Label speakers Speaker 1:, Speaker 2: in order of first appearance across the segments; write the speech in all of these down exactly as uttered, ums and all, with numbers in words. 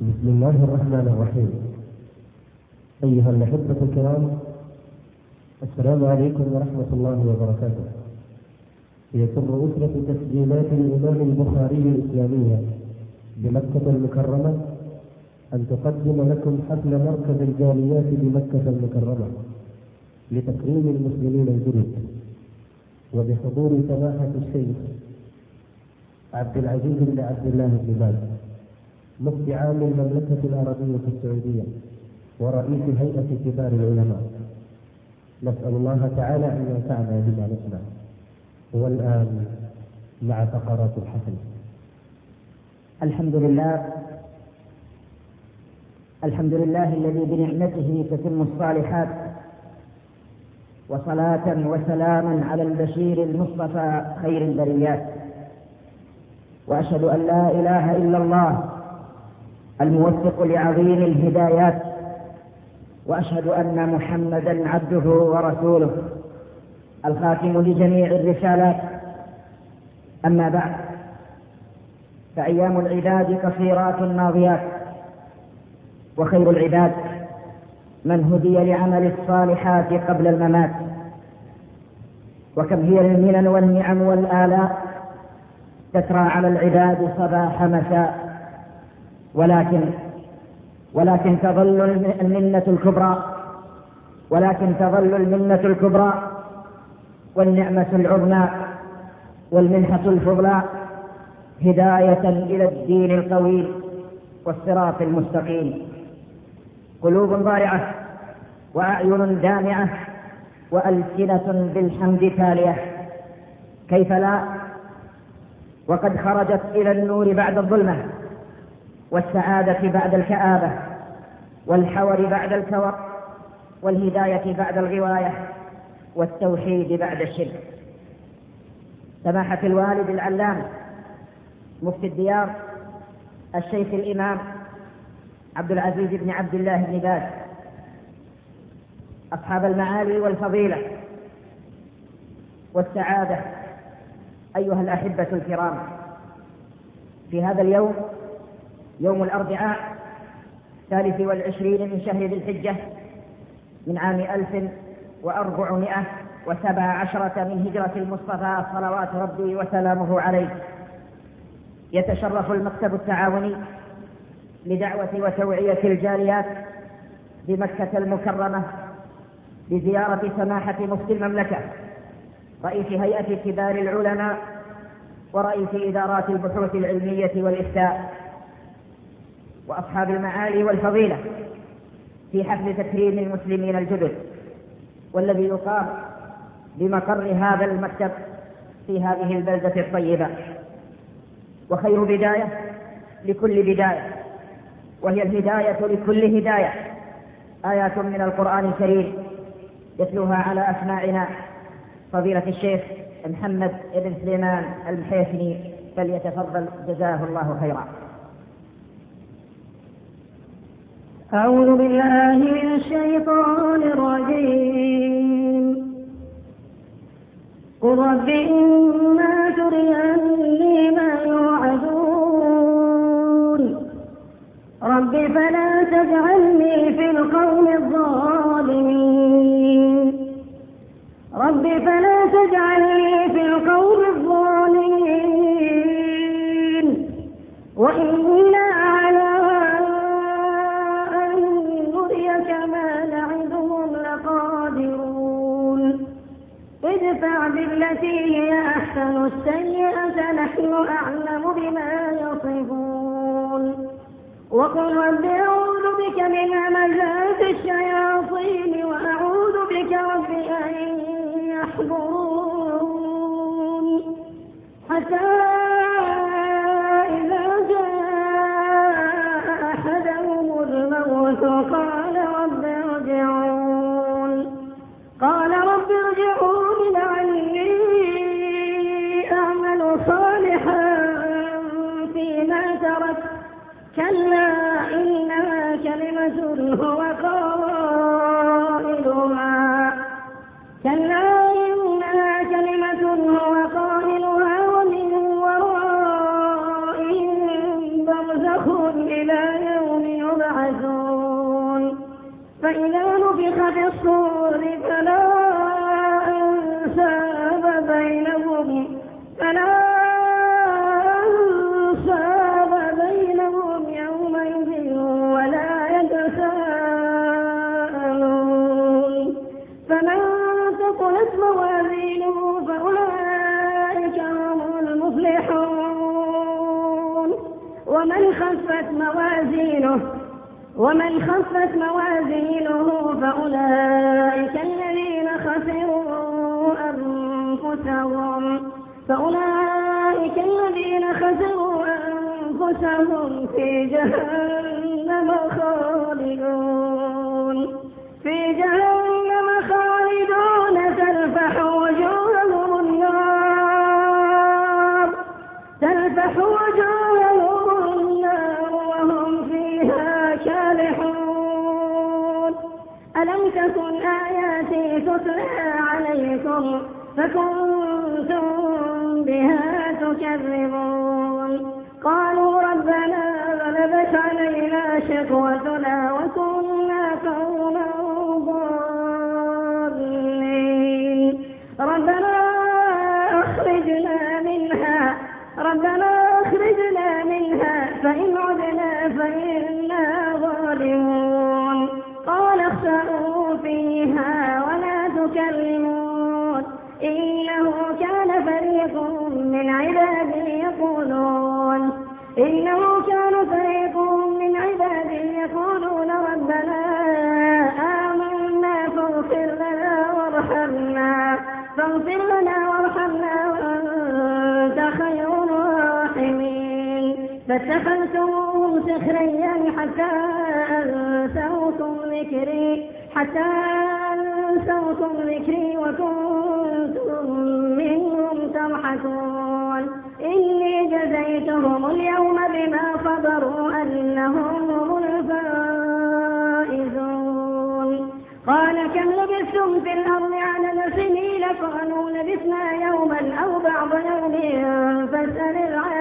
Speaker 1: بسم الله الرحمن الرحيم. أيها الأحبة الكرام، السلام عليكم ورحمة الله وبركاته. يسر أسرة تسجيلات الإمام البخاري الإسلامية بمكة المكرمة أن تقدم لكم حفل مركز الجاليات بمكة المكرمة لتكريم المسلمين الجدد، وبحضور سماحة الشيخ عبد العزيز بن عبد الله بن باز مفتي عام المملكة العربية السعودية ورئيس هيئة كبار العلماء. نسأل الله تعالى أن ينفعنا بما نسمع. والآن مع فقرات الحفل.
Speaker 2: الحمد لله الحمد لله الذي بنعمته تتم الصالحات، وصلاة وسلاما على البشير المصطفى خير البريات، وأشهد أن لا إله إلا الله الموفق لعظيم الهدايات، وأشهد أن محمدا عبده ورسوله الخاتم لجميع الرسالات. أما بعد، فأيام العباد قصيرات ماضيات، وخير العباد من هدي لعمل الصالحات قبل الممات. وكم هي المنن والنعم والآلاء تترى على العباد صباح مساء، ولكن ولكن تظل المنة الكبرى ولكن تظل المنة الكبرى والنعمة العظمى والمنحة الفضلى هداية إلى الدين القويم والصراط المستقيم. قلوب ضارعة وأعين دامعة وألسنة بالحمد تالية، كيف لا، وقد خرجت إلى النور بعد الظلمة، والسعادة بعد الكآبة، والحور بعد الكور، والهداية بعد الغواية، والتوحيد بعد الشرك. سماحة الوالد العلام مفتي الديار الشيخ الإمام عبد العزيز بن عبد الله بن باز، أصحاب المعالي والفضيلة والسعادة، أيها الأحبة الكرام، في هذا اليوم، يوم الأربعاء الثالث والعشرين من شهر ذي الحجة من عام ألف وأربعمائة وسبع عشرة من هجرة المصطفى صلوات ربي وسلامه عليه، يتشرف المكتب التعاوني لدعوة وتوعية الجاليات بمكة المكرمة بزيارة سماحة مفتي المملكة رئيس هيئة كبار العلماء ورئيس إدارات البحوث العلمية والإفتاء وأصحاب المعالي والفضيلة في حفل تكريم المسلمين الجدد، والذي يقام بمقر هذا المكتب في هذه البلدة الطيبة. وخير بداية لكل بداية، وهي الهداية لكل هداية، آيات من القرآن الكريم يتلوها على أسماعنا فضيلة الشيخ محمد بن سليمان المحيثني، فليتفضل جزاه الله خيرا.
Speaker 3: أعوذ بالله من الشيطان الرجيم. قل رب إما تريني ما يوعدون رب فلا تجعلني في القوم الظالمين رب فلا تجعلني في القوم الظالمين وإنا على أن نريك ما نعدهم لقادرون ادفع بالتي هي أحسن السيئة نحن أعلم بما يصفون وقل رب أعوذ بك من همزات الشياطين وأعوذ بك رب أن يحضرون حتى إذا جاء أحدهم الموت قال رب ارجعون قال رب ارجعون لعلي أعمل صالحا فيما تركت كلا إنها كلمة هو قائلها كلا إنها كلمة هو قائلها ومن ورائهم برزخ إلى يوم فإذا نفخ في الصور فلا أنساب بينهم فلا أنساب بينهم يومئذ ولا يتساءلون فمن ثقلت موازينه فأولئك هم المفلحون ومن خفت موازينه ومن خفت موازينه فأولئك الذين خسروا أنفسهم فأولئك الذين خسروا أنفسهم في جهنم خالدون في جهنم خالدون تلفح وجوههم النار تلفح وجوههم النار وهم فيها كالحون ألم تكن آياتي تتلى عليكم فكنتم بها تكذبون قالوا ربنا غلبت علينا شقوتنا وكنا قوما ضالين ربنا أخرجنا منها ربنا أخرجنا منها فإن عدنا فإنا ظالمون قال اخسئوا فيها ولا تكلمون إنه كان فريق من عبادي يقولون إنه كان فريق من عبادي يقولون ربنا آمنا فاغفر لنا وارحمنا فاغفر لنا وارحمنا وأنت خير الراحمين فاتخذتموهم سخريا حتى أنسوكم ذكري حتى أنسوكم ذكري وكنتم منهم تضحكون إني جزيتهم اليوم بما صبروا أنهم هم الفائزون قال كم لبثتم في الأرض عدد سنين قالوا لبثنا يوما أو بعض يوم فاسأل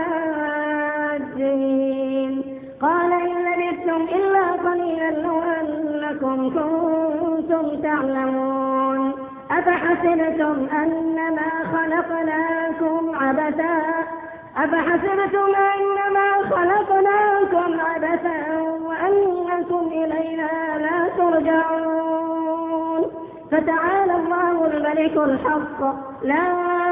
Speaker 3: العادين قال إن لبثتم إلا قليلا لو أنكم كنتم تعلمون أفحسبتم أنما خلقناكم عبثا أفحسبتم أنما خلقناكم عبثا وأنكم إلينا لا ترجعون فتعالى الله الملك الحق لا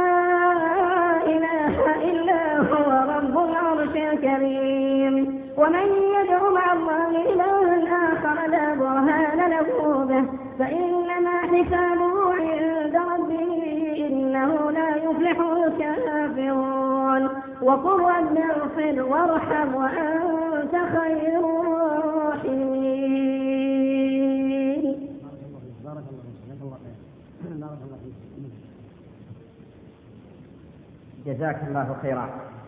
Speaker 3: إله إلا هو رب العرش الكريم ومن يدع مع الله إلها آخر لا برهان له به فإنما حسابه عند ربه إنه لا يفلح الكافرون وقل رب اغفر وارحم وأنت خير الراحمين.
Speaker 2: بارك الله فيك. جزاك الله خيرا.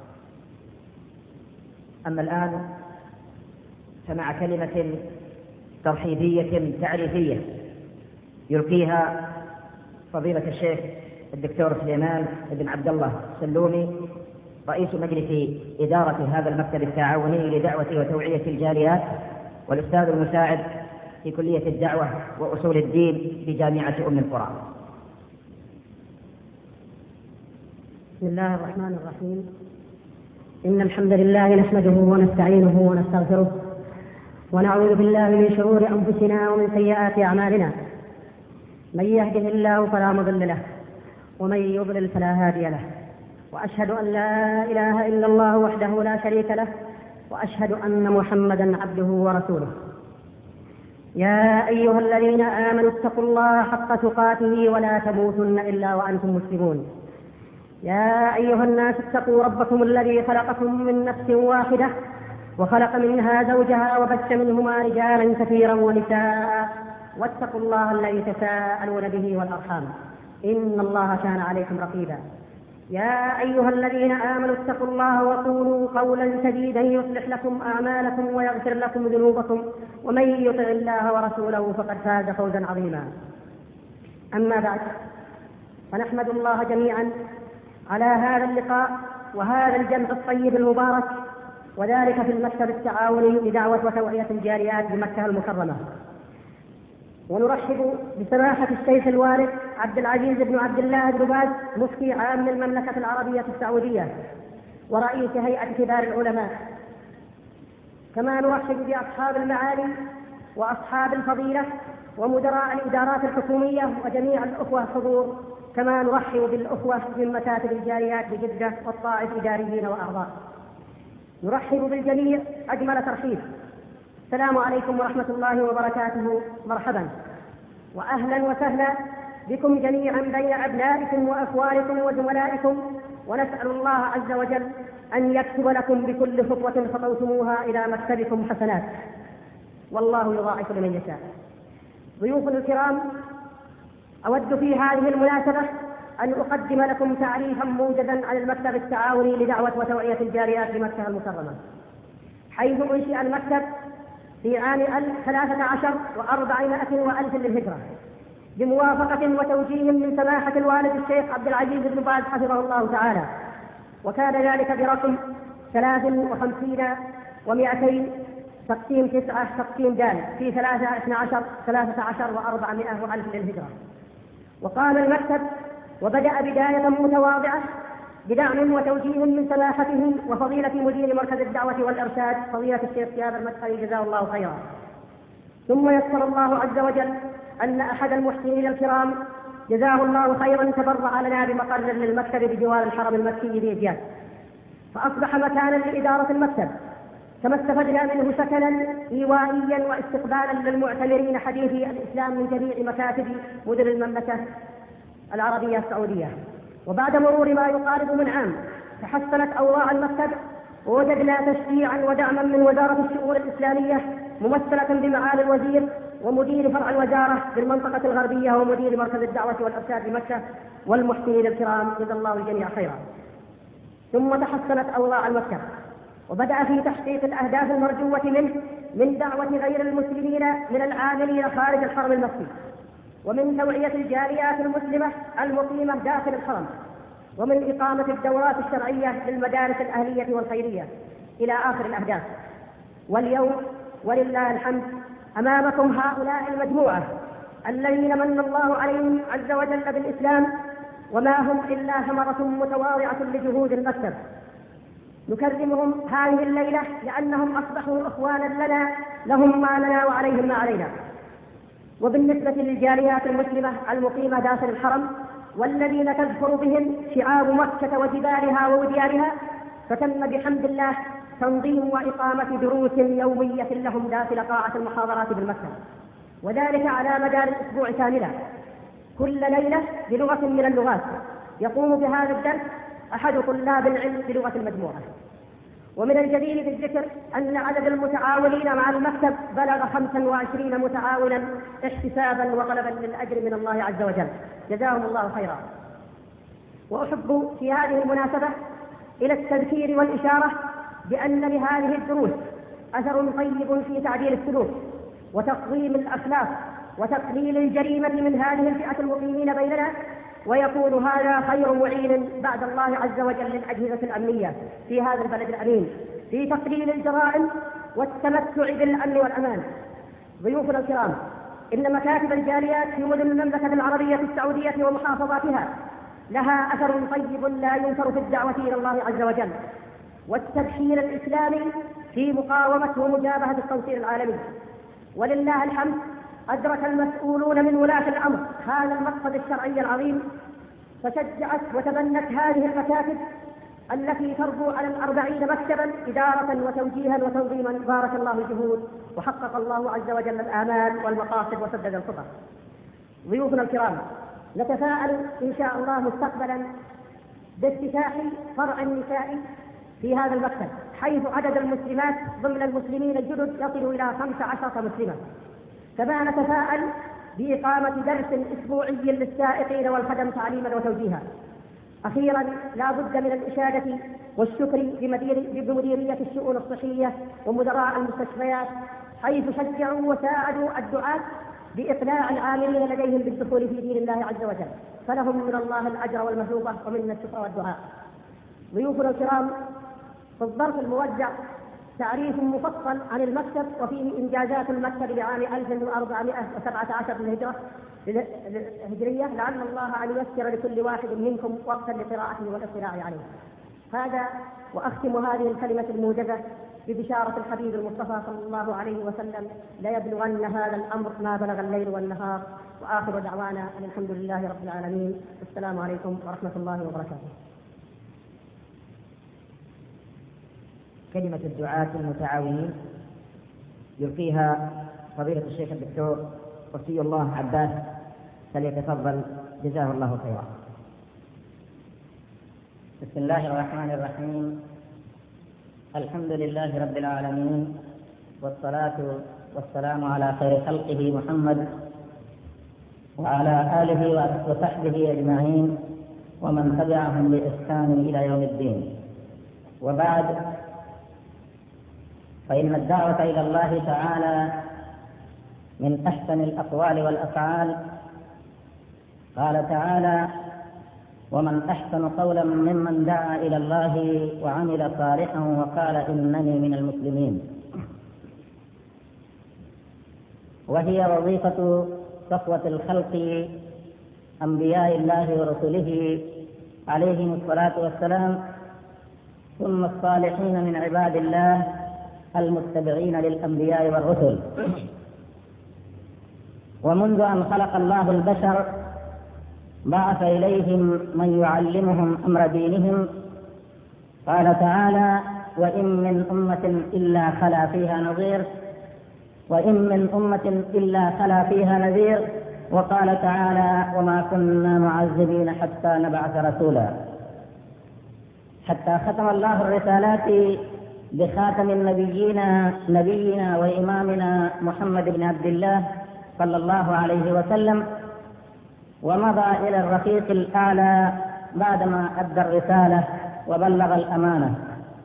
Speaker 2: أما الآن فمع كلمة ترحيبية تعريفية يلقيها فضيلة الشيخ الدكتور سليمان بن عبد الله السلومي رئيس مجلس إدارة هذا المكتب التعاوني لدعوة وتوعية الجاليات والأستاذ المساعد في كلية الدعوة وأصول الدين بجامعة أم القرى.
Speaker 4: بسم الله الرحمن الرحيم. إن الحمد لله نحمده ونستعينه ونستغفره ونعوذ بالله من شرور أنفسنا ومن سيئات أعمالنا من يهده الله فلا مضل له ومن يضلل فلا هادي له وأشهد أن لا إله إلا الله وحده لا شريك له وأشهد أن محمدا عبده ورسوله. يا أيها الذين آمنوا اتقوا الله حق تقاته ولا تموتن إلا وأنتم مسلمون. يا أيها الناس اتقوا ربكم الذي خلقكم من نفس واحدة وخلق منها زوجها وبث منهما رجالا كثيرا ونساء واتقوا الله الذي تساءلون به والأرحام إن الله كان عليكم رقيبا. يا أيها الذين آمنوا اتقوا الله وقولوا قولا سديدا يصلح لكم أعمالكم ويغفر لكم ذنوبكم ومن يطع الله ورسوله فقد فاز فوزا عظيما. أما بعد فنحمد الله جميعا على هذا اللقاء وهذا الجمع الطيب المبارك وذلك في المكتب التعاوني لدعوة وتوعية الجاليات بمكة المكرمة. ونرحب بسماحة الشيخ الوارث عبد العزيز بن عبد الله بن باز مفتي عام المملكة العربية السعودية ورئيس هيئة كبار العلماء. كما نرحب بأصحاب المعالي وأصحاب الفضيلة ومدراء الإدارات الحكومية وجميع الأخوة الحضور. كما نرحب بالأخوة من مكاتب الجاليات بجدة والطائف إداريين وأعضاء. نرحب بالجميع أجمل ترحيب. السلام عليكم ورحمة الله وبركاته. مرحبا وأهلا وسهلا بكم جميعا بين أبنائكم وأخوانكم وزملائكم، ونسأل الله عز وجل أن يكتب لكم بكل خطوة خطوتموها إلى مكتبكم حسنات، والله يضاعف لمن يشاء. ضيوفنا الكرام، أود في هذه المناسبة أن أقدم لكم تعريفا موجزا عن المكتب التعاوني لدعوة وتوعية الجاليات بمكة المكرمة، حيث أنشئ المكتب في عام ألف وثلاثة عشر وأربعمائة وألف للهجرة بموافقة وتوجيه من سماحة الوالد الشيخ عبد العزيز بن باز حفظه الله تعالى، وكان ذلك برقم ثلاث وخمسين ومائتين تقسيم تسعة تقسيم دال في ثلاثة اثنى عشر ثلاثة عشر وأربعمائة وألف للهجرة. وقام المكتب وبدأ بداية متواضعة بدعم وتوجيه من سماحته وفضيلة مدير مركز الدعوة والإرشاد فضيلة الشيخ شهاب المدخلي جزاه الله خيرا. ثم يسر الله عز وجل أن أحد المحسنين الكرام جزاه الله خيرا تبرع لنا بمقر للمكتب بجوار الحرم المكي بإجياد، فأصبح مكانا لإدارة المكتب، كما استفدنا منه سكنا إيوائيا واستقبالا للمعتمرين حديثي الإسلام من جميع مكاتب مدن المملكة العربية السعودية. وبعد مرور ما يقارب من عام تحسنت أوضاع المكتب، ووجدنا تشجيعا ودعما من وزارة الشؤون الإسلامية ممثلة بمعالي الوزير ومدير فرع الوزارة بالمنطقة الغربية ومدير مركز الدعوة والإرشاد بمكة والمحسنين الكرام جزا الله الجميع خيرا. ثم تحسنت أوضاع المكتب وبدأ في تحقيق الأهداف المرجوة منه من دعوة غير المسلمين من العاملين خارج الحرم المكي، ومن توعية الجاليات المسلمة المقيمة داخل الحرم، ومن إقامة الدورات الشرعية للمدارس الأهلية والخيرية إلى آخر الأهداف. واليوم ولله الحمد أمامكم هؤلاء المجموعة الذين من الله عليهم عز وجل بالإسلام، وما هم إلا ثمرة متواضعة لجهود المكتب. نكرمهم هذه الليلة لأنهم أصبحوا إخوانا لنا، لهم ما لنا وعليهم ما علينا. وبالنسبة للجاليات المسلمة المقيمة داخل الحرم والذين تذكر بهم شعاب مكة وجبالها ووديانها، فتم بحمد الله تنظيم وإقامة دروس يومية لهم داخل قاعة المحاضرات بالمكتب، وذلك على مدار الأسبوع كاملا، كل ليلة بلغة من اللغات. يقوم بهذا الدرس أحد طلاب العلم بلغة المجموعة. ومن الجدير بالذكر أن عدد المتعاونين مع المكتب بلغ خمسا وعشرين متعاونا احتسابا وطلبا للأجر من الله عز وجل جزاهم الله خيرا. وأحب في هذه المناسبة إلى التذكير والإشارة بأن لهذه الدروس أثر طيب في تعديل السلوك وتقويم الأخلاق وتقليل الجريمة من هذه الفئة المقيمين بيننا، ويكون هذا خير معين بعد الله عز وجل للأجهزة الأمنية في هذا البلد الأمين في تقليل الجرائم والتمتع بالأمن والأمان. ضيوفنا الكرام، إن مكاتب الجاليات في مدن المملكة العربية السعودية ومحافظاتها لها أثر طيب لا ينكر في الدعوة إلى الله عز وجل والتبشير الإسلامي في مقاومة ومجابهة التنصير العالمي. ولله الحمد أدرك المسؤولون من ولاة الأمر هذا المقصد الشرعي العظيم، فشجعت وتبنت هذه المكاتب التي تربو على الأربعين مكتبا إدارة وتوجيها وتنظيما. بارك الله الجهود وحقق الله عز وجل الآمال والمقاصد وسدد الخطط. ضيوفنا الكرام، نتفاءل إن شاء الله مستقبلا بافتتاح فرع النساء في هذا المكتب، حيث عدد المسلمات ضمن المسلمين الجدد يصل إلى خمس عشرة مسلمة. كما نتفاءل بإقامة درس أسبوعي للسائقين والخدم تعليما وتوجيها. أخيرا لا بد من الإشادة والشكر بمديرية الشؤون الصحية ومدراء المستشفيات، حيث شجعوا وساعدوا الدعاة بإقناع العاملين لديهم بالدخول في دين الله عز وجل، فلهم من الله الأجر والمثوبة ومنا الشكر والدعاء. ضيوفنا الكرام، في الظرف الموزع تعريف مفصل عن المكتب وفيه إنجازات المكتب لعام ألف وأربعمائة وسبعة عشر للهجرة الهجرية، لعل الله أن ييسر لكل واحد منكم وقتا لقراءته والاطلاع عليه. هذا وأختم هذه الكلمة الموجزة ببشارة الحبيب المصطفى صلى الله عليه وسلم: ليبلغن هذا الأمر ما بلغ الليل والنهار. وآخر دعوانا أن الحمد لله رب العالمين. السلام عليكم ورحمة الله وبركاته.
Speaker 2: كلمة الدعاة المتعاونين يلقيها فضيلة الشيخ الدكتور وصي الله عباس، فليتفضل جزاه الله خيرا.
Speaker 5: بسم الله الرحمن الرحيم. الحمد لله رب العالمين، والصلاة والسلام على خير خلقه محمد وعلى آله وصحبه أجمعين ومن تبعهم بإحسان إلى يوم الدين. وبعد، فإن الدعوة إلى الله تعالى من أحسن الأقوال والأفعال. قال تعالى: ومن أحسن قولا ممن دعا إلى الله وعمل صالحا وقال إنني من المسلمين. وهي وظيفة صفوة الخلق أنبياء الله ورسله عليهم الصلاة والسلام، ثم الصالحين من عباد الله المتبعين للأنبياء والرسل. ومنذ أن خلق الله البشر بعث إليهم من يعلمهم أمر دينهم. قال تعالى: وإن من أمة إلا خلا فيها نظير وإن من أمة إلا خلا فيها نذير. وقال تعالى: وما كنا معذبين حتى نبعث رسولا. حتى ختم الله الرسالات بخاتم النبيين نبينا وإمامنا محمد بن عبد الله صلى الله عليه وسلم، ومضى إلى الرفيق الأعلى بعدما أدى الرسالة وبلغ الأمانة.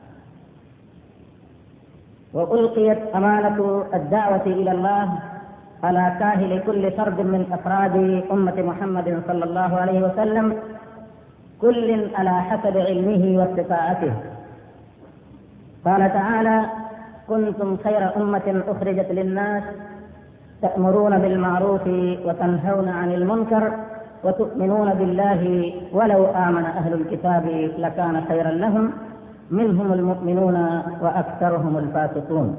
Speaker 5: وألقيت أمانة الدعوة إلى الله على كاهل كل فرد من أفراد أمة محمد صلى الله عليه وسلم، كل على حسب علمه واستطاعته. قال تعالى: كنتم خير أمة أخرجت للناس تأمرون بالمعروف وتنهون عن المنكر وتؤمنون بالله ولو آمن أهل الكتاب لكان خيرا لهم منهم المؤمنون وأكثرهم الفاسقون.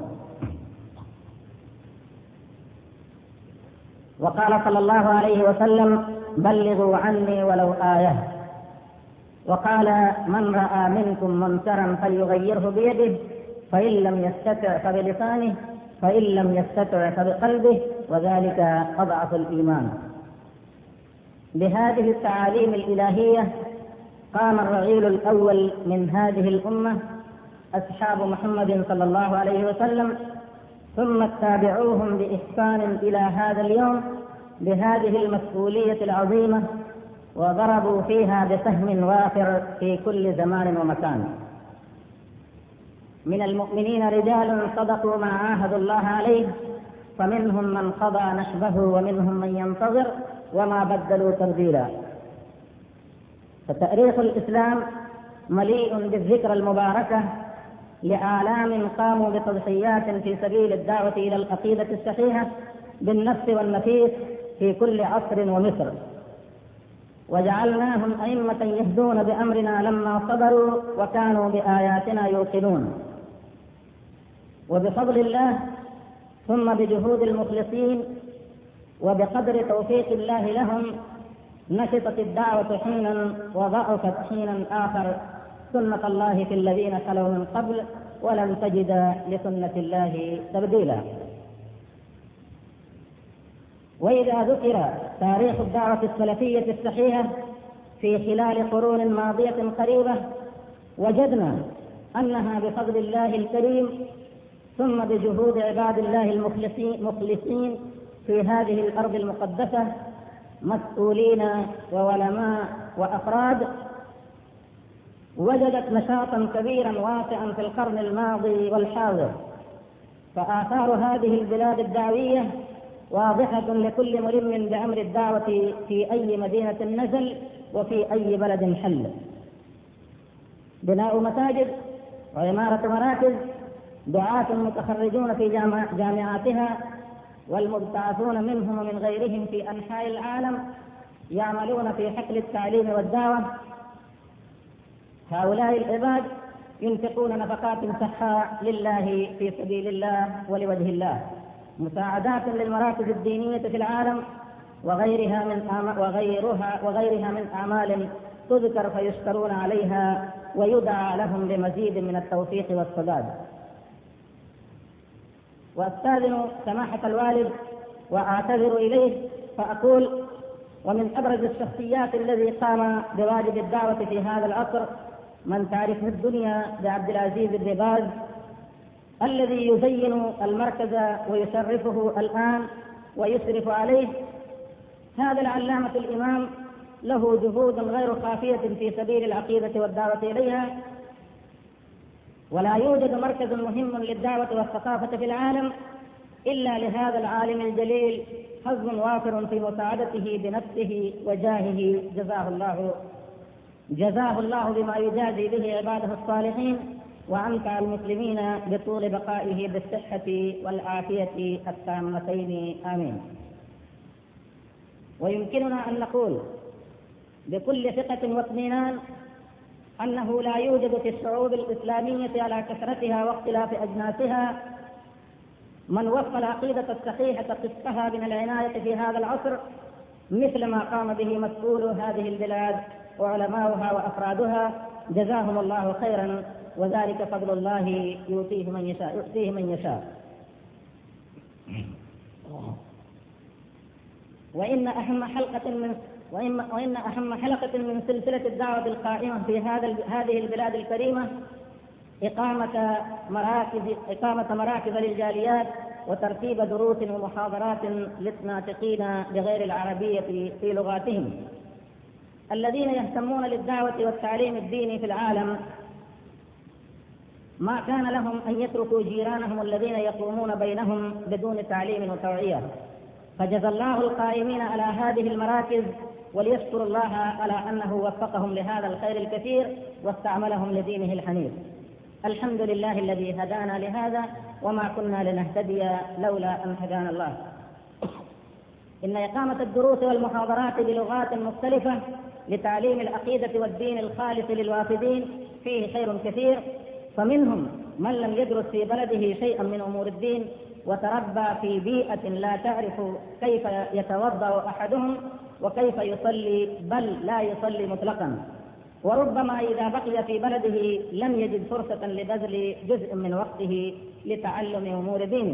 Speaker 5: وقال صلى الله عليه وسلم: بلغوا عني ولو آية. وقال: من رأى منكم منكرا فليغيره بيده، فإن لم يستطع فبلسانه، فإن لم يستطع فبقلبه، وذلك أضعف الإيمان. بهذه التعاليم الإلهية قام الرعيل الأول من هذه الأمة أصحاب محمد صلى الله عليه وسلم، ثم اتبعوهم بإحسان إلى هذا اليوم بهذه المسؤولية العظيمة، وضربوا فيها بسهم وافر في كل زمان ومكان. من المؤمنين رجال صدقوا ما عاهدوا الله عليه، فمنهم من قضى نحبه ومنهم من ينتظر وما بدلوا تبديلا. فتاريخ الإسلام مليء بالذكرى المباركة لآلام قاموا بتضحيات في سبيل الدعوة إلى العقيدة الصحيحة بالنفس والنفيس في كل عصر ومصر، وجعلناهم أئمة يهدون بأمرنا لما صبروا وكانوا بآياتنا يوقنون. وبفضل الله ثم بجهود المخلصين وبقدر توفيق الله لهم نشطت الدعوة حينا وضعفت حينا آخر، سنة الله في الذين خلوا من قبل ولن تجد لسنة الله تبديلا. وإذا ذكر تاريخ الدعوة السلفية الصحيحة في خلال قرون ماضية قريبة وجدنا أنها بفضل الله الكريم ثم بجهود عباد الله المخلصين في هذه الأرض المقدسة مسؤولين وعلماء وأفراد، وجدت نشاطا كبيرا واسعا في القرن الماضي والحاضر. فآثار هذه البلاد الدعوية واضحة لكل ملم بأمر الدعوة في أي مدينة نزل وفي أي بلد حل. بناء مساجد وعمارة مراكز دعاة متخرجون في جامعاتها والمبتعثون منهم ومن غيرهم في أنحاء العالم يعملون في حقل التعليم والدعوة. هؤلاء العباد ينفقون نفقات سحاء لله في سبيل الله ولوجه الله، مساعدات للمراكز الدينية في العالم وغيرها من وغيرها وغيرها من أعمال تذكر فيشكرون عليها ويدعى لهم بمزيد من التوفيق والسداد. وأستاذن سماحة الوالد وأعتذر إليه فأقول: ومن أبرز الشخصيات الذي قام بواجب الدعوة في هذا العصر من تعرفه الدنيا بعبد العزيز بن باز، الذي يزين المركز ويشرفه الآن ويشرف عليه. هذا العلامة الإمام له جهود غير خافية في سبيل العقيدة والدعوة إليها، ولا يوجد مركز مهم للدعوة والثقافة في العالم إلا لهذا العالم الجليل حظ وافر في مساعدته بنفسه وجاهه، جزاه الله جزاه الله بما يجازي به عباده الصالحين، وأمتع المسلمين بطول بقائه بالصحة والعافية التامتين، آمين. ويمكننا أن نقول بكل ثقة واطمئنان أنه لا يوجد في الشعوب الإسلامية على كثرتها واختلاف أجناسها من وفى العقيدة الصحيحة قسطها من العناية في هذا العصر مثل ما قام به مسؤول هذه البلاد وعلماؤها وأفرادها، جزاهم الله خيرا، وذلك فضل الله يؤتيه من يشاء يؤتيه من يشاء. وإن أهم حلقة من وإن, وإن أهم حلقة من سلسلة الدعوة القائمة في هذا هذه البلاد الكريمة إقامة مراكز إقامة مراكز للجاليات وترتيب دروس ومحاضرات للناطقين بغير العربية في لغاتهم الذين يهتمون للدعوة والتعليم الديني في العالم. ما كان لهم أن يتركوا جيرانهم الذين يقومون بينهم بدون تعليم وتوعية، فجزى الله القائمين على هذه المراكز وليشكر الله على أنه وفقهم لهذا الخير الكثير واستعملهم لدينه الحنيف. الحمد لله الذي هدانا لهذا وما كنا لنهتدي لولا أن هدانا الله. إن إقامة الدروس والمحاضرات بلغات مختلفة لتعليم العقيدة والدين الخالص للوافدين فيه خير كثير، فمنهم من لم يدرس في بلده شيئا من أمور الدين وتربى في بيئة لا تعرف كيف يتوضأ أحدهم وكيف يصلي، بل لا يصلي مطلقا، وربما إذا بقي في بلده لم يجد فرصة لبذل جزء من وقته لتعلم أمور دينه.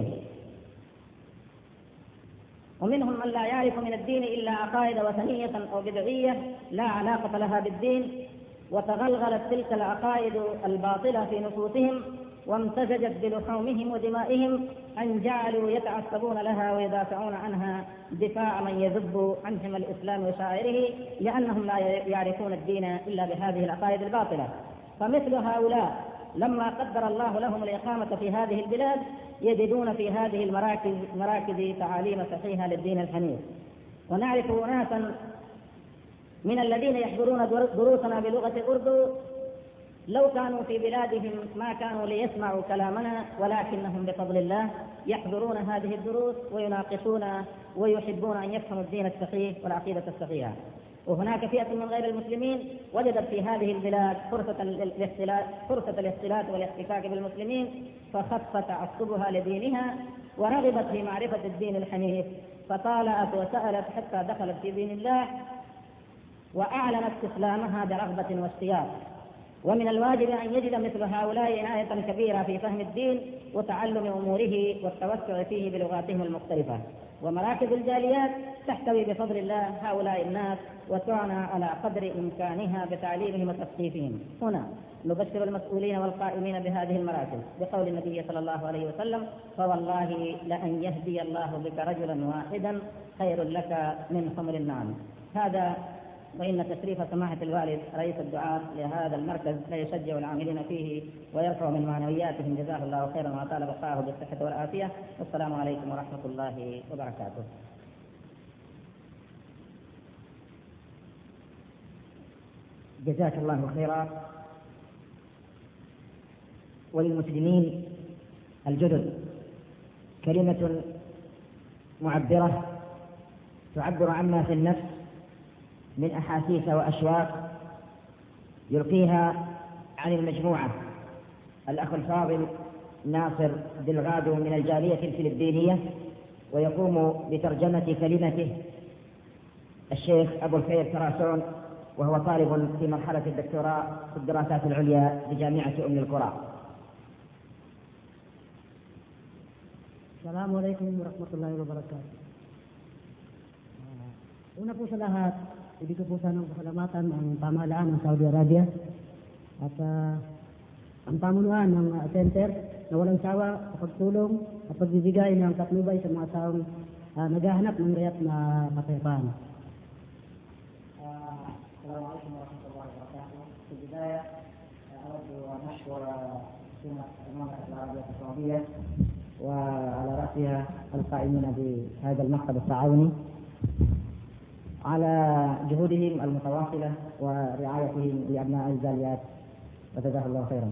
Speaker 5: ومنهم من لا يعرف من الدين إلا عقائد وثنية أو بدعية لا علاقة لها بالدين، وتغلغلت تلك العقائد الباطلة في نفوسهم وامتزجت بلحومهم ودمائهم أن جعلوا يتعصبون لها ويدافعون عنها دفاع من يذب عنهم الإسلام وشاعره، لأنهم لا يعرفون الدين إلا بهذه العقائد الباطلة. فمثل هؤلاء لما قدر الله لهم الإقامة في هذه البلاد يجدون في هذه المراكز مراكز تعاليم صحيحة للدين الحنيف. ونعرف أناسا من الذين يحضرون دروسنا بلغة الأردو لو كانوا في بلادهم ما كانوا ليسمعوا كلامنا، ولكنهم بفضل الله يحضرون هذه الدروس ويناقشون ويحبون أن يفهموا الدين الصحيح والعقيدة الصحيحة. وهناك فئة من غير المسلمين وجدت في هذه البلاد فرصة الاختلاط فرصة الاختلاط والاحتكاك بالمسلمين، فخف تعصبها لدينها ورغبت في معرفة الدين الحنيف، فطالعت وسألت حتى دخلت في دين الله وأعلنت إسلامها برغبة واشتياق. ومن الواجب أن يجد مثل هؤلاء عناية كبيرة في فهم الدين وتعلم أموره والتوسع فيه بلغاتهم المختلفة. ومراكز الجاليات تحتوي بفضل الله هؤلاء الناس وتعنى على قدر إمكانها بتعليمهم وتثقيفهم. هنا نبشر المسؤولين والقائمين بهذه المراكز بقول النبي صلى الله عليه وسلم: فوالله لأن يهدي الله بك رجلا واحدا خير لك من حمر النعم. هذا وإن تشريف سماحة الوالد رئيس الدعاة لهذا المركز لا يشجع العاملين فيه ويرفع من معنوياتهم، جزاه الله خيرا وأطال بقاءه بالصحة والعافية. والسلام عليكم ورحمة الله وبركاته.
Speaker 2: جزاك الله خيرا. وللمسلمين الجدد، كلمة معبرة تعبر عما في النفس من أحاسيس وأشواق، يلقيها عن المجموعة الأخ الفاضل ناصر دلغادو من الجالية الفلبينية، ويقوم بترجمة كلمته الشيخ أبو الخير كراسون، وهو طالب في مرحلة الدكتوراه في الدراسات العليا بجامعة أم القرى.
Speaker 4: السلام عليكم ورحمة الله wabarakatuh. Una po sa lahat, ibig ko po sanang pasalamatan ang pamahalaan ng Saudi Arabia at uh, ang pamunuan ng uh, center na walang sawa sa pagtulong at pagbibigay ng patnubay sa mga taong uh, naghahanap ng riyat na kapayapaan.
Speaker 5: Assalamualaikum warahmatullahi wabarakatuh. في البداية أود أن أشكر سمة المملكة العربية السعودية وعلى رأسها القائمين بهذا المكتب التعاوني على جهودهم المتواصلة ورعايتهم لأبناء الجاليات، وجزاه الله خيرا.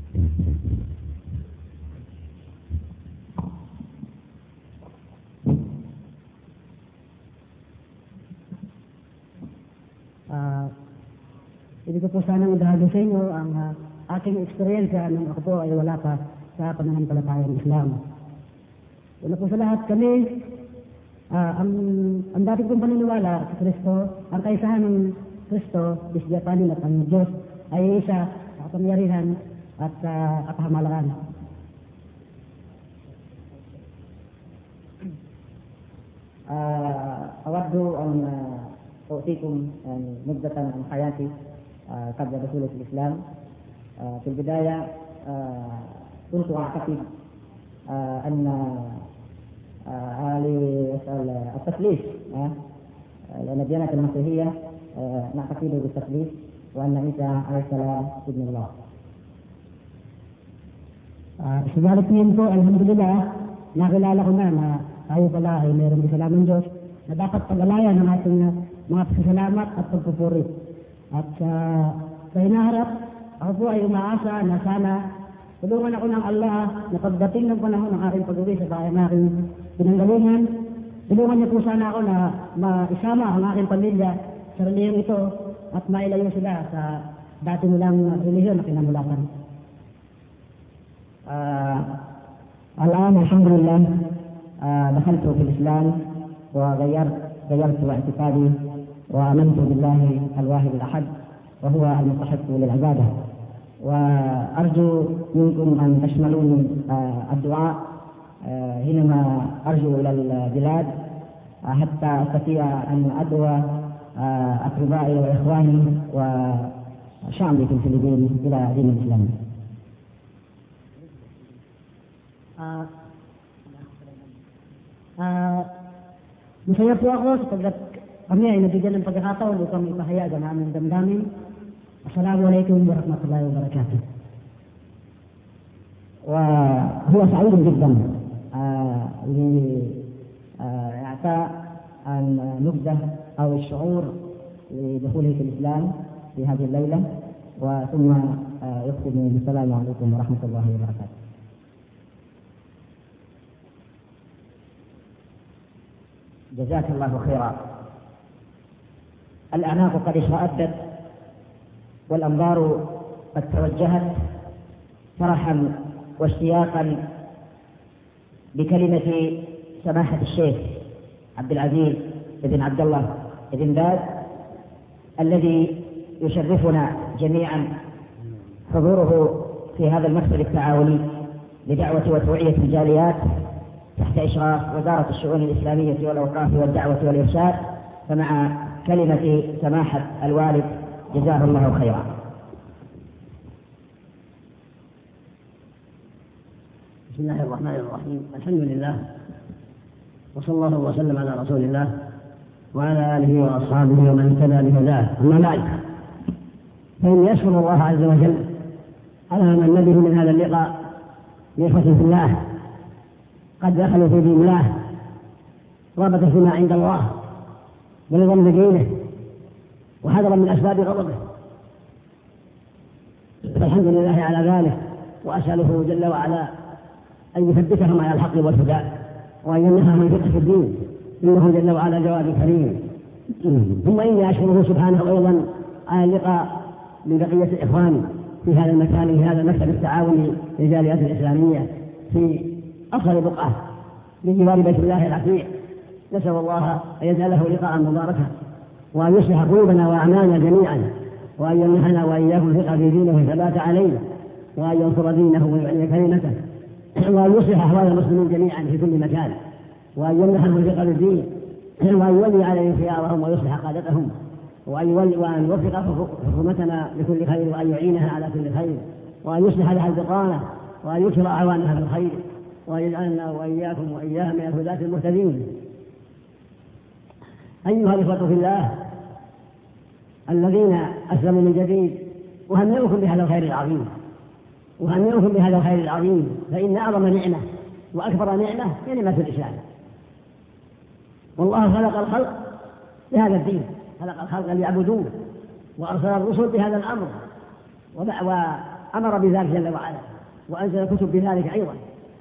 Speaker 4: Uh, Ibig ko po sanang idahalo sa inyo ang uh, aking eksperyensya nung ako po ay wala pa sa pananampalatayang Islam. Una po sa lahat kami, uh, ang, ang dating kong paniniwala sa Kristo, ang kaisahan ng Kristo, Bisdiyapanin at ang Diyos ay isa sa kapangyarihan at uh, kapahamalaan.
Speaker 5: Uh, أود أن أعطيكم نبذة عن حياتي قبل دخولي في الإسلام. في البداية كنت أعتقد أن التثليث، لأن الديانة المسيحية نعتقد بالتثليث وأن عيسى عليه السلام ابن الله.
Speaker 4: Subalit ngayon po, alhamdulillah, nakilala ko na na tayo pala ay mayroong isa lamang Diyos na dapat pag-alayan ng ating mga pasasalamat at pagpupuri. At uh, sa hinaharap, ako po ay umaasa na sana tulungan ako ng Allah na pagdating ng panahon ng aking pag-uwi sa bahay ng aking pinanggalingan, tulungan niya po sana ako na maisama ang aking pamilya sa relihiyong ito at mailayo sila sa dati nilang relihiyon na kinamulakan.
Speaker 5: Uh, الآن الحمد لله uh, دخلت في الإسلام وغيرت غيرت اعتقادي وآمنت بالله الواحد الأحد وهو المستحق للعبادة، وأرجو منكم أن تشملوني الدعاء حينما أرجو إلى البلاد حتى أستطيع أن أدعو أقربائي وإخواني وشعبي في الفلبين إلى دين الإسلام.
Speaker 4: Uh, uh, masaya po ako sapagkat kami ay nabigyan ng pagkakataon upang ipahayag ang aming damdamin. Assalamualaikum warahmatullahi wabarakatuh.
Speaker 5: وهو سعيد جدا لإعطاء النبذة أو الشعور لدخوله في الإسلام في هذه الليلة، وثم يختم بالسلام عليكم ورحمة الله وبركاته.
Speaker 2: جزاك الله خيرا. الأعناق قد اشرأبت والأنظار قد توجهت فرحا واشتياقا بكلمة سماحة الشيخ عبد العزيز بن عبد الله بن باز الذي يشرفنا جميعا حضوره في هذا المكتب التعاوني لدعوة وتوعية الجاليات تحت إشراف وزارة الشؤون الإسلامية والأوقاف والدعوة والإرشاد، فمع كلمة سماحة الوالد جزاه الله خيرا.
Speaker 6: بسم الله الرحمن الرحيم. الحمد لله وصلى الله وسلم على رسول الله وعلى آله وأصحابه ومن اهتدى بهداه. أما بعد، فإني أشكر الله عز وجل على من به من هذا اللقاء بإخوة في الله قد دخلوا في دين الله رغبة فيما عند الله ورضا بدينه وحذرا من أسباب غضبه، فالحمد لله على ذلك، وأسأله جل وعلا أن يثبتهم على الحق والهدى وأن يمنحهم الفقه في الدين، إنه جل وعلا جواد كريم. ثم إني أشكره سبحانه أيضا على اللقاء ببقية الإخوان في هذا المكان، في هذا المكتب التعاوني للجاليات الإسلامية في أصل بقعة بجوار بيت الله العتيق. نسأل الله أن يجعله لقاء مباركا، وأن يصلح قلوبنا وأعمالنا جميعا، وأن يمنحنا وإياكم الثقة في دينه والثبات عليه، وأن ينصر دينه ويعلي كلمته، وأن يصلح أحوال المسلمين جميعا في كل مكان، وأن يمنحهم الثقة بالدين، وأن يولي عليهم خيارهم ويصلح قادتهم، وأن يولي وأن يوفق حكومتنا لكل خير، وأن يعينها على كل خير، وأن يصلح لها البطانة، وأن يكثر أعوانها بالخير، وأن يجعلنا وإياكم وإياها من الهداة المهتدين. أيها الإخوة في الله الذين أسلموا من جديد، أهنئكم بهذا الخير العظيم، أهنئكم بهذا الخير العظيم، فإن أعظم نعمة وأكبر نعمة هي نعمة الإسلام. والله خلق الخلق بهذا الدين، خلق الخلق ليعبدوه، وأرسل الرسل بهذا الأمر، وأمر بذلك جل وعلا، وأنزل الكتب بذلك أيضا.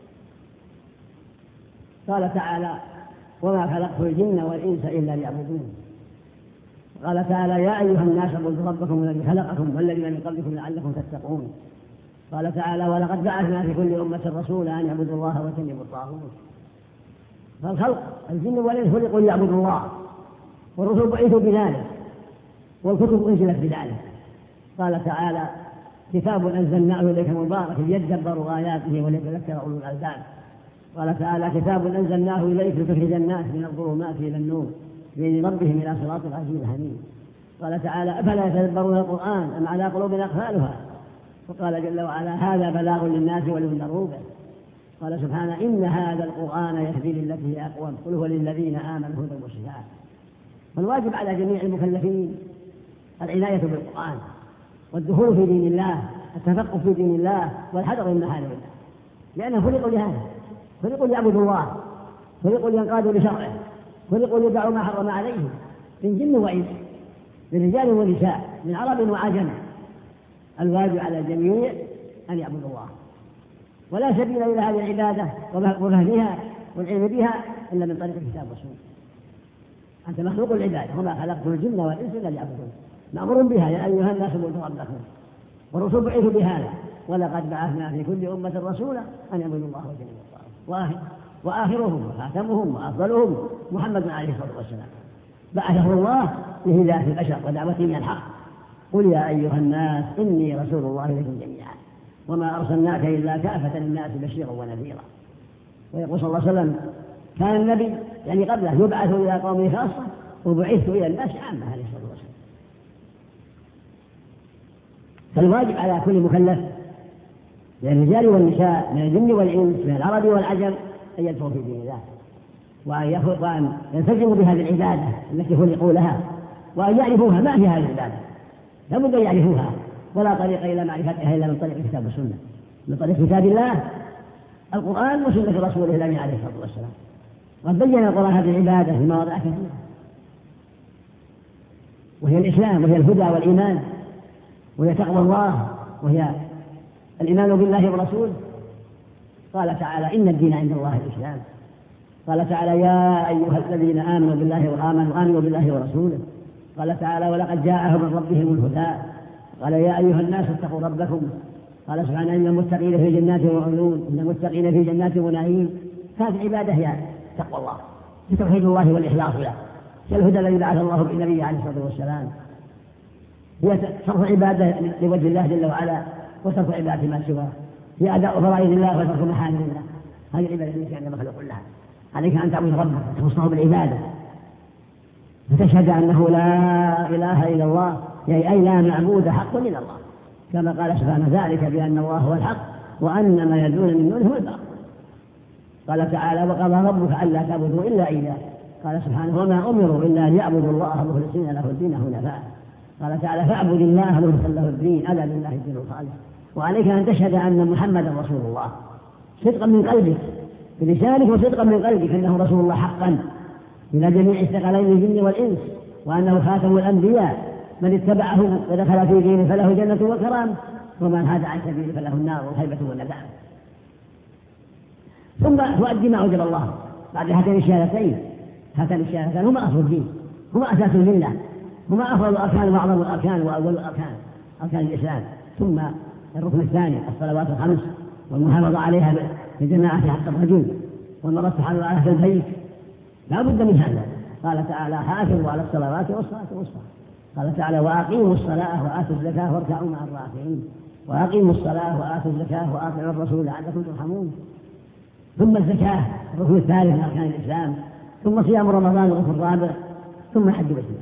Speaker 6: قال تعالى: وما خلقت الجن والإنس إلا ليعبدون. قال تعالى: يا أيها الناس اعبدوا ربكم الذي خلقكم والذين من قبلكم لعلكم تتقون. قال تعالى: ولقد بعثنا في كل أمة رسولا أن يعبدوا الله واجتنبوا الطاغوت. فالخلق الجن والإنس خلقوا ليعبدوا الله، والرسل بعثوا بذلك، والكتب أنزلت بذلك. قال تعالى: كتاب أنزلناه إليك مبارك ليدبروا آياته وليتذكر أولو الألباب. قال تعالى: كتاب أنزلناه إليك لتخرج الناس من الظلمات إلى النور بإذن ربهم إلى صراط العزيز الحميد. قال تعالى: أفلا يتدبرون القرآن أم على قلوب أقفالها. وقال جل وعلا: هذا بلاغ للناس ولينذروا به. قال سبحانه: إن هذا القرآن يهدي للتي هي أقوم قل هو للذين آمنوا هدى وشفاء. فالواجب على جميع المكلفين العناية بالقرآن، والدخول في دين الله، التفقه في دين الله، والحذر من محارم الله، لأنهم خلقوا لهذا، خلقوا ليعبدوا الله، خلقوا لينقادوا لشرعه، خلقوا ليدعوا ما حرم عليهم من جن وإنس، من رجال ونساء، من عرب وعجم. الواجب على الجميع أن يعبدوا الله، ولا سبيل إلى هذه العبادة وفهمها والعلم بها إلا من طريق الكتاب والسنة. أنت مخلوق العبادة، وما خلقت الجن والإنس إلا ليعبدون، مأمور بها: يا أيها الناس اعبدوا ربكم. والرسل بعثوا بهذا: ولقد بعثنا في كل أمة رسولا أن يعبدوا الله واجتنبوا الطاغوت. وآخرهم وخاتمهم وأفضلهم محمد عليه الصلاة والسلام، بعثه الله لهداية البشر ودعوتهم إلى الحق. قل يا أيها الناس إني رسول الله إليكم جميعا وما أرسلناك إلا كافة للناس بشيرا ونذيرا. ويقول صلى الله عليه وسلم: كان النبي يعني قبله يبعث إلى قومه خاصة، وبعثت إلى الناس عامة عليه الصلاة والسلام. فالواجب على كل مكلف من الرجال والنساء، من الجن والإنس، من العرب والعجم، أن يدخلوا في دين الله، وأن يلتزموا بهذه العبادة التي خلقوا لها، وأن يعرفوها. ما هي هذه العبادة؟ لا بد أن يعرفوها، ولا طريق إلى معرفتها إلا من طريق الكتاب والسنة، من طريق كتاب الله القرآن وسنة رسوله الأمين عليه الصلاة والسلام. وقد بين القرآن هذه العبادة في مواضع كثيرة، وهي الإسلام، وهي الهدى والإيمان، وهي تقوى الله، وهي الإيمان بالله ورسوله. قال تعالى: إن الدين عند الله الإسلام. قال تعالى: يا أيها الذين آمنوا بالله وآمنوا آمنوا بالله ورسوله. قال تعالى: ولقد جاءهم من ربهم الهدى. قال: يا أيها الناس اتقوا ربكم. قال سبحانه: إن المتقين في جنات وعيون، إن المتقين في جنات ونعيم. هذه العبادة هي تقوى الله، في توحيد الله والإخلاص له، هي الهدى الذي بعث الله بالنبي عليه الصلاة والسلام، هي صرف عبادة لوجه الله جل وعلا، وصرف عبادة ما سواه، هي أداء فرائض الله وترك محارم الله. هذه العبادة التي كان مخلوق لها. عليك أن تعبد ربك وتخصه بالعبادة، وتشهد أنه لا إله إلا الله، يعني أي لا معبود حق إلا الله، كما قال سبحانه: ذلك بأن الله هو الحق وأن ما يدعون من دونه هو الباطل. قال تعالى: وقضى ربك ألا تعبدوا إلا إياه. قال سبحانه: وما أمروا إلا أن يعبدوا الله مخلصين له الدين حنفاء. قال تعالى: فاعبد الله مخلصا له الدين، ألا لله الدين الخالص. وعليك أن تشهد أن محمدا رسول الله صدقا من قلبك بلسانك، وصدقا من قلبك أنه رسول الله حقا إلى جميع الثقلين الجن والإنس، وأنه خاتم الأنبياء، من اتبعه ودخل في دينه فله جنة وكرام، ومن هاد عن سبيله فله النار وخيبة والندامة. ثم تؤدي ما أوجب الله بعد هاتين الشهادتين. هاتان الشهادتان هما أصل الدين، هما أساس الملة، هما أفضل الأركان وأعظم الأركان وأول الأركان، أركان الإسلام. ثم الركن الثاني الصلوات الخمس والمحافظة عليها بجماعة حق الرجل، والمرأة تحافظ على أهل البيت، لا بد من هذا. قال تعالى حافظوا على الصلوات والصلاة الوسطى. قال تعالى وأقيموا الصلاة وآتوا الزكاة واركعوا مع الراكعين. وأقيموا الصلاة وآتوا الزكاة وأطيعوا الرسول لعلكم ترحمون. ثم الزكاة الركن الثالث من أركان الإسلام. ثم صيام رمضان الركن الرابع. ثم حج بيت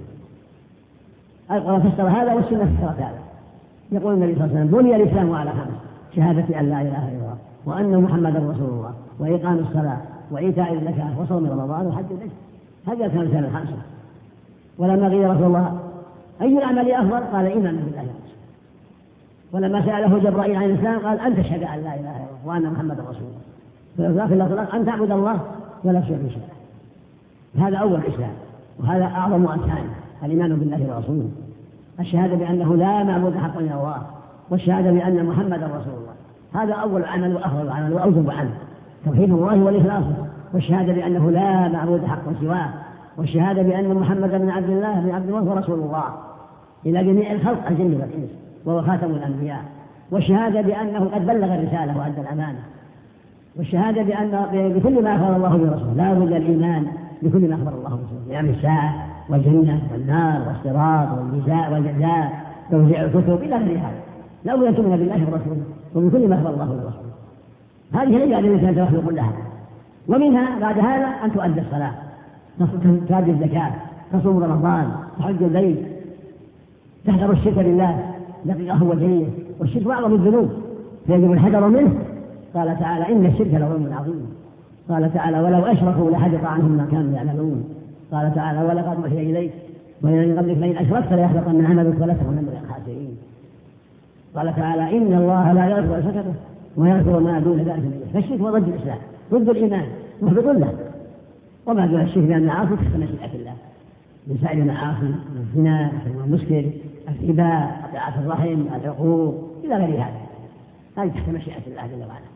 Speaker 6: الله. القرآن فسر هذا والسنة فسرت هذا. يقول النبي صلى الله عليه وسلم بني الإسلام على خمس: شهادة أن لا إله إلا الله وأن محمدا رسول الله وإقام الصلاة وإيتاء الزكاة وصوم رمضان وحج البيت. هذه أركان الإسلام الخمسة. ولما قيل رسول الله أي الأعمال أفضل؟ قال إيمان بالله ورسوله. ولما سأله جبرائيل عن الإسلام قال أن تشهد أن لا إله إلا الله وأن محمدا رسول الله. فلكن الله أن تعبد الله ولا تشرك به شيئا. هذا أول الإسلام، وهذا أعظم أركان الإيمان بالله ورسوله. الشهادة بأنه لا معبود حق إلا الله، والشهادة بأن محمدا رسول الله. هذا أول عمل وأفضل عمل وأوجب عنه توحيد الله والإخلاص، والشهادة بأنه لا معبود حق سواه، والشهادة بأن محمدا بن عبد الله بن عبد الله ورسول الله إلى جميع الخلق الجن والإنس وهو خاتم الأنبياء، والشهادة بأنه قد بلغ الرسالة وأدى الأمانة، والشهادة بأن بكل ما أخبر الله برسوله. لا بد الإيمان بكل ما أخبر الله برسوله، يعني الساعة والجنة والنار والصراط والجزاء والجزاء توزيع الكتب إلى غير هذا. لا بد أن تؤمن بالله ورسوله وبكل ما أخبر الله برسوله. هذه هي التي تدخل كلها. ومنها بعد هذا أن تؤدي الصلاة، تؤدي الزكاة، تصوم رمضان، تحج البيت، تحذر الشرك بالله دقيقه وجهيه، والشرك أعظم الذنوب فيجب الحذر منه. قال تعالى إن الشرك لظلم عظيم. قال تعالى ولو أشركوا لحبط عنهم ما كانوا يعملون. قال تعالى ولقد أوحي إليك ومن قبلك لئن أشركت ليحبطن عملك ولتكونن من الخاسرين. قال تعالى إن الله لا يغفر الشرك ويغفر ما دون ذلك من يشاء. فالشرك هو ضد الإسلام، ضد الإيمان، محبط له. وما دون الشرك من المعاصي تحت مشيئة الله من سائر المعاصي، الزنا، المسكر، الربا، قطيعة الرحم، العقوق إلى غير هذا، هذه تحت مشيئة الله جل وعلا.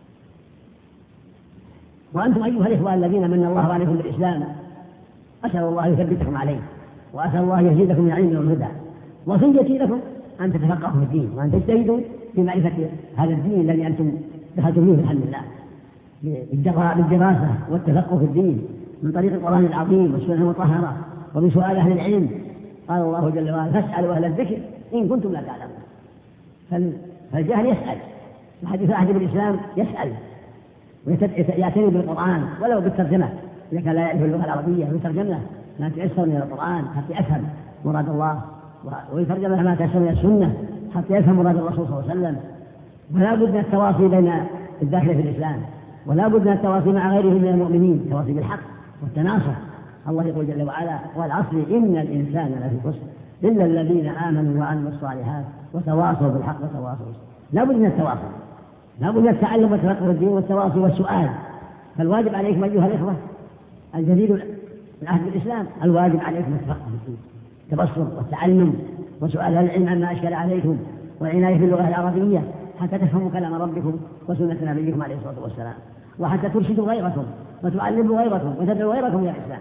Speaker 6: وأنتم أيها الإخوة الذين من الله عليكم بالإسلام أسأل الله يثبتكم عليه، وأسأل الله يزيدكم من العلم والهدى، وصيتي لكم أن تتفقهوا في الدين وأن تجتهدوا في معرفة هذا الدين الذي أنتم دخلتم فيه الحمد لله بالدراسة والتفقه في الدين من طريق القرآن العظيم والسنة المطهرة وبسؤال أهل العلم. قال الله جل وعلا فاسألوا أهل الذكر إن كنتم لا تعلمون. فالجاهل يسأل، الحديث أحد بالإسلام يسأل ويعتني بالقرآن ولو بالترجمة إذا كان لا يعرف اللغة العربية ويترجم له ما تيسر من القرآن حتى يفهم مراد الله، ويترجم له ما تيسر من السنة حتى يفهم مراد الرسول صلى الله عليه وسلم. ولا بد من التواصي بين الداخل في الإسلام، ولا بد من التواصي مع غيره من المؤمنين، التواصي بالحق والتناصح. الله يقول جل وعلا والعصر إن الإنسان لفي خسر إلا الذين آمنوا وعملوا الصالحات وتواصوا بالحق وتواصوا بالصبر. لا بد من التواصي، لا بد من التعلم وتفقه الدين والتواصي والسؤال. فالواجب عليكم أيها الإخوة الجديد العهد بالإسلام، الواجب عليكم التفقه في الدين، التبصر والتعلم وسؤال العلم عما أشكل عليكم والعناية باللغة العربية حتى تفهموا كلام ربكم وسنة نبيكم عليه الصلاة والسلام، وحتى ترشدوا غيركم وتعلموا غيركم وتدعوا غيركم إلى الإسلام.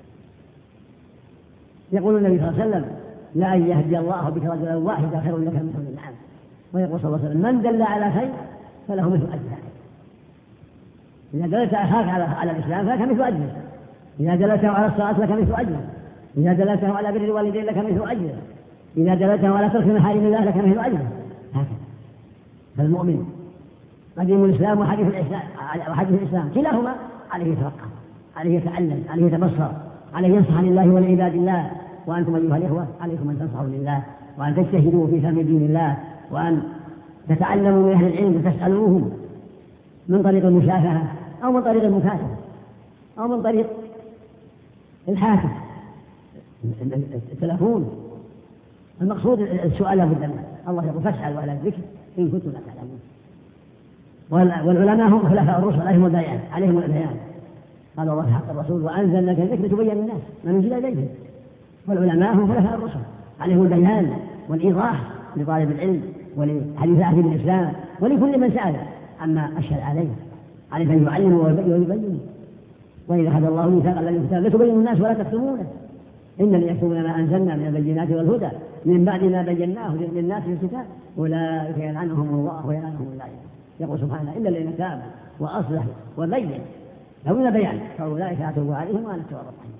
Speaker 6: يقول النبي صلى الله عليه وسلم لا أن يهدي الله بك رجلا واحدا خير لك من حمل النعم. ويقول صلى الله عليه وسلم من دل على خير فله مثل أجره. إذا دلت أخاك على على الإسلام فلك مثل أجره، إذا دلته على الصلاة لك مثل أجره، إذا دلته على بر الوالدين لك مثل أجره، إذا دلته على ترك محارم الله لك مثل أجره. هكذا. فالمؤمن قديم الإسلام وحديث الإسلام وحديث الإسلام كلاهما عليه يتفقه، عليه يتعلم، عليه يتبصر، عليه ينصح عن الله ولعباد الله. وأنتم أيها الإخوة عليكم أن تنصحوا لله وأن تجتهدوا في فهم دين الله، وأن تتعلموا من أهل العلم وتسألوهم من طريق المشافهة أو من طريق المكاتبة أو من طريق الحاسب التلفون. المقصود السؤال لابد منه. الله يقول فاسألوا أهل الذكر إن كنتم لا تعلمون. والعلماء هم خلفاء الرسل عليهم البيان عليهم البيان. قال الله حق الرسول وأنزلنا الذكر تبين للناس ما نزل إليهم. والعلماء هم خلفاء الرسل عليهم البيان والإيضاح لطالب العلم ولحديث أهل الإسلام ولكل من سأل عما أشهد عليه. عليه أن يعلموا ويبينوا. وإذا أخذ الله ميثاق الذين كتابوا لتبينوا الناس ولا تكتمونه إنما يكتمون ما أنزلنا من البينات والهدى من بعد ما بيناه للناس في الكتاب أولئك يلعنهم الله ويلعنهم اللائمون. يقول سبحانه إلا الذين تابوا وأصلحوا وبينوا لولا بيان فأولئك أتوب عليهم وأنا التواب الرحيم.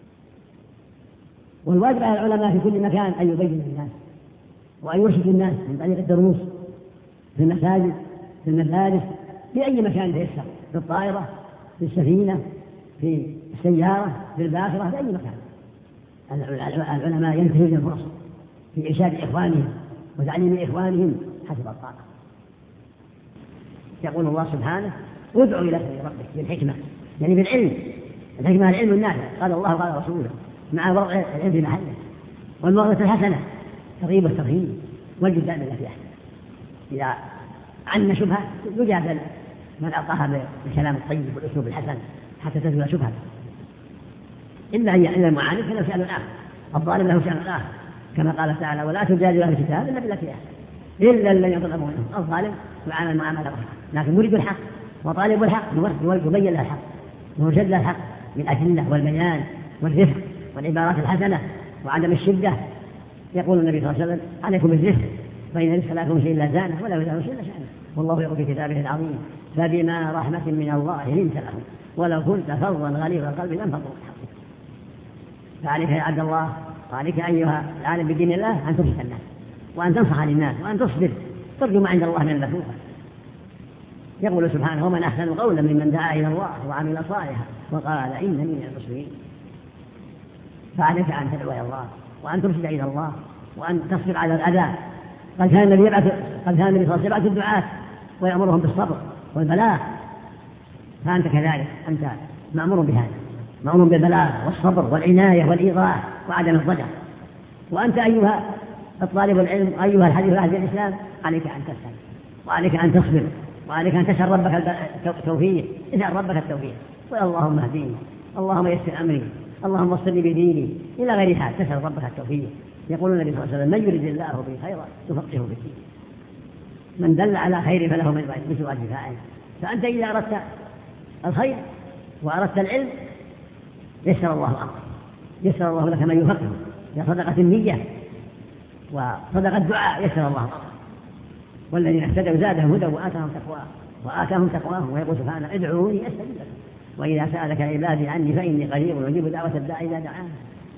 Speaker 6: والواجب على العلماء في كل مكان أن يبين للناس وأن يرشد الناس من طريق الدروس في المساجد في المدارس في أي مكان تيسر، في الطائرة في السفينة في السيارة في الباخرة في أي مكان. العلماء ينتهزون الفرص في إرشاد إخوانهم وتعليم إخوانهم حسب الطاقة. يقول الله سبحانه ادعو إلى سبيل ربك بالحكمة، يعني بالعلم. الحكمة العلم النافع، قال الله وقال رسوله، مع وضع العلم في محله، والموعظة الحسنة ترغيب والترهيب، والجدال بالتي أحسن. إذا عنا شبهة يجادل من ألقاها بالكلام الطيب والأسلوب الحسن حتى تزول شبهة. إلا إلا المعاند فله شأن آخر، الظالم له شأن آخر، كما قال تعالى ولا تجادلوا أهل الكتاب إلا بالتي أحسن إلا الذين يظلمون. الظالم يعامل معاملة أخرى، لكن مريد الحق وطالب الحق يبين له الحق ويرشد له الحق بالأدلة والبيان والرفق والعبارات الحسنة وعدم الشدة. يقول النبي صلى الله عليه وسلم عليكم بالرفق فإن الرفق لا يكون شيء إلا زانه ولا يزال شيء إلا شأنه. والله يقول في كتابه العظيم فبما رحمة من الله لنت لهم ولو كنت فظا غليظ القلب لانفضوا من حولك. فعليك يا عبد الله وعليك أيها العالم بدين الله أن ترشد الناس وأن تنصح للناس وأن تصبر ترجو ما عند الله من المثوبة. يقول سبحانه ومن أحسن قولا ممن دعا إلى الله وعمل صالحا وقال إنني من المسلمين. فعليك أن تدعو إلى الله وأن ترشد إلى الله وأن تصبر على الأذى. قد كان النبي يبعث قد كان النبي صلى الله عليه وسلم يبعث الدعاة ويأمرهم بالصبر والبلاغ، فأنت كذلك أنت مأمور بهذا، مأمور بالبلاغ والصبر والعناية والإيضاح وعدم الضجر. وأنت أيها الطالب العلم أيها الحديث عن الإسلام عليك أن تسأل وعليك أن تصبر وعليك أن تسأل ربك التوفيق. اسأل ربك التوفيق اللهم اهديني اللهم يسر أمري اللهم وصلني بديني إلى غير هذا. تسأل ربك التوفيق. يقول النبي صلى الله عليه وسلم من يريد الله به خيرا يفقهه في الدين. من دل على خير فله مثل أجر فاعل. فأنت إذا أردت الخير وأردت العلم يسر الله أمرك، يسر الله لك من يفقهه يا صدقة النية وصدقة الدعاء يسر الله أمرك. والذين اهتدوا زادهم هدى وآتاهم تقواه وآتاهم تقواهم. ويقول سبحانه ادعوني أستجب لكم وإذا سألك عبادي عني فإني قريب أجيب دعوة الداعي إذا دعاني.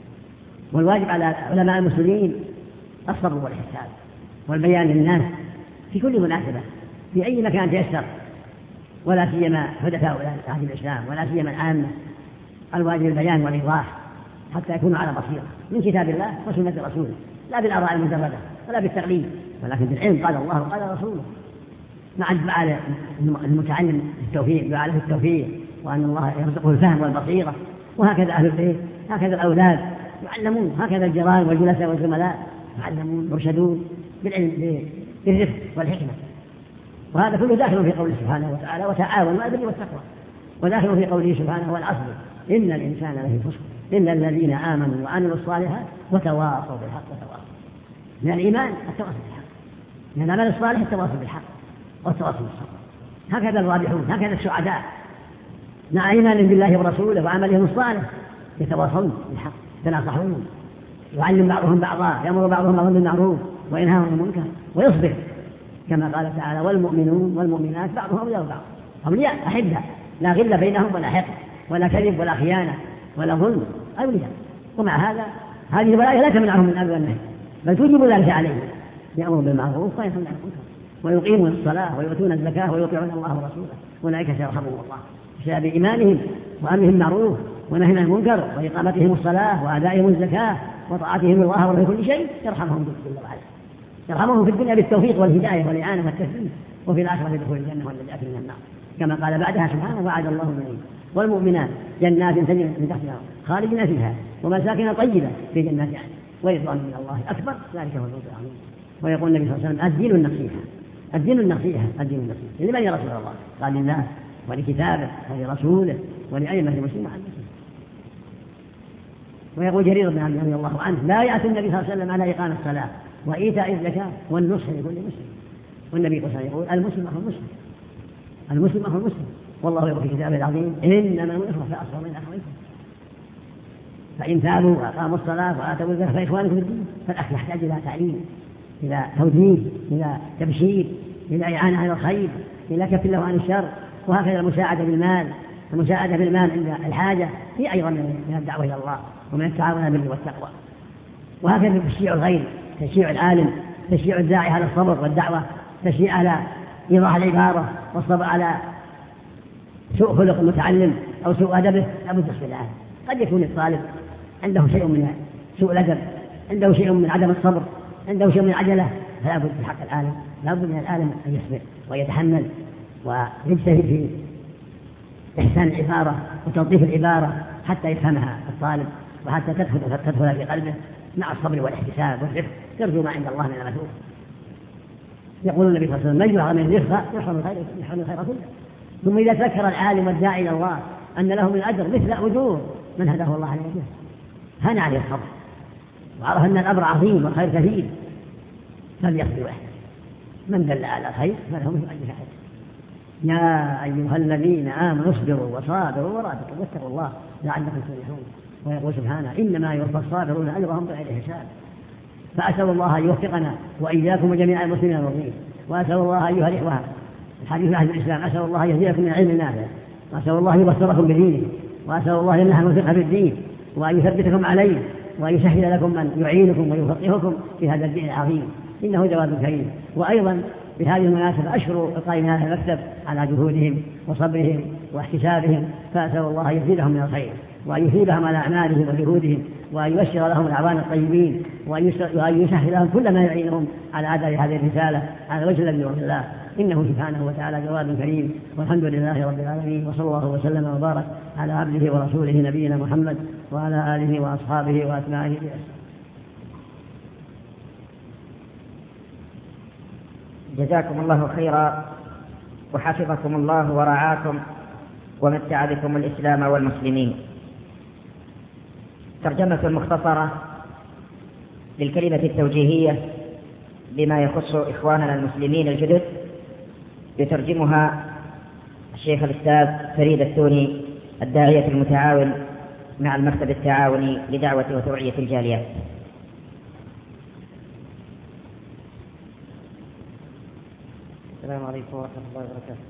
Speaker 6: والواجب على علماء المسلمين الصبر والإحسان والبيان للناس في كل مناسبة في أي مكان تيسر، ولا سيما حدثاء أهل الإسلام ولا سيما العامة. الواجب البيان والإيضاح حتى يكونوا على بصيرة من كتاب الله وسنة رسوله، لا بالآراء المجردة ولا بالتقليد، ولكن بالعلم قال الله وقال رسوله، مع الدعاء المتعلم التوفيق دعاء له التوفيق وأن الله يرزقه الفهم والبصيرة. وهكذا أهل البيت هكذا الأولاد يعلمون، هكذا الجيران والجلساء والزملاء يعلمون يرشدون بالعلم بالرفق والحكمة. وهذا كله داخل في قوله سبحانه وتعالى وتعاونوا على البر والتقوى، وداخل في قوله سبحانه والعصر إن الإنسان لفي خسر إلا الذين آمنوا وعملوا الصالحات وتواصوا بالحق وتواصوا. من الإيمان التواصي بالحق، من العمل الصالح التواصي بالحق والتواصي بالصبر. هكذا الرابحون هكذا السعداء مع إيمان بالله ورسوله وعملهم الصالح يتواصون بالحق يتناصحون يعلم بعضهم بعضا يأمر بعضهم بعضا بالمعروف وينهى عن المنكر ويصبر، كما قال تعالى والمؤمنون والمؤمنات بعضهم أولياء بعض أولياء أحبة لا غل بينهم ولا حقد ولا كذب ولا خيانة ولا ظلم أولياء. ومع هذا هذه الولاية لا تمنعهم من الأمر والنهي بل توجب ذلك عليهم، يأمرون بالمعروف وينهون عن المنكر ويقيمون الصلاة ويؤتون الزكاة ويطيعون الله ورسوله أولئك سيرحمهم الله بسبب إيمانهم وأمرهم بالمعروف ونهيهم عن المنكر وإقامتهم الصلاة وأدائهم الزكاة وطاعتهم الله ورسوله كل شيء يرحمهم جل وعلا، يرحمهم في الدنيا بالتوفيق والهداية والإعانة والتسليم، وفي الآخرة بدخول الجنة والنجاة من النار، كما قال بعدها سبحانه وعد الله المؤمنين والمؤمنات جنات تجري من تحتها خالدين فيها ومساكن طيبة في جنات عدن ورضوان من الله أكبر ذلك هو الفوز العظيم. ويقول النبي صلى الله عليه وسلم الدين النصيحة الدين النصيحة الدين النصيحة لمن يا رسول الله؟ قال لله ولكتابه ولرسوله ولأئمة المسلمين على المسلمين. ويقول جرير بن عبد الله رضي الله عنه لا يأتي النبي صلى الله عليه وسلم على إقامة الصلاة وإيتاء الزكاة والنصح لكل مسلم. والنبي صلى الله عليه وسلم يقول المسلم أخو المسلم المسلم أخو المسلم والله يقول في كتابه العظيم إنما الإخوة فأصغر من أخويكم، فإن تابوا وأقاموا الصلاة وآتوا الزكاة فإخوانكم في الدين. فالأخ يحتاج إلى تعليم، إلى توجيه، إلى تبشير، إلى إعانة على الخير، إلى كف له عن الشر. وهكذا المساعدة بالمال، المساعدة بالمال عند الحاجة هي أيضا من الدعوة إلى الله ومن التعاون على البر والتقوى. وهكذا تشجيع الغير، تشجيع العالم، تشجيع الداعي على الصبر والدعوة، تشجيع على إيضاح العبارة والصبر على سوء خلق المتعلم أو سوء أدبه. لابد تصبر العالم. قد يكون الطالب عنده شيء من سوء الأدب، عنده شيء من عدم الصبر، عنده شيء من العجلة، فلا بد في حق العالم، لا بد من العالم أن يصبر ويتحمل ويجتهد في إحسان العبارة وتلطيف العبارة حتى يفهمها الطالب وحتى تدخل تدخل في قلبه مع الصبر والاحتساب والرفق، ترجو ما عند الله من المثوب. يقول النبي صلى الله عليه وسلم: من يعظم الرفق يحرم الخير يحرم الخير كله. ثم إذا ذكر العالم والداعي إلى الله أن له من الأجر مثل أجور من هداه الله عليه وسلم هان عليه الصبر وعرف أن الأمر عظيم والخير كثير، فليصبر وحده. من دل على الخير فله مثل أجر فاعله. يا أيها الذين آمنوا اصبروا وصابروا ورابطوا واتقوا الله لعلكم تفلحون. ويقول سبحانه: إنما يوفى الصابرون أجرهم بغير حساب. فأسأل الله أن يوفقنا وإياكم وجميع المسلمين المؤمنين. وأسأل الله أيها الإخوة الحديث عن الإسلام، أسأل الله أن يهديكم من علم نافع، وأسأل الله أن يبصركم بدينه، وأسأل الله أن يمنحكم الفقه في الدين وأن يثبتكم عليه وأن يسهل لكم من يعينكم ويفقهكم في هذا الدين العظيم، إنه جواد كريم. وأيضا بهذه المناسبة أشكر القائمين على المكتب على جهودهم وصبرهم واحتسابهم، فأسأل الله أن يزيدهم من الخير وأن يثيبهم على أعمالهم وجهودهم وأن يبشر لهم الأعوان الطيبين وأن يسهل لهم كل ما يعينهم على أداء هذه الرسالة على وجه الذي يرضي الله، إنه سبحانه وتعالى جواد كريم. والحمد لله رب العالمين، وصلى الله وسلم وبارك على عبده ورسوله نبينا محمد وعلى آله وأصحابه وأتباعه بإحسان.
Speaker 2: جزاكم الله خيرا وحفظكم الله ورعاكم ومتع بكم الإسلام والمسلمين. ترجمة مختصرة للكلمة التوجيهية بما يخص إخواننا المسلمين الجدد يترجمها الشيخ الأستاذ فريد الثوني الداعية المتعاون مع المكتب التعاوني لدعوة وتوعية الجاليات.
Speaker 7: السلام عليكم ورحمة الله وبركاته.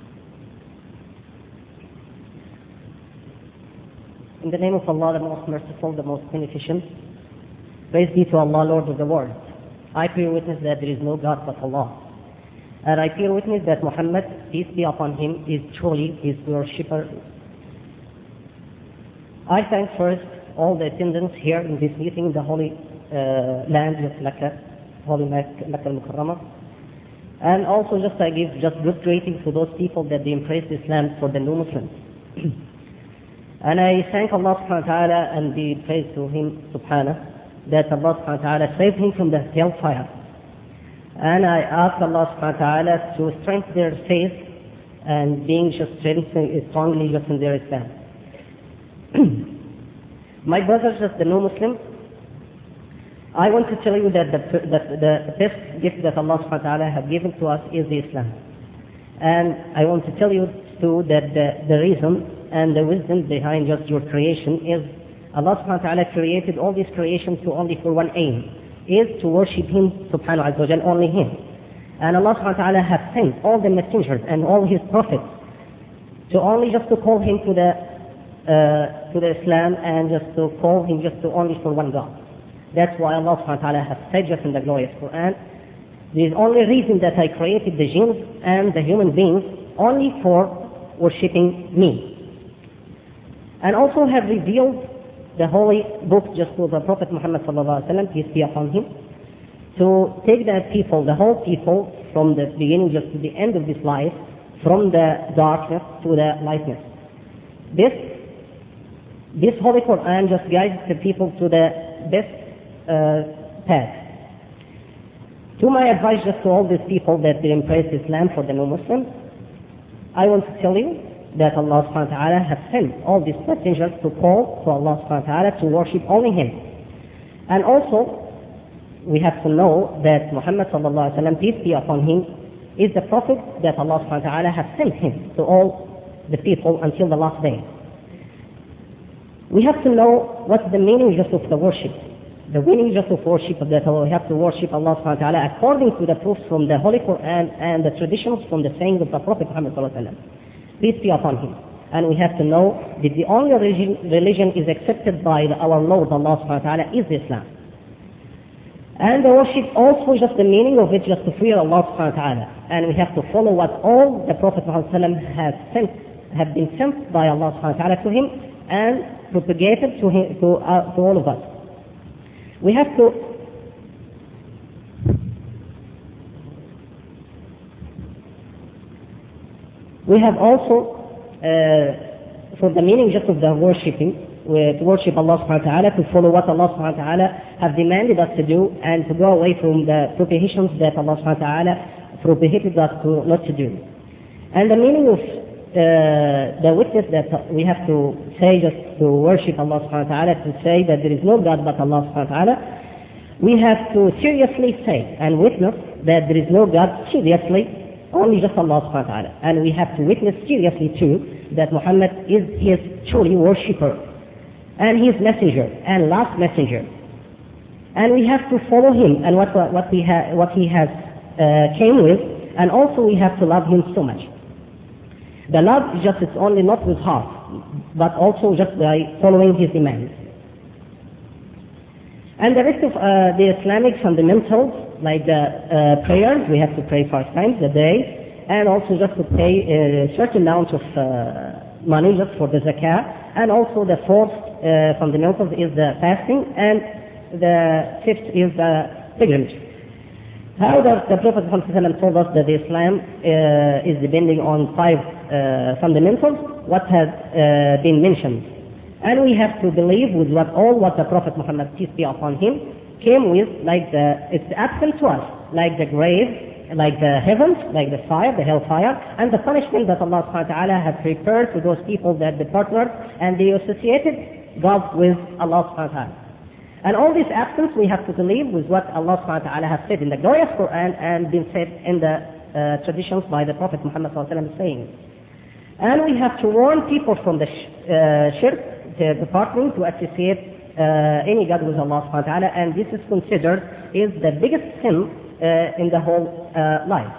Speaker 7: In the name of Allah, the most merciful, the most beneficent, praise be to Allah, Lord of the world. I bear witness that there is no God but Allah. And I bear witness that Muhammad, peace be upon him, is truly his worshipper. I thank first all the attendants here in this meeting in the holy uh, land of Mecca, holy Mecca al-Mukarramah. And also just I give just good greetings to those people that they embraced Islam for the new Muslims. And I thank Allah subhanahu wa ta'ala and be praised to him subhanahu that Allah subhanahu wa ta'ala saved him from the hellfire. And I ask Allah subhanahu wa ta'ala to strengthen their faith and being just strongly just in their Islam. My brothers, just the new Muslims, I want to tell you that the, that the best gift that Allah subhanahu wa ta'ala has given to us is the Islam. And I want to tell you too that the, the reason and the wisdom behind just your creation is Allah subhanahu wa ta'ala created all these creations to only for one aim, is to worship Him subhanahu wa ta'ala, only Him. And Allah subhanahu wa ta'ala has sent all the messengers and all His prophets to only just to call Him to the, uh, to the Islam and just to call Him just to only for one God. That's why Allah subhanahu wa ta'ala has said just in the glorious Quran, there is only reason that I created the jinns and the human beings only for worshipping me. And also have revealed the holy book just to the Prophet Muhammad sallallahu alaihi wasallam, peace be upon him, to take the people, the whole people, from the beginning just to the end of this life, from the darkness to the lightness. This, this holy Quran just guides the people to the best uh, path. To my advice just to all these people that they embrace Islam for the new Muslims, I want to tell you that Allah subhanahu wa ta'ala has sent all these messengers to call to Allah subhanahu wa ta'ala to worship only Him. And also, we have to know that Muhammad sallallahu alaihi wasallam, peace be upon him, is the prophet that Allah subhanahu wa ta'ala has sent him to all the people until the last day. We have to know what's the meaning just of the worship. The meaning just of worship of that we have to worship Allah subhanahu wa ta'ala according to the proofs from the Holy Quran and the traditions from the sayings of the Prophet Muhammad sallallahu alaihi wasallam. Peace be upon him. And we have to know that the only religion, religion is accepted by the, our Lord Allah subhanahu wa ta'ala is Islam. And the worship also just the meaning of it just to fear Allah subhanahu wa ta'ala. And we have to follow what all the Prophet Muhammad sallallahu alaihi wasallam has sent, have been sent by Allah subhanahu wa ta'ala to him and propagated to, him, to, uh, to all of us. We have to we have also uh, for the meaning just of the worshipping, uh, to worship Allah subhanahu wa ta'ala, to follow what Allah subhanahu wa ta'ala have demanded us to do and to go away from the prohibitions that Allah subhanahu wa ta'ala prohibited us to not to do. And the meaning of Uh, the witness that we have to say just to worship Allah subhanahu wa ta'ala, to say that there is no God but Allah subhanahu wa ta'ala, we have to seriously say and witness that there is no God seriously, only just Allah subhanahu wa ta'ala. And we have to witness seriously too that Muhammad is his truly worshipper and his messenger and last messenger. And we have to follow him and what, what, we ha- what he has uh, came with, and also we have to love him so much. The love is just it's only not with heart, but also just by following his demands. And the rest of uh, the Islamic fundamentals, like the uh, prayers, we have to pray five times a day, and also just to pay a certain amount of uh, money just for the zakah, and also the fourth uh, fundamentals is the fasting, and the fifth is the pilgrimage. However, the Prophet Muhammad told us that Islam uh, is depending on five uh, fundamentals, what has uh, been mentioned. And we have to believe with what all what the Prophet Muhammad, peace be upon him, came with, like the, it's absent to us, like the grave, like the heavens, like the fire, the hellfire, and the punishment that Allah subhanahu wa ta'ala had prepared to those people that they partnered and they associated God with Allah subhanahu wa ta'ala. And all this absence we have to believe with what Allah subhanahu wa ta'ala has said in the glorious Quran and been said in the uh, traditions by the Prophet Muhammad sallallahu alaihi wasallam saying. And we have to warn people from the sh- uh, shirk, the, the partnering to associate uh, any God with Allah subhanahu wa ta'ala, and this is considered is the biggest sin uh, in the whole uh, life.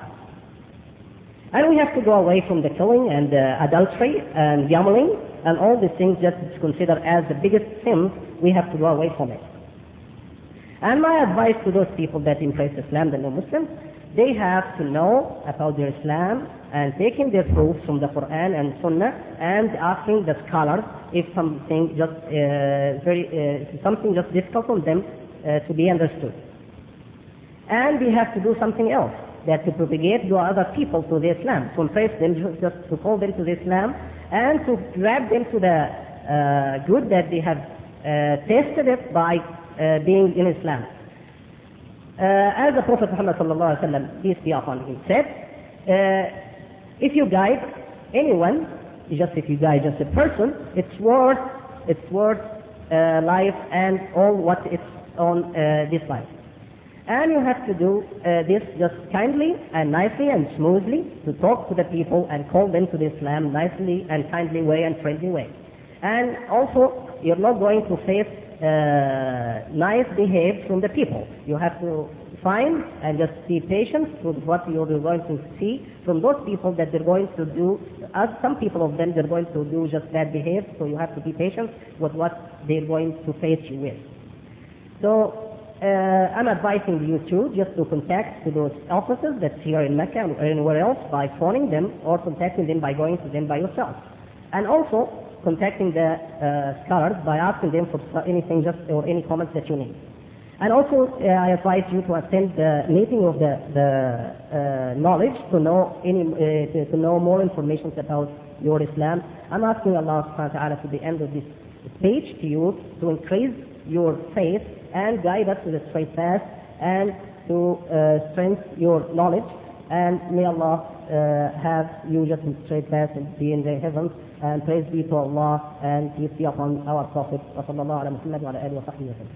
Speaker 7: And we have to go away from the killing and uh, adultery and gambling and all these things that is considered as the biggest sin. We have to go away from it. And my advice to those people that embrace Islam, the non-Muslims, they have to know about their Islam and taking their proofs from the Quran and Sunnah and asking the scholars if something just uh, very uh, something just difficult for them uh, to be understood. And we have to do something else, that to propagate to other people to the Islam, to embrace them, just to call them to the Islam, and to grab them to the uh, good that they have uh, tasted it by uh, being in Islam. Uh, as the Prophet Muhammad sallallahu alaihi wasallam, peace be upon him, said, uh, if you guide anyone, just if you guide just a person, it's worth, it's worth uh, life and all what it's on uh, this life. And you have to do uh, this just kindly and nicely and smoothly, to talk to the people and call them to the Islam nicely and kindly way and friendly way. And also, you're not going to face uh, nice behavior from the people. You have to find and just be patient with what you're going to see from those people that they're going to do, as some people of them, they're going to do just bad behavior, so you have to be patient with what they're going to face you with. So, Uh, I'm advising you too just to contact to those offices that's here in Mecca or anywhere else by phoning them or contacting them by going to them by yourself. And also contacting the uh, scholars by asking them for anything just or any comments that you need. And also uh, I advise you to attend the meeting of the, the uh, knowledge to know any uh, to, to know more information about your Islam. I'm asking Allah subhanahu wa ta'ala to the end of this speech to you to increase your faith and guide us to the straight path and to uh, strengthen your knowledge, and may Allah uh, have you just in the straight path and be in the heavens, and praise be to Allah and peace be upon our Prophet sallallahu alaihi wasallam wa ala alihi wa sahbihi wa sallam.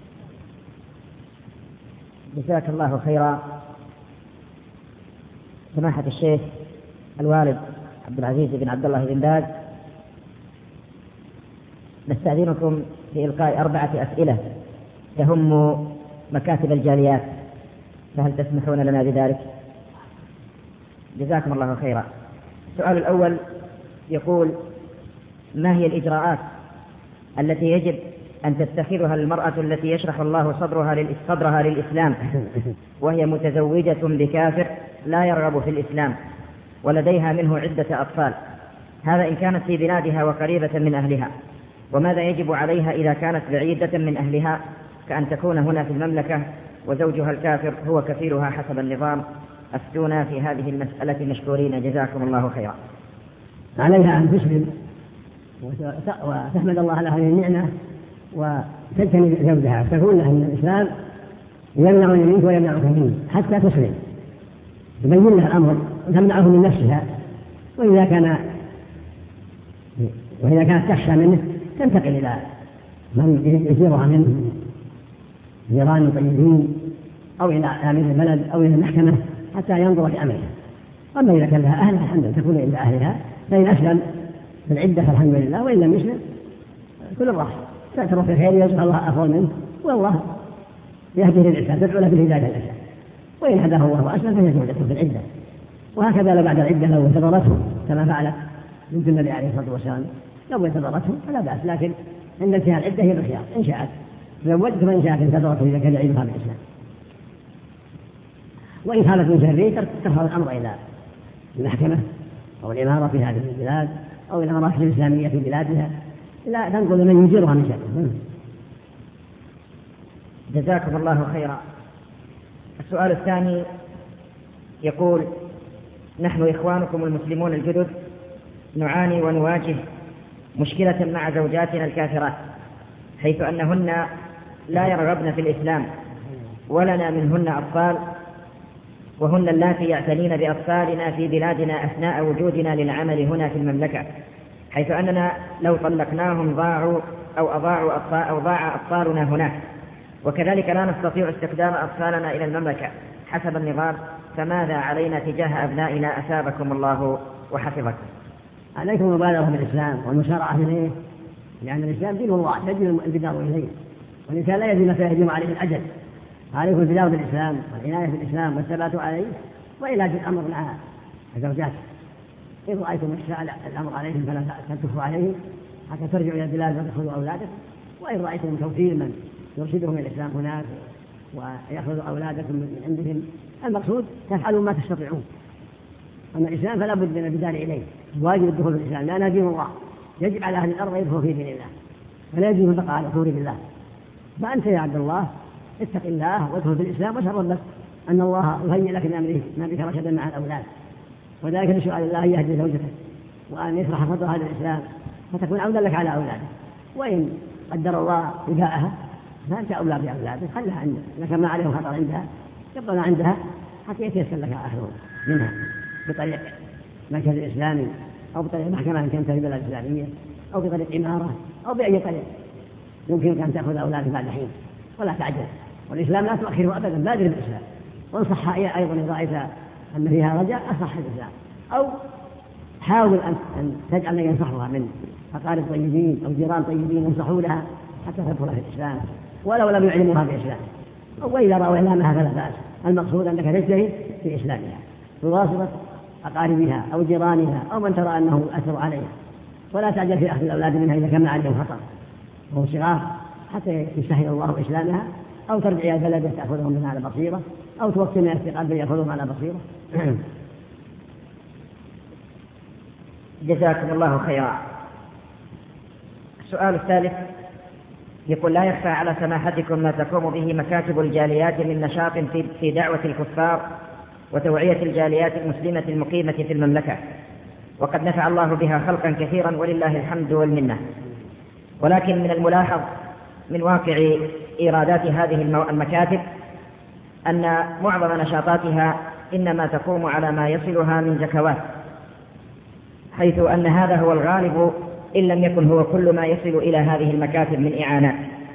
Speaker 2: جزاك الله خيرا سماحة الشيخ الوالد عبد العزيز بن عبد الله بن باز، نستأذنكم في إلقاء أربعة أسئلة تهم مكاتب الجاليات، فهل تسمحون لنا بذلك؟ جزاكم الله خيرا. السؤال الأول يقول: ما هي الإجراءات التي يجب أن تتخذها المرأة التي يشرح الله صدرها صدرها للإسلام وهي متزوجة بكافر لا يرغب في الإسلام ولديها منه عدة أطفال، هذا إن كانت في بلادها وقريبة من أهلها؟ وماذا يجب عليها إذا كانت بعيدة من أهلها كأن تكون هنا في المملكة وزوجها الكافر هو كفيلها حسب النظام؟ أفتونا في هذه المسألة مشكورين جزاكم الله خيرا.
Speaker 6: عليها أن تسلم وتحمد الله على هذه النعمة وتجتنب زوجها، تقول له أن الإسلام يمنعني منك ويمنعك مني حتى تسلم، تبين لها الأمر وتمنعه من نفسها. وإذا كان وإذا كانت تخشى منه تنتقل إلى من يجيرها منه، جيران طيبين، أو إلى أمير البلد أو إلى المحكمة حتى ينظر في أمرها. أما إذا كان لها أهلها الحمد لله تكون إلى أهلها، فإن أسلم في العدة فالحمد لله، وإن لم يسلم كل الراحة تعترف بالخير يجعل الله أفضل منه، والله يهديه للإسلام، تدعو له بالهداية للإسلام، وإن هداه الله وأسلم فهي زوجته في العدة. وهكذا بعد العدة لو انتظرته كما فعلت بنت النبي عليه الصلاة والسلام، لو انتظرته فلا بأس، لكن عند انتهاء العدة هي بالخيار إن شاءت زوجت، وإن شاءت انتظرته إذا كان يعيدها بالإسلام. وإن كانت من شره ترفع الأمر إلى المحكمة أو الإمارة في هذه البلاد أو إلى المراكز الإسلامية في بلادها، لا تنقل من يجيرها من شره.
Speaker 2: جزاكم الله خيرا. السؤال الثاني يقول: نحن إخوانكم المسلمون الجدد نعاني ونواجه مشكلة مع زوجاتنا الكافرات، حيث أنهن لا يرغبن في الإسلام ولنا منهن أطفال، وهن اللاتي يعتنين بأطفالنا في بلادنا أثناء وجودنا للعمل هنا في المملكة، حيث أننا لو طلقناهم ضاعوا أو أضاعوا أطفال أو ضاع أطفالنا هناك، وكذلك لا نستطيع استخدام أطفالنا إلى المملكة حسب النظام، فماذا علينا تجاه أبنائنا أثابكم الله وحفظكم؟
Speaker 6: عليكم المبالغة بالإسلام والمسارعة إليه، لأن الإسلام دين الله يجب البدار إليه، والإنسان لا يجب متى يهجم عليه الأجل. عليكم البدار بالإسلام والعناية بالإسلام والثبات عليه وعلاج الأمر مع الزوجات. إن رأيتم الشاء الأمر عليهم فلا تنكفوا عليهم حتى ترجعوا إلى البلاد وتأخذوا أولادكم، وإن رأيتم توفير من يرشدهم إلى الإسلام هناك ويأخذوا أولادكم من عندهم، المقصود تفعلوا ما تستطيعون. أما الإسلام فلا بد من البدار إليه، واجب الدخول في الإسلام لأنه دين الله، يجب على أهل الأرض يدخلوا في دين الله، ولا يجب البقاء على كفر بالله. فأنت يا عبد الله اتق الله وادخل في الإسلام، واشهد لك أن الله يهيئ لك من أمره ما بك رشدا مع الأولاد، وذلك بسؤال الله أن يهدي زوجتك وأن يشرح صدرها للإسلام فتكون عودا لك على أولادك. وإن قدر الله وفاءها فأنت أولى بأولادك، خلها عندك، لك ما عليهم خطر عندها يبقى عندها حتى يتيسر لك أخذهم منها بطريق مركز الإسلامي أو بطريق محكمة إن كانت في بلد إسلامية أو بطريق إمارة أو بأي طريق يمكنك أن تأخذ أولادك بعد حين، ولا تعجل. والإسلام لا تؤخره أبدا، بادر بالإسلام. وانصح أيضا إذا رأيت أن فيها رجاء أصح الإسلام، أو حاول أن تجعل من ينصحها من أقارب طيبين أو جيران طيبين ينصحوا لها حتى تدخل في الإسلام ولو لم يعلموها بإسلام. وإذا رأوا إعلامها فلا بأس، المقصود أنك تجتهد في إسلامها بواسطة أقاربها أو جيرانها أو من ترى أنه أثر عليها، ولا تعجل في أخذ الأولاد منها إذا كان عليهم خطر وهو صغار حتى يسهل الله إسلامها، أو ترجع إلى البلد تأخذهم منها على بصيرة، أو توكل من الاستقامة يأخذهم على بصيرة.
Speaker 2: جزاكم الله خيرا. السؤال الثالث يقول: لا يخفى على سماحتكم ما تقوم به مكاتب الجاليات من نشاط في دعوة الكفار وتوعية الجاليات المسلمة المقيمة في المملكة، وقد نفع الله بها خلقا كثيرا ولله الحمد والمنة، ولكن من الملاحظ من واقع إيرادات هذه المكاتب أن معظم نشاطاتها إنما تقوم على ما يصلها من زكوات، حيث أن هذا هو الغالب إن لم يكن هو كل ما يصل إلى هذه المكاتب من إعانات.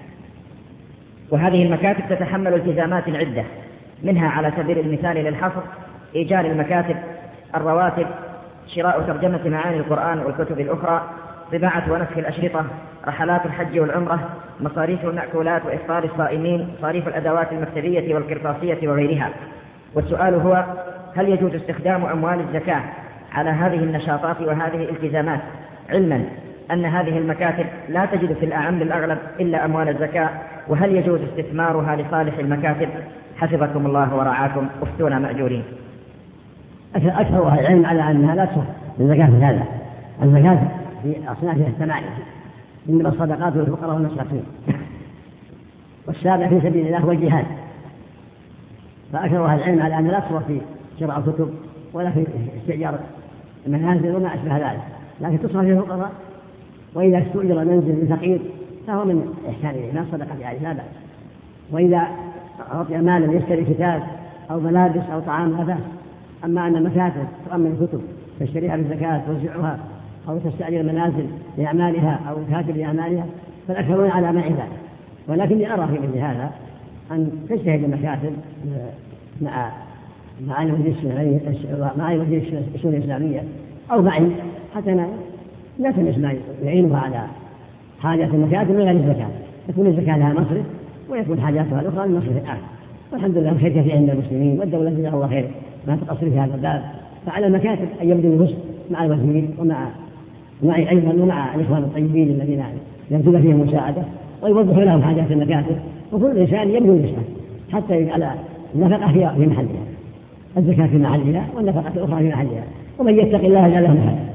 Speaker 2: وهذه المكاتب تتحمل التزامات عدة، منها على سبيل المثال للحصر إيجار المكاتب، الرواتب، شراء ترجمة معاني القرآن والكتب الأخرى، طباعة ونسخ الأشرطة، رحلات الحج والعمرة، مصاريف المأكولات وإفطار الصائمين، مصاريف الأدوات المكتبية والقرطاسية وغيرها. والسؤال هو: هل يجوز استخدام أموال الزكاة على هذه النشاطات وهذه الالتزامات، علما أن هذه المكاتب لا تجد في الأعم الأغلب إلا أموال الزكاة؟ وهل يجوز استثمارها لصالح المكاتب؟ حفظكم الله ورعاكم، افتونا مأجورين.
Speaker 6: أكثر أهل العلم على أنها لا تصح الزكاة في هذا. الزكاة في أصنافها الثمانية، إنما الصدقات للفقراء والمساكين، والسابع في سبيل الله والجهاد. فأكثر أهل العلم على أن لا تصح في شراء الكتب ولا في استئجار المنازل وما أشبه ذلك، لكن تصرف في الفقراء. وإذا استؤجر منزل لفقير فهو من إحسانه لا صدقة عليه لا بأس. وإذا أعطي مالا يشتري كتاب أو ملابس أو طعام لا بأس. أما أن المكاتب تؤمن الكتب تشتريها بالزكاة توزعها أو تستأجر المنازل لأعمالها أو الكاتب لأعمالها فالأكثرون على منع ذلك. ولكني أرى في مثل هذا أن تجتهد المكاتب مع معالي وزير الشؤون الإسلامية أو معي حتى نلتمس ما يعينها على حاجات المكاتب من غير الزكاة، تكون الزكاة لها مصرف ويكون حاجاتها الأخرى من مصرف الآن. والحمد لله خير كثير عند المسلمين، والدولة جزاها الله خير ما تقصر في هذا الباب. فعلى المكاتب أن يبذلوا الوسط مع الوزير ومع معي أيضا ومع الإخوان الطيبين الذين يبذل فيهم مساعدة ويوضحوا لهم حاجات المكاتب، وكل إنسان يبذل نفسه حتى يجعل النفقة في محلها، الزكاة في محلها والنفقة الأخرى في محلها، ومن يتق الله يجعل له مخرجا.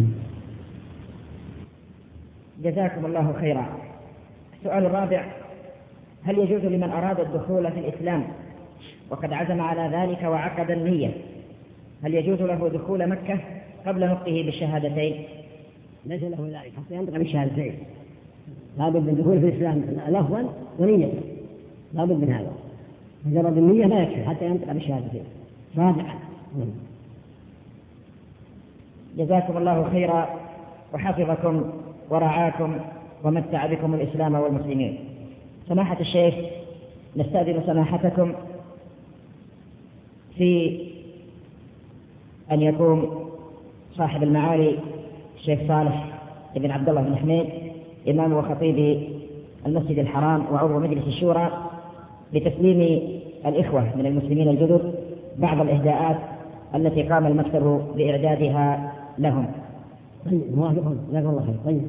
Speaker 2: جزاكم الله خيرا. السؤال الرابع: هل يجوز لمن أراد الدخول في الإسلام وقد عزم على ذلك وعقد النية، هل يجوز له دخول مكة قبل نطقه بالشهادتين؟
Speaker 6: ليس له ذلك حتى ينطق بالشهادتين، لا بد من الدخول في الإسلام لفظا ونية، لا بد من هذا. مجرد النية لا يكفي حتى ينطق بالشهادتين صادقا.
Speaker 2: جزاكم الله خيرا وحفظكم ورعاكم ومتع بكم الإسلام والمسلمين. سماحة الشيخ، نستأذن سماحتكم في أن يقوم صاحب المعالي الشيخ صالح بن عبد الله بن حميد إمام وخطيب المسجد الحرام وعضو مجلس الشورى بتسليم الإخوة من المسلمين الجدد بعض الإهداءات التي قام المكتب بإعدادها لهم.
Speaker 6: طيب موافقون، جزاكم الله خير. طيب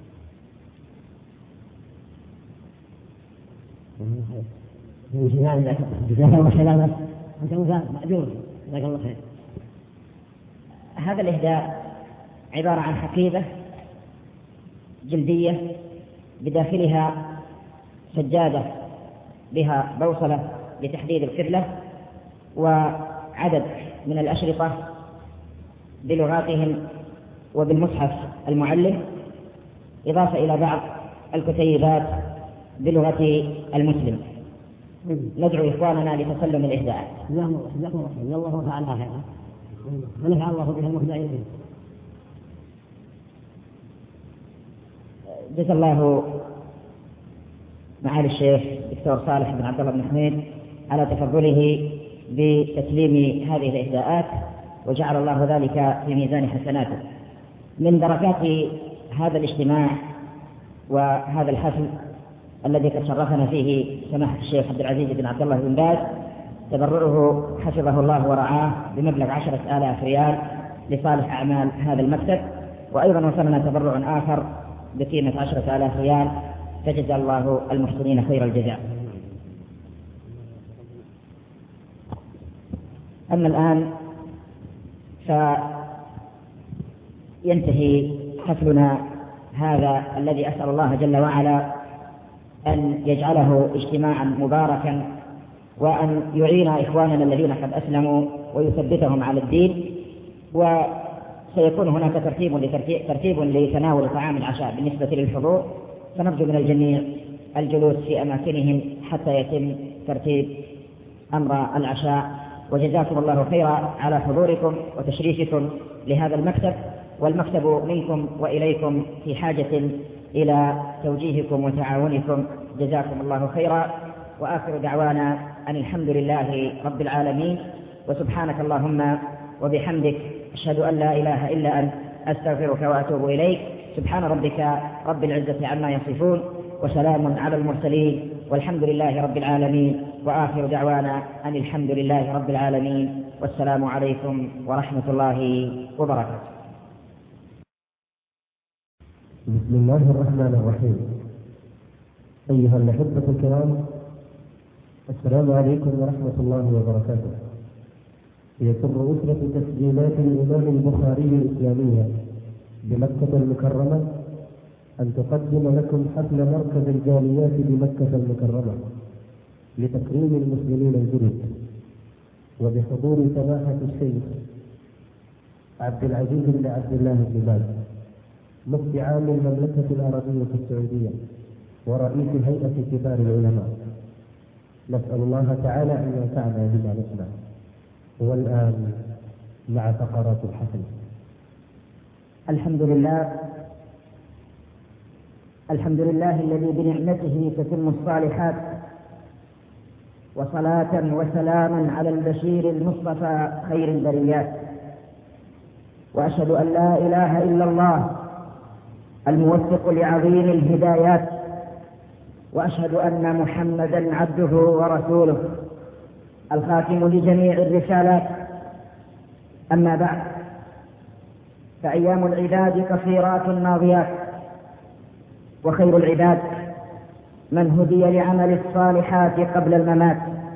Speaker 6: جزاك الله سلامة، أنت مأجور، جزاك الله خير.
Speaker 2: هذا الإهداء عبارة عن حقيبة جلدية بداخلها سجادة بها بوصلة لتحديد القبلة، وعدد من الأشرطة بلغاتهم وبالمصحف المعلم، إضافة إلى بعض الكتيبات بلغة المسلم. ندعو إخواننا لتسلم الإهداءات.
Speaker 6: جزاكم الله خير، الله تعالى خيرا ونفع الله بها المهدى إليه.
Speaker 2: جزا الله معالي الشيخ دكتور صالح بن عبد الله بن حميد على تفضله بتسليم هذه الإهداءات، وجعل الله ذلك في ميزان حسناته. من بركات هذا الاجتماع وهذا الحفل الذي قد شرفنا فيه سماحة الشيخ عبد العزيز بن عبد الله بن باز تبرعه حفظه الله ورعاه بمبلغ عشرة آلاف ريال لصالح أعمال هذا المكتب، وأيضا وصلنا تبرع آخر بقيمة عشرة آلاف ريال، فجزا الله المحسنين خير الجزاء. أما الآن فينتهي حفلنا هذا الذي أسأل الله جل وعلا أن يجعله اجتماعا مباركا، وأن يعين إخواننا الذين قد أسلموا ويثبتهم على الدين. وسيكون هناك ترتيب ترتيب لتناول طعام العشاء بالنسبة للحضور، فنرجو من الجميع الجلوس في أماكنهم حتى يتم ترتيب أمر العشاء. وجزاكم الله خيرا على حضوركم وتشريفكم لهذا المكتب، والمكتب منكم وإليكم في حاجة إلى توجيهكم وتعاونكم، جزاكم الله خيرا. وآخر دعوانا أن الحمد لله رب العالمين، وسبحانك اللهم وبحمدك أشهد أن لا إله إلا أنت أستغفرك وأتوب إليك. سبحان ربك رب العزة عما يصفون وسلام على المرسلين والحمد لله رب العالمين، وآخر دعوانا أن الحمد لله رب العالمين، والسلام عليكم ورحمة الله وبركاته.
Speaker 1: بسم الله الرحمن الرحيم. أيها الأحبة الكرام، السلام عليكم ورحمة الله وبركاته. يسر أسرة تسجيلات الإمام البخاري الإسلامية بمكة المكرمة أن تقدم لكم حفل مركز الجاليات بمكة المكرمة لتكريم المسلمين الجدد، وبحضور سماحة الشيخ عبد العزيز بن عبد الله بن باز مفتي عام المملكة العربية السعودية ورئيس هيئة كبار العلماء. نسأل الله تعالى أن ينفعنا بما نسمع. والآن مع فقرات الحفل.
Speaker 2: الحمد لله الحمد لله الذي بنعمته تتم الصالحات، وصلاة وسلاما على البشير المصطفى خير البريات، وأشهد أن لا إله إلا الله الموفق لعظيم الهدايات، وأشهد أن محمدا عبده ورسوله الخاتم لجميع الرسالات. أما بعد، فأيام العباد قصيرات ماضيات، وخير العباد من هدي لعمل الصالحات قبل الممات.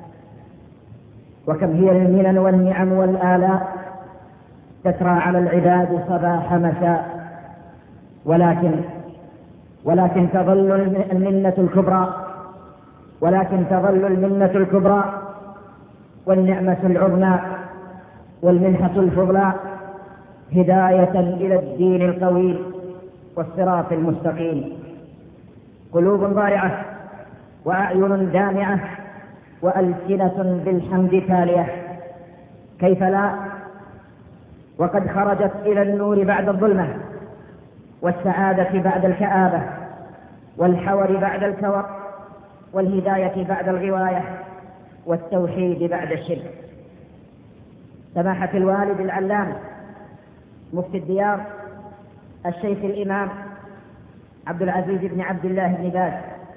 Speaker 2: وكم هي المنن والنعم والآلاء تترى على العباد صباح مساء، ولكن ولكن تظل المنة الكبرى ولكن تظل المنة الكبرى والنعمة العظمى والمنحة الفضلى هداية إلى الدين القويم والصراط المستقيم. قلوب ضارعة وأعين دامعة وألسنة بالحمد تالية، كيف لا، وقد خرجت إلى النور بعد الظلمة، والسعادة بعد الكآبة، والحور بعد الكور، والهداية بعد الغواية، والتوحيد بعد الشرك. سماحة الوالد العلام مفتي الديار الشيخ الإمام عبد العزيز بن عبد الله بن باز،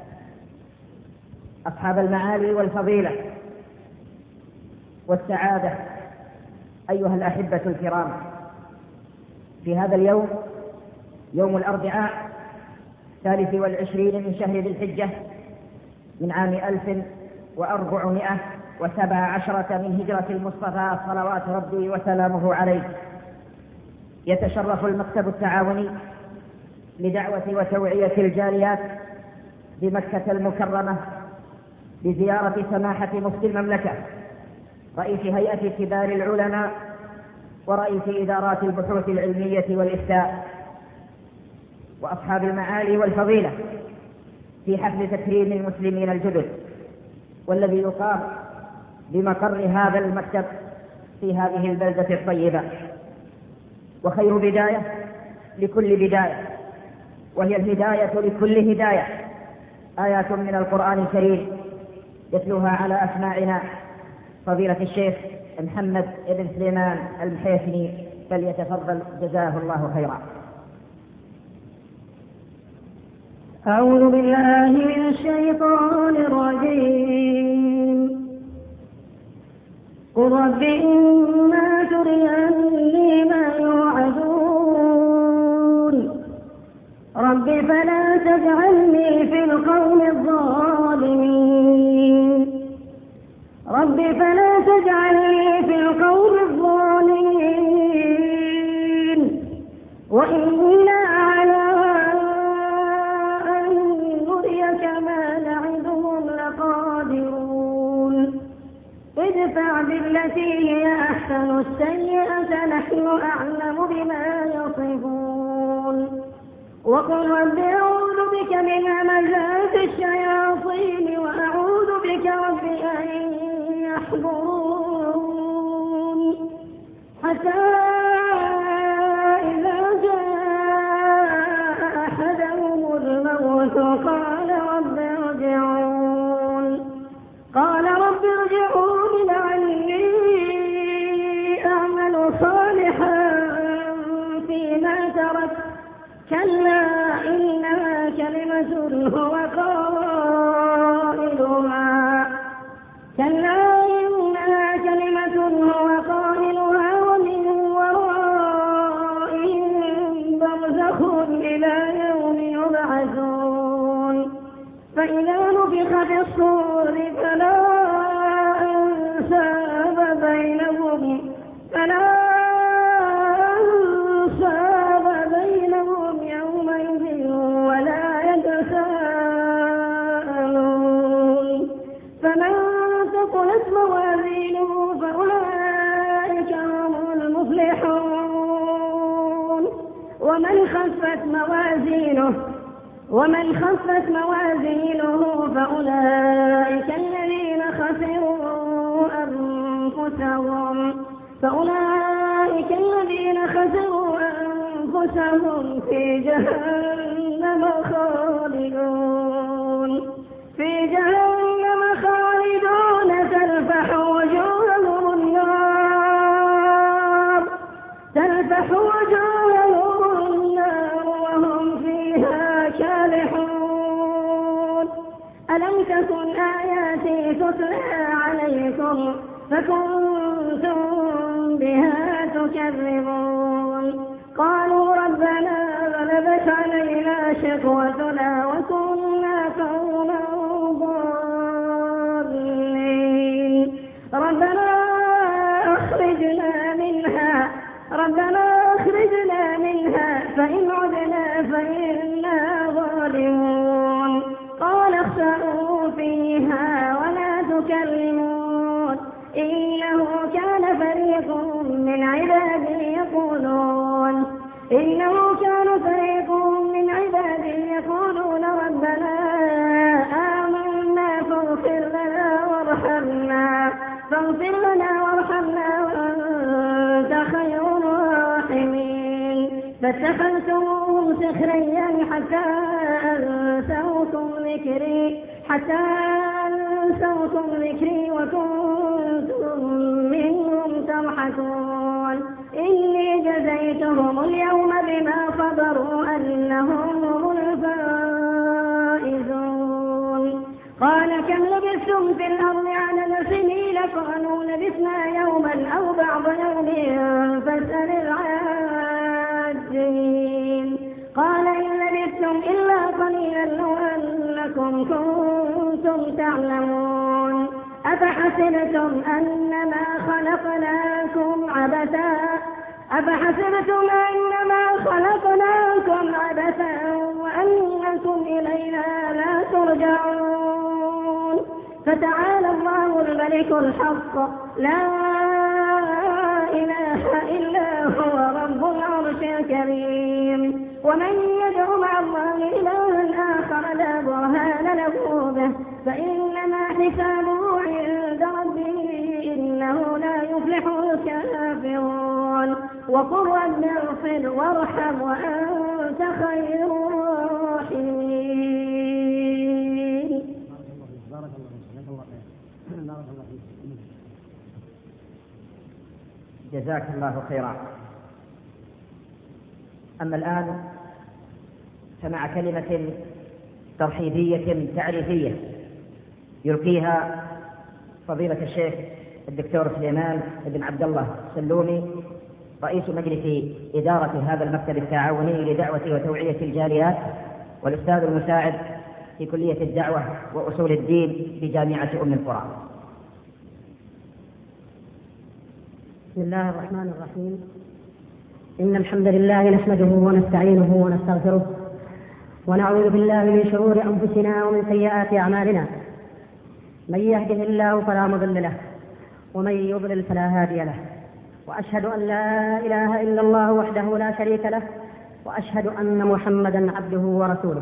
Speaker 2: أصحاب المعالي والفضيلة والسعادة، أيها الأحبة الكرام، في هذا اليوم، يوم الأربعاء الثالث والعشرين من شهر ذي الحجة من عام ألف وأربعمائة وسبع عشرة من هجرة المصطفى صلوات ربي وسلامه عليه، يتشرف المكتب التعاوني لدعوة وتوعية الجاليات بمكة المكرمة بزيارة سماحة مفتي المملكة رئيس هيئة كبار العلماء ورئيس إدارات البحوث العلمية والإفتاء وأصحاب المعالي والفضيلة في حفل تكريم المسلمين الجدد، والذي يقام بمقر هذا المكتب في هذه البلدة الطيبة. وخير بداية لكل بداية، وهي الهداية لكل هداية، آيات من القرآن الكريم يتلوها على أسماعنا فضيلة الشيخ محمد بن سليمان المحيثني، فليتفضل جزاه الله خيرا.
Speaker 3: أعوذ بالله من الشيطان الرجيم. قل رب إما تريني ما يوعدون رب فلا تجعلني في القوم الظالمين رب فلا تجعلني في القوم الظالمين وإنا على أن نريك ما نعدهم لقادرون ادفع بالتي هي أحسن السيئة نحن أعلم بما يصفون وقل رب أعوذ بك من همزات الشياطين وأعوذ بك رب أن يحضرون حتى إذا جاء أحدهم الموت قال رب ارجعون قال رب ارجعون لعلي أعمل صالحا كلا إنها كلمة هو قائلها كلا إنها كلمة هو قائلها ومن ورائهم برزخ إلى يوم يبعثون فإذا نفخ في الصور فلا أنساب بينهم فلا أنساب بينهم يومئذ ولا يتساءلون فمن ثقلت موازينه فأولئك هم المفلحون ومن خفت موازينه ومن خفت موازينه فأولئك الذين خسروا أنفسهم فأولئك الذين خسروا أنفسهم في جهنم خالدون في جهنم خالدون تلفح وجوههم النار تلفح وجوههم النار وهم فيها كالحون ألم تكن آياتي تتلى عليكم فكنتم بها تكذبون قالوا ربنا غلبت علينا شقوتنا وكنا قوما ضالين ربنا أخرجنا منها ربنا أخرجنا منها فإن عدنا فإنا ظالمون قال اخسئوا فيها ولا تكلمون إنه كان فريق من عبادي يقولون إنه كان فريق من عبادي يقولون ربنا آمنا فاغفر لنا وارحمنا فاغفر لنا وارحمنا وأنت خير الراحمين فاتخذتموهم سخريا حتى أنسوكم ذكري حتى أنسوكم ذكري وكنتم منهم تضحكون إني جزيتهم اليوم بما صبروا أنهم هم الفائزون قال كم لبثتم في الأرض عدد سنين قالوا لبثنا يوما أو بعض يوم فاسأل العادين قال إن لبثتم إلا قليلا لو أنكم كنتم تعلمون أفحسبتم أنما خلقناكم عبثا أفحسبتم أنما خلقناكم عبثا وأنكم إلينا لا ترجعون فتعالى الله الملك الحق لا إله إلا هو رب العرش الكريم ومن يدع مع الله إلها آخر لا برهان له به فإنما حسابه عند ربه إنه لا يفلح الكافرون وقل رب اغفر وارحم وأنت خير الراحمين.
Speaker 6: بارك الله فيك. بارك الله فيك.
Speaker 2: جزاك الله خيرا. أما الآن فمع كلمة ترحيبية تعريفية يلقيها فضيلة الشيخ الدكتور سليمان بن عبد الله السلومي رئيس مجلس إدارة هذا المكتب التعاوني لدعوة وتوعية الجاليات والأستاذ المساعد في كلية الدعوة وأصول الدين بجامعة أم القرى.
Speaker 4: بسم الله الرحمن الرحيم. إن الحمد لله نحمده ونستعينه ونستغفره ونعوذ بالله من شرور أنفسنا ومن سيئات أعمالنا من يهده الله فلا مضل له ومن يضلل فلا هادي له وأشهد أن لا إله إلا الله وحده لا شريك له وأشهد أن محمدا عبده ورسوله.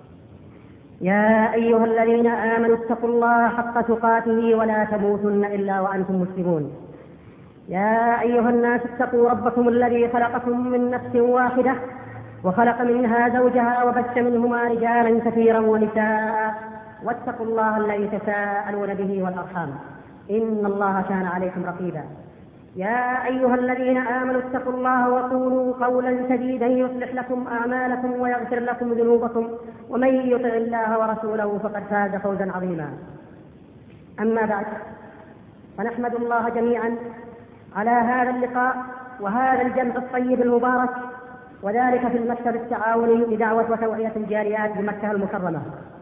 Speaker 4: يا أيها الذين آمنوا اتقوا الله حق تقاته ولا تموتن إلا وأنتم مسلمون. يا أيها الناس اتقوا ربكم الذي خلقكم من نفس واحدة وخلق منها زوجها وبث منهما رجالا كثيرا ونساء واتقوا الله الذي تساءلون به والأرحام إن الله كان عليكم رقيبا. يا أيها الذين آمنوا اتقوا الله وقولوا قولا سديدا يصلح لكم أعمالكم ويغفر لكم ذنوبكم ومن يطع الله ورسوله فقد فاز فوزا عظيما. أما بعد، فنحمد الله جميعا على هذا اللقاء وهذا الجمع الطيب المبارك، وذلك في المكتب التعاوني لدعوة وتوعية الجاليات بمكة المكرمة.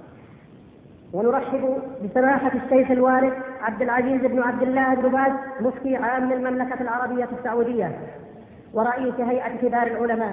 Speaker 4: ونرحب بسماحة الشيخ الوالد عبد العزيز بن عبد الله بن باز مفتي عام المملكة العربية السعودية ورئيس هيئة كبار العلماء.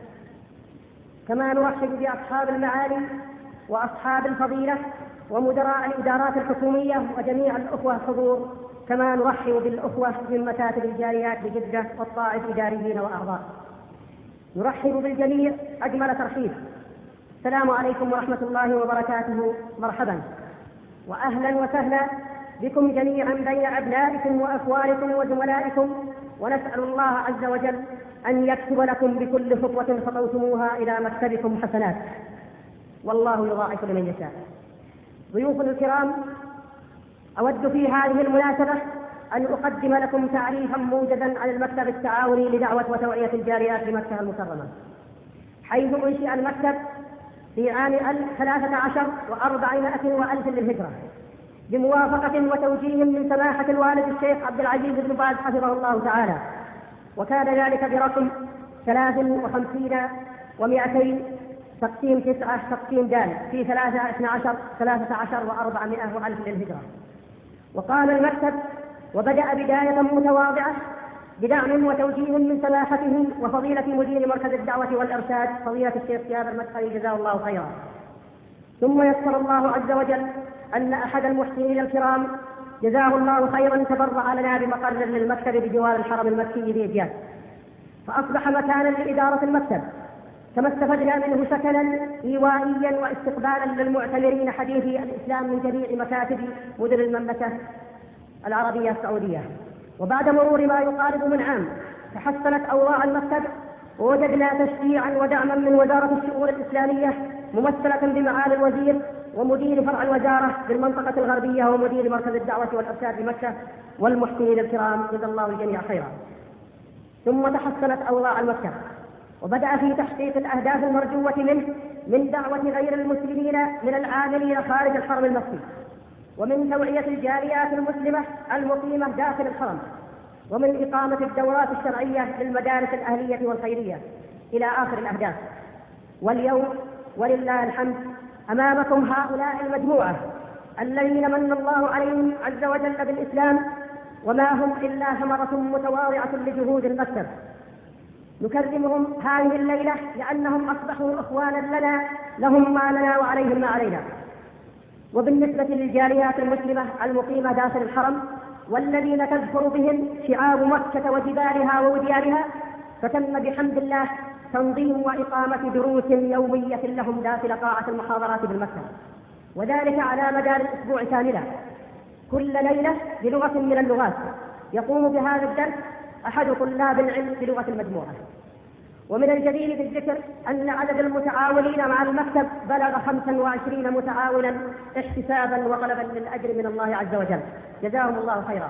Speaker 4: كما نرحب بأصحاب المعالي وأصحاب الفضيلة ومدراء الإدارات الحكومية وجميع الأخوة الحضور، كما نرحب بالأخوة من مكاتب الجاليات بجدة والطائف إداريين وأعضاء. نرحب بالجميع أجمل ترحيب. السلام عليكم ورحمة الله وبركاته. مرحبا وأهلا وسهلا بكم جميعا بين أبنائكم وأخوانكم وزملائكم، ونسأل الله عز وجل أن يكتب لكم بكل خطوة خطوتموها إلى مكتبكم حسنات، والله يضاعف لمن يشاء. ضيوفنا الكرام، أود في هذه المناسبة أن أقدم لكم تعريفا موجزا عن المكتب التعاوني لدعوة وتوعية الجاليات بمكة المكرمة، حيث أنشئ المكتب في عام ألف وثلاثة عشر وأربعمائة وألف للهجرة بموافقة وتوجيه من سماحة الوالد الشيخ عبد العزيز بن باز حفظه الله تعالى، وكان ذلك برقم ثلاث وخمسين ومائتين تقسيم تسعة تقسيم دال في ثلاثة اثنى عشر ثلاثة عشر وأربعمائة وألف للهجرة. وقام المكتب وبدأ بداية متواضعة بدعم وتوجيه من سماحته وفضيلة مدير مركز الدعوة والإرشاد فضيلة الشيخ شهاب المدخلي جزاه الله خيرا. ثم يسر الله عز وجل أن أحد المحسنين الكرام جزاه الله خيرا تبرع لنا بمقر للمكتب بجوار الحرم المكي بإجياد، فأصبح مكانا لإدارة المكتب، كما استفدنا منه سكنا إيوائيا واستقبالا للمعتمرين حديثي الإسلام من جميع مكاتب مدن المملكة العربية السعودية. وبعد مرور ما يقارب من عام تحسنت أوضاع المكتب، ووجدنا تشجيعا ودعما من وزارة الشؤون الإسلامية ممثلة بمعالي الوزير ومدير فرع الوزارة بالمنطقة الغربية ومدير مركز الدعوة والإرشاد بمكة والمحسنين الكرام جزا الله الجميع خيرا. ثم تحسنت أوضاع المكتب وبدأ في تحقيق الأهداف المرجوة منه من دعوة غير المسلمين من العاملين خارج الحرم المكي، ومن توعية الجاليات المسلمة المقيمة داخل الحرم، ومن إقامة الدورات الشرعية للمدارس الأهلية والخيرية إلى آخر الأهداف. واليوم ولله الحمد أمامكم هؤلاء المجموعة الذين من الله عليهم عز وجل بالإسلام، وما هم إلا ثمرة متواضعة لجهود المكتب. نكرمهم هذه الليلة لأنهم أصبحوا إخوانا لنا، لهم ما لنا وعليهم ما علينا. وبالنسبة للجاليات المسلمة المقيمة داخل الحرم والذين تذكر بهم شعاب مكة وجبالها ووديانها، فتم بحمد الله تنظيم وإقامة دروس يومية لهم داخل قاعة المحاضرات بالمكتب، وذلك على مدار الأسبوع كاملا، كل ليلة بلغة من اللغات. يقوم بهذا الدرس أحد طلاب العلم بلغة المجموعة. ومن الجدير بالذكر أن عدد المتعاونين مع المكتب بلغ خمسا وعشرين متعاونا احتسابا وطلبا للأجر من الله عز وجل جزاهم الله خيرا.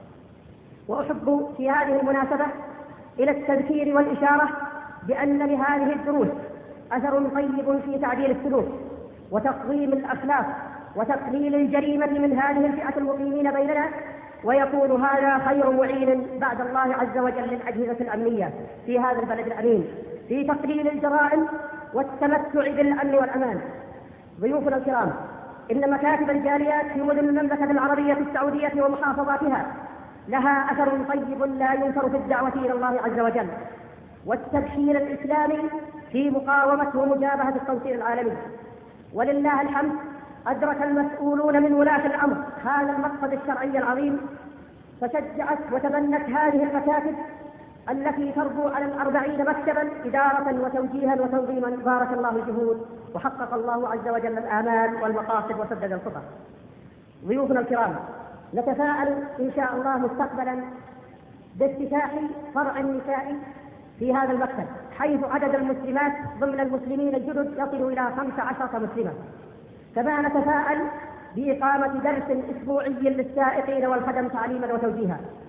Speaker 4: وأحب في هذه المناسبة إلى التذكير والإشارة بأن لهذه الدروس أثر طيب في تعديل السلوك وتقويم الأخلاق وتقليل الجريمة من هذه الفئة المقيمين بيننا، ويكون هذا خير معين بعد الله عز وجل للأجهزة الأمنية في هذا البلد الأمين في تقليل الجرائم والتمتع بالأمن والأمان. ضيوفنا الكرام، إن مكاتب الجاليات في مدن المملكة العربية السعودية ومحافظاتها لها أثر طيب لا ينكر في الدعوة إلى الله عز وجل والتبشير الإسلامي في مقاومة ومجابهة التنصير العالمي. ولله الحمد أدرك المسؤولون من ولاة الأمر هذا المقصد الشرعي العظيم، فشجعت وتبنت هذه المكاتب التي تربو على الأربعين مكتبا إدارة وتوجيها وتنظيما. بارك الله الجهود وحقق الله عز وجل الآمال والمقاصد وسدد الخطط. ضيوفنا الكرام، نتفاءل إن شاء الله مستقبلا بافتتاح فرع النساء في هذا المكتب، حيث عدد المسلمات ضمن المسلمين الجدد يصل إلى خمس عشرة مسلمة. كما نتفاءل بإقامة درس أسبوعي للسائقين والخدم تعليما وتوجيها.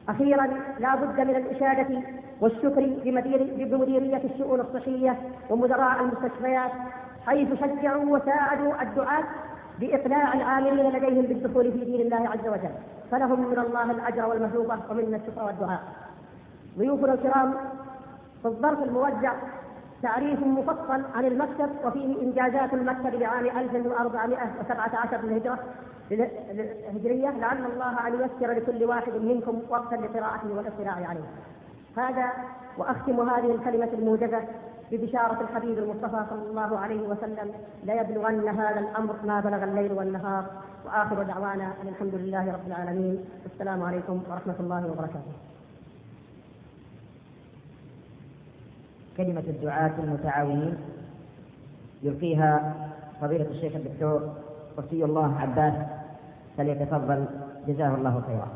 Speaker 4: أخيرا لا بد من الإشادة والشكر بمديرية الشؤون الصحية ومدراء المستشفيات، حيث شجعوا وساعدوا الدعاة بإقناع العاملين لديهم بالدخول في دين الله عز وجل، فلهم من الله الأجر والمثوبة ومنا الشكر والدعاء. ضيوفنا الكرام، في الظرف الموزع تعريف مفصل عن المكتب وفيه إنجازات المكتب لعام ألف وأربعمائة وسبعة عشر للهجرة الهجرية، لعل الله أن ييسر لكل واحد منكم وقتا لقراءته والاطلاع عليه. هذا وأختم هذه الكلمة الموجزة ببشارة الحبيب المصطفى صلى الله عليه وسلم: ليبلغن هذا الأمر ما بلغ الليل والنهار. وآخر دعوانا أن الحمد لله رب العالمين، والسلام عليكم ورحمة الله وبركاته.
Speaker 2: كلمة الدعاة المتعاونين يلقيها فضيلة الشيخ الدكتور وصي الله عباس، فليتفضل جزاه الله خيرا.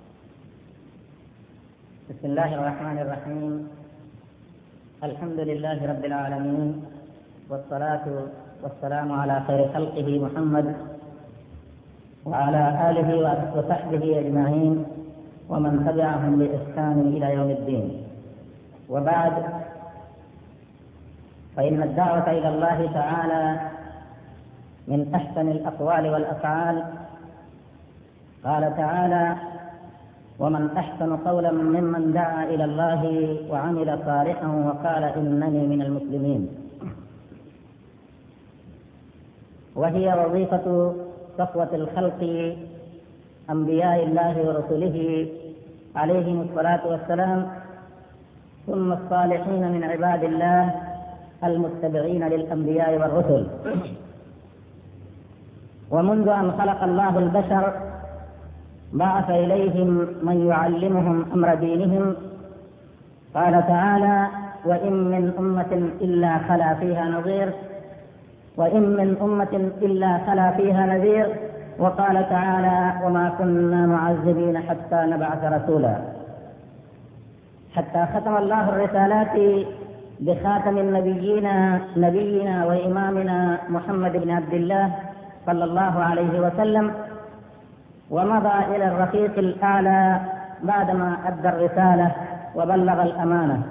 Speaker 5: بسم الله الرحمن الرحيم. الحمد لله رب العالمين، والصلاة والسلام على خير خلقه محمد وعلى آله وصحبه أجمعين ومن تبعهم بإحسان إلى يوم الدين. وبعد، فإن الدعوة إلى الله تعالى من أحسن الأقوال والأفعال. قال تعالى: ومن أحسن قولا ممن دعا إلى الله وعمل صالحا وقال إنني من المسلمين. وهي وظيفة صفوة الخلق أنبياء الله ورسله عليهم الصلاة والسلام، ثم الصالحين من عباد الله المتبعين للأنبياء والرسل. ومنذ أن خلق الله البشر بعث إليهم من يعلمهم أمر دينهم. قال تعالى: وإن من أمة إلا خلا فيها نظير وإن من أمة إلا خلا فيها نذير. وقال تعالى: وما كنا معذبين حتى نبعث رسولا. حتى ختم الله الرسالات بخاتم النبيين نبينا وإمامنا محمد بن عبد الله صلى الله عليه وسلم، ومضى إلى الرفيق الأعلى بعدما أدى الرسالة وبلغ الأمانة.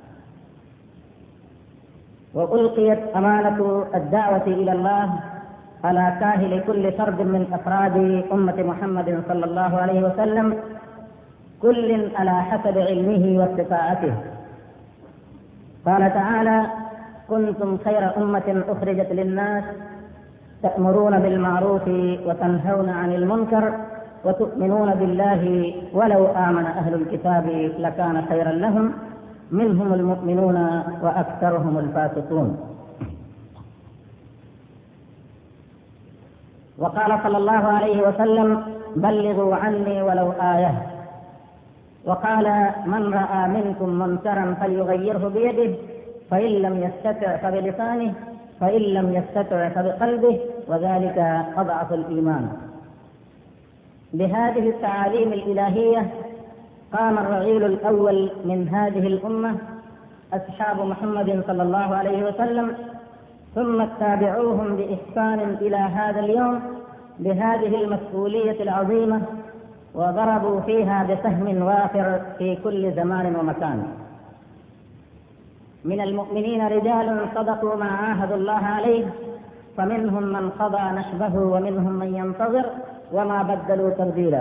Speaker 5: وألقيت أمانة الدعوة إلى الله على كاهل كل فرد من أفراد أمة محمد صلى الله عليه وسلم، كل على حسب علمه واستطاعته. قال تعالى: كنتم خير أمة أخرجت للناس تأمرون بالمعروف وتنهون عن المنكر وتؤمنون بالله ولو آمن أهل الكتاب لكان خيرا لهم منهم المؤمنون وأكثرهم الفاسقون. وقال صلى الله عليه وسلم: بلغوا عني ولو آية. وقال: من رأى منكم منكرا فليغيره بيده، فإن لم يستطع فبلسانه، فإن لم يستطع فبقلبه، وذلك أضعف الإيمان. بهذه التعاليم الإلهية قام الرعيل الأول من هذه الأمة أصحاب محمد صلى الله عليه وسلم، ثم اتبعوهم بإحسان إلى هذا اليوم بهذه المسؤولية العظيمة، وضربوا فيها بسهم وافر في كل زمان ومكان. من المؤمنين رجال صدقوا ما عاهدوا الله عليه، فمنهم من قضى نحبه ومنهم من ينتظر وما بدلوا تبديلا.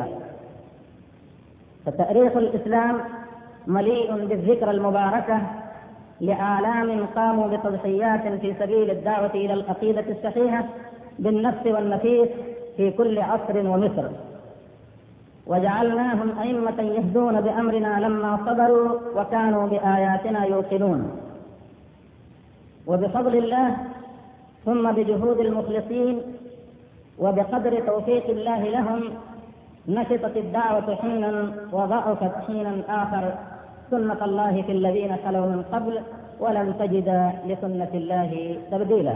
Speaker 5: فتاريخ الإسلام مليء بالذكرى المباركة لآلام قاموا بتضحيات في سبيل الدعوة إلى العقيدة الصحيحة بالنفس والنفيس في كل عصر ومصر، وجعلناهم أئمة يهدون بأمرنا لما صبروا وكانوا بآياتنا يوقنون. وبفضل الله ثم بجهود المخلصين وبقدر توفيق الله لهم نشطت الدعوة حينا وضعفت حينا آخر، سنة الله في الذين خلوا من قبل ولن تجد لسنة الله تبديلا.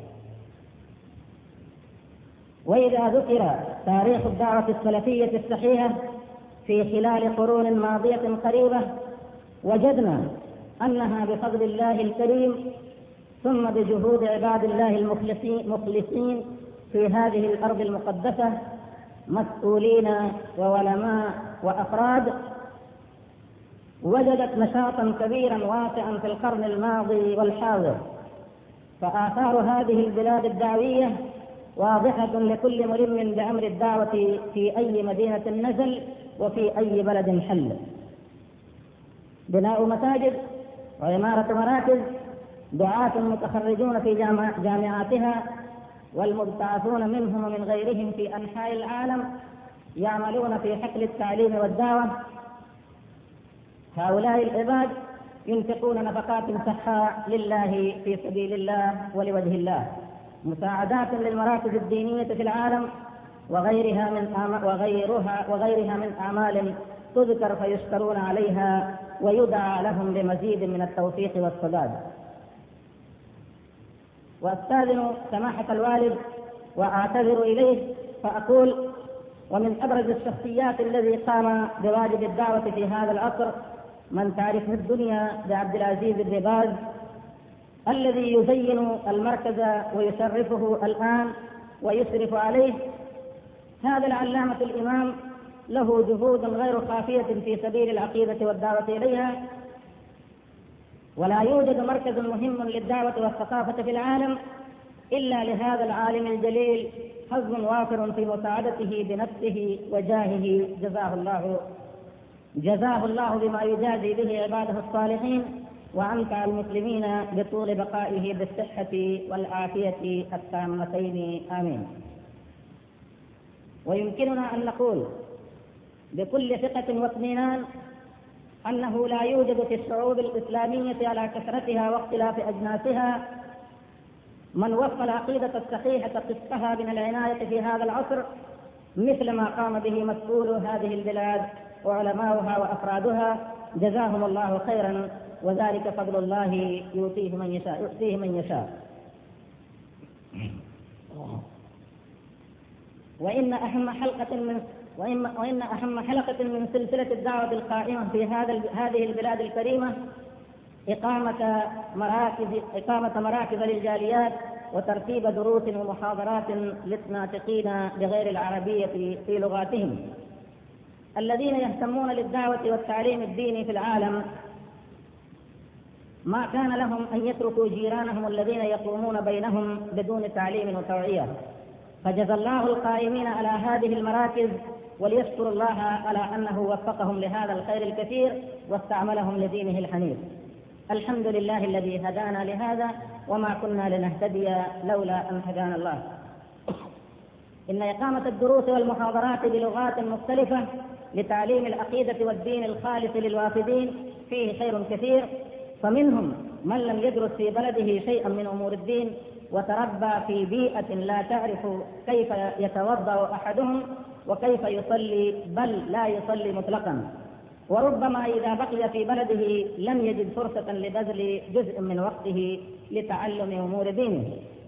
Speaker 5: وإذا ذكر تاريخ الدعوة السلفية الصحيحة في خلال قرون ماضية قريبة، وجدنا أنها بفضل الله الكريم ثم بجهود عباد الله المخلصين في هذه الأرض المقدسة مسؤولين وعلماء وأفراد وجدت نشاطا كبيرا واسعا في القرن الماضي والحاضر، فآثار هذه البلاد الدعوية واضحة لكل ملم بأمر الدعوة في أي مدينة نزل وفي أي بلد حل. بناء مساجد وعمارة مراكز، دعاة متخرجون في جامعاتها والمبتعثون منهم ومن غيرهم في أنحاء العالم يعملون في حقل التعليم والدعوة. هؤلاء العباد ينفقون نفقات سحاء لله في سبيل الله ولوجه الله، مساعدات للمراكز الدينية في العالم وغيرها من وغيرها وغيرها من أعمال تذكر فيشكرون عليها ويدعى لهم بمزيد من التوفيق والسداد. وأستاذن سماحة الوالد وأعتذر إليه فأقول: ومن أبرز الشخصيات الذي قام بواجب الدعوة في هذا العصر من تعرفه الدنيا بعبد العزيز بن باز، الذي يزين المركز ويشرفه الآن ويشرف عليه. هذا العلامة الإمام له جهود غير خافية في سبيل العقيدة والدعوة إليها، ولا يوجد مركز مهم للدعوة والثقافة في العالم إلا لهذا العالم الجليل حظ وافر في مساعدته بنفسه وجاهه، جزاه الله جزاه الله بما يجازي به عباده الصالحين، وأمتع المسلمين بطول بقائه بالصحة والعافية التامتين، آمين. ويمكننا أن نقول بكل ثقة واطمئنان أنه لا يوجد في الشعوب الإسلامية على كثرتها واختلاف أجناسها من وفى العقيدة الصحيحة قسطها من العناية في هذا العصر مثل ما قام به مسؤول هذه البلاد وعلماؤها وأفرادها، جزاهم الله خيرا، وذلك فضل الله يؤتيه من يشاء يؤتيه من يشاء. وإن أهم حلقة من وإن, وإن أهم حلقة من سلسلة الدعوة القائمة في هذا هذه البلاد الكريمة إقامة مراكز إقامة مراكز للجاليات وترتيب دروس ومحاضرات للناطقين بغير العربية في لغاتهم الذين يهتمون للدعوة والتعليم الديني في العالم. ما كان لهم أن يتركوا جيرانهم الذين يقومون بينهم بدون تعليم وتوعية، فجزى الله القائمين على هذه المراكز وليشكر الله على أنه وفقهم لهذا الخير الكثير واستعملهم لدينه الحنيف. الحمد لله الذي هدانا لهذا وما كنا لنهتدي لولا أن هدانا الله. إن إقامة الدروس والمحاضرات بلغات مختلفة لتعليم العقيدة والدين الخالص للوافدين فيه خير كثير، فمنهم من لم يدرس في بلده شيئا من أمور الدين وتربى في بيئة لا تعرف كيف يتوضأ أحدهم وكيف يصلي، بل لا يصلي مطلقا، وربما إذا بقي في بلده لم يجد فرصة لبذل جزء من وقته لتعلم أمور دينه.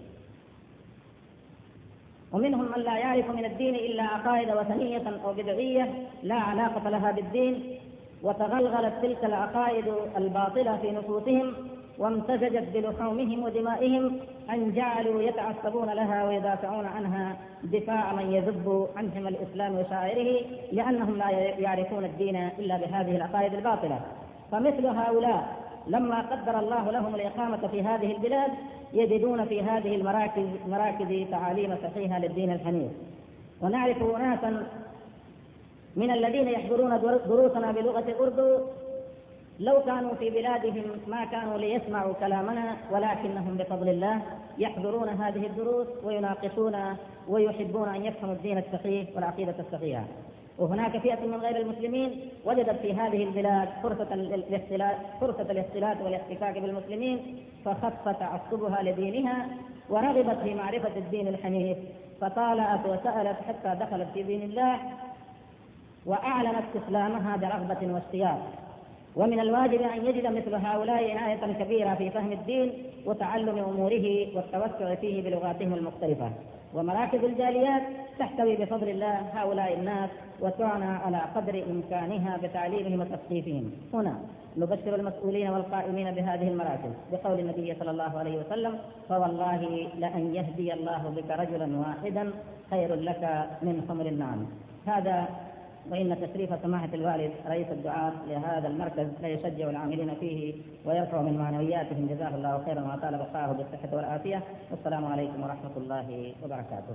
Speaker 5: ومنهم من لا يعرف من الدين إلا عقائد وثنية أو بدعية لا علاقة لها بالدين، وتغلغلت تلك العقائد الباطلة في نفوسهم وامتزجت بلحومهم ودمائهم أن جعلوا يتعصبون لها ويدافعون عنها دفاع من يذب عنهم الإسلام وشاعره، لأنهم لا يعرفون الدين إلا بهذه العقائد الباطلة. فمثل هؤلاء لما قدر الله لهم الإقامة في هذه البلاد يجدون في هذه المراكز مراكز تعاليم صحيحة للدين الحنيف. ونعرف أناسا من الذين يحضرون دروسنا بلغة الأردو لو كانوا في بلادهم ما كانوا ليسمعوا كلامنا، ولكنهم بفضل الله يحضرون هذه الدروس ويناقشون ويحبون أن يفهموا الدين الصحيح والعقيدة الصحيحة. وهناك فئة من غير المسلمين وجدت في هذه البلاد فرصة الاختلاط فرصة الاختلاط والاحتكاك بالمسلمين، فخف تعصبها لدينها ورغبت في معرفة الدين الحنيف، فطالعت وسألت حتى دخلت في دين الله وأعلنت إسلامها برغبة واشتياق. ومن الواجب أن يجد مثل هؤلاء عناية كبيرة في فهم الدين وتعلم أموره والتوسع فيه بلغاتهم المختلفة. ومراكز الجاليات تحتوي بفضل الله هؤلاء الناس وتعنى على قدر إمكانها بتعليمهم وتثقيفهم. هنا نبشر المسؤولين والقائمين بهذه المراكز بقول النبي صلى الله عليه وسلم: فوالله لأن يهدي الله بك رجلا واحدا خير لك من حمر النعم. هذا وإن تشريف سماحة الوالد رئيس الدعاة لهذا المركز لا يشجع العاملين فيه ويرفع من معنوياتهم جزاه الله خيرا وأطال بقاءه بالصحة والعافية. والسلام عليكم ورحمة الله وبركاته.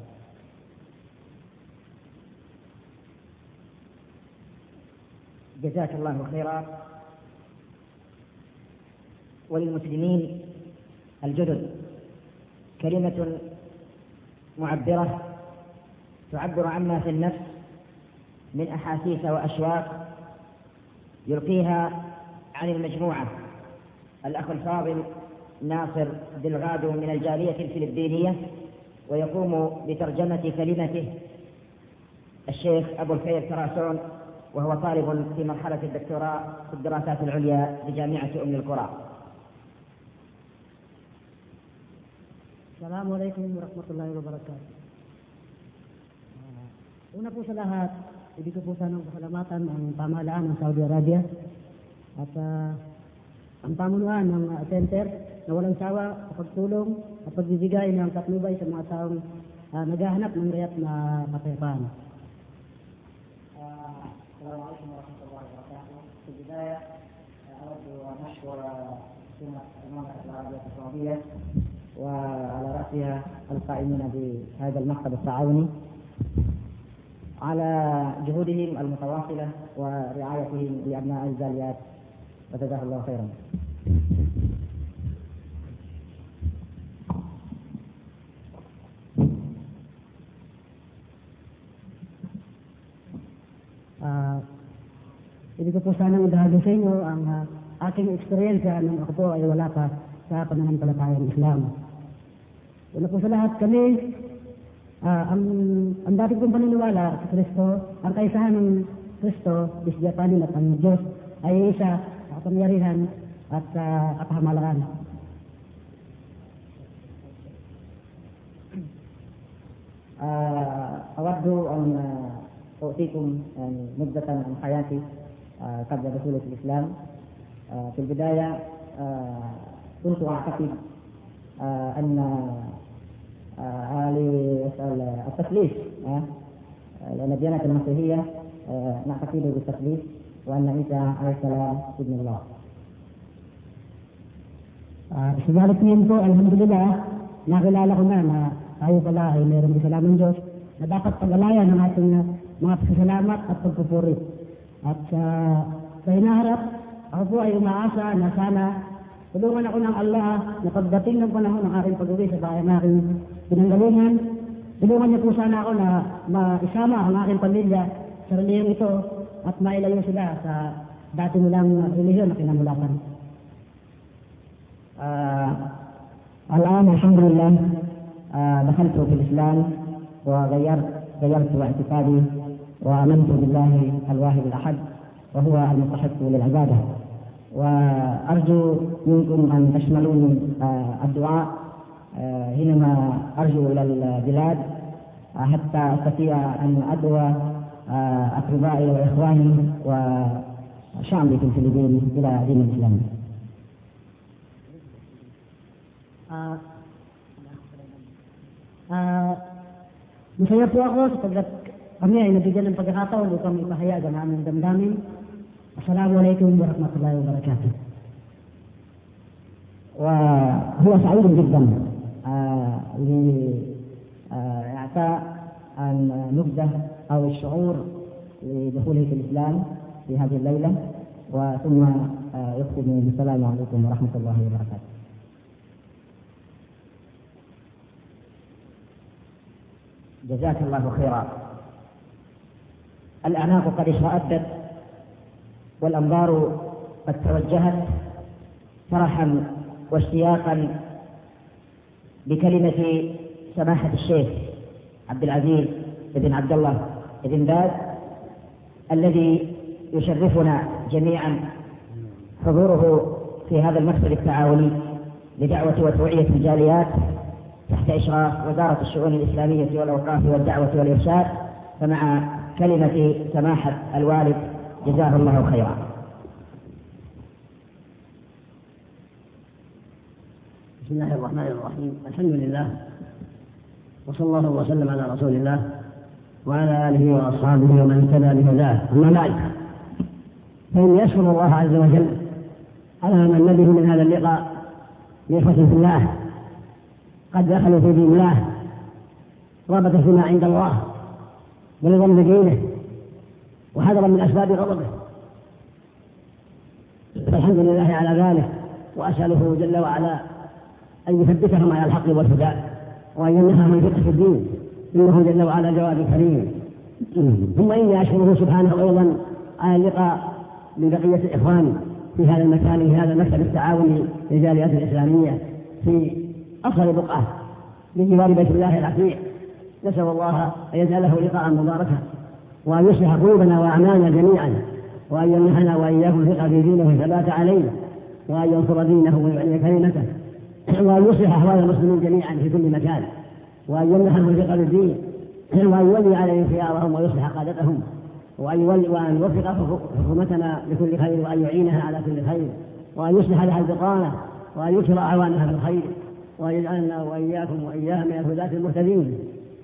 Speaker 2: جزاك الله خيرا. وللمسلمين الجدد كلمة معبرة تعبر عما في النفس من أحاسيس وأشواق يلقيها عن المجموعة الأخ الفاضل ناصر دلغادو من الجالية الفلبينية، ويقوم بترجمة كلمته الشيخ أبو الخير كراسون، وهو طالب في مرحلة الدكتوراه في الدراسات العليا بجامعة أم القرى.
Speaker 4: السلام عليكم ورحمة الله wabarakatuh. Una po sa lahat, ibig ko po sanang pasalamatan ang pamahalaan ng Saudi Arabia at uh, ang pamunuan ng uh, center na walang sawa sa pagtulong at pagbibigay ng patnubay sa mga taong uh, naghahanap ng riyat na kapayapaan.
Speaker 5: Assalamualaikum warahmatullahi wabarakatuh. في البداية أود أن أشكر سمة المملكة العربية السعودية وعلى رأسها القائمين بهذا المكتب التعاوني على جهودهم المتواصلة ورعايتهم لأبناء الجاليات، وجزاه الله خيرا.
Speaker 4: Uh, Ibig ko po sanang idahalo sa inyo ang uh, aking experience nung ako po ay wala pa sa pananampalatayang Islam. Una po sa lahat kami, uh, ang, ang dati kong paniniwala sa Kristo, ang kaisahan ng Kristo, Bisdiyapanin at ang Diyos ay isa sa kapangyarihan at uh, kapahamalaan.
Speaker 5: Uh, أود أن أعطيكم نبذة عن حياتي قبل دخولي في الإسلام. في البداية كنت أعتقد أن التثليث، لأن الديانة المسيحية نعتقد بالتثليث وأن عيسى عليه السلام ابن الله.
Speaker 4: Subalit ngayon po, alhamdulillah, nakilala ko na na tayo pala ay mayroong isa lamang Diyos na dapat pag-alayan ng ating mga pasasalamat at pagpupuri. At uh, sa hinaharap, ako po ay umaasa na sana tulungan ako ng Allah na pagdating ng panahon ng aking pag-uwi sa bahay ng aking pinanggalingan, tulungan niya po sana ako na maisama ang aking pamilya sa reliyong ito at mailayo sila sa dati nilang reliyon na kinamulatan.
Speaker 5: Uh, الآن الحمد لله uh, دخلت في الإسلام وغيرت غيرت اعتقادي وآمنت بالله الواحد الأحد وهو المستحق للعبادة، وأرجو منكم أن تشملوني الدعاء حينما أرجو إلى البلاد حتى أستطيع أن أدعو أقربائي وإخواني وشعبي في الفلبين إلى دين الإسلام.
Speaker 4: Uh, uh, masaya po ako sapagkat kami ay nabigyan ng pagkakataon upang ipahayag ang aming damdamin. Assalamualaikum warahmatullahi wabarakatuh.
Speaker 5: وهو سعيد جدا لإعطاء النبذة أو الشعور لدخوله في الإسلام في هذه الليلة، وثم يختم بالسلام عليكم ورحمة الله وبركاته.
Speaker 2: جزاك الله خيرا. الأعناق قد اشرأبت والأنظار قد توجهت فرحا واشتياقا بكلمة سماحة الشيخ عبد العزيز بن عبد الله بن باز الذي يشرفنا جميعا حضوره في هذا المكتب التعاوني لدعوة وتوعية الجاليات تحت إشراف وزارة الشؤون الإسلامية والأوقاف والدعوة والإرشاد، فمع كلمة سماحة الوالد جزاه الله خيرا.
Speaker 6: بسم الله الرحمن الرحيم. الحمد لله وصلى الله وسلم على رسول الله وعلى آله وأصحابه ومن اهتدى بهداه. أما بعد، فإني أشكر الله عز وجل على ما من به من هذا اللقاء بإخوة في الله قد دخلوا في دين الله رغبة فيما عند الله ورضا بدينه وحذرا من أسباب غضبه، فالحمد لله على ذلك، وأسأله جل وعلا أن يثبتهم على الحق والهدى وأن يمنحهم الفقه في الدين، إنه جل وعلا جواد كريم. ثم إني أشكره سبحانه أيضا على اللقاء ببقية الإخوان في هذا المكان، في هذا المكتب التعاوني للجاليات الإسلامية في أصل بقعة بجوار بيت الله العتيق. نسأل الله أن يجعله لقاء مباركا وأن يصلح قلوبنا وأعمالنا جميعا، وأن يمنحنا وإياكم الثقة في دينه والثبات عليه، وأن ينصر دينه ويعلي كلمته، وأن يصلح أحوال المسلمين جميعا في كل مكان، وأن يمنحهم الثقة بالدين، وأن يولي عليهم خيارهم ويصلح قادتهم، وأن وأن يوفق حكومتنا لكل خير، وأن يعينها على كل خير، وأن يصلح لها البطانة، وأن يكثر أعوانها في الخير، وأن يجعلنا وإياكم وإياها من الهداة المهتدين.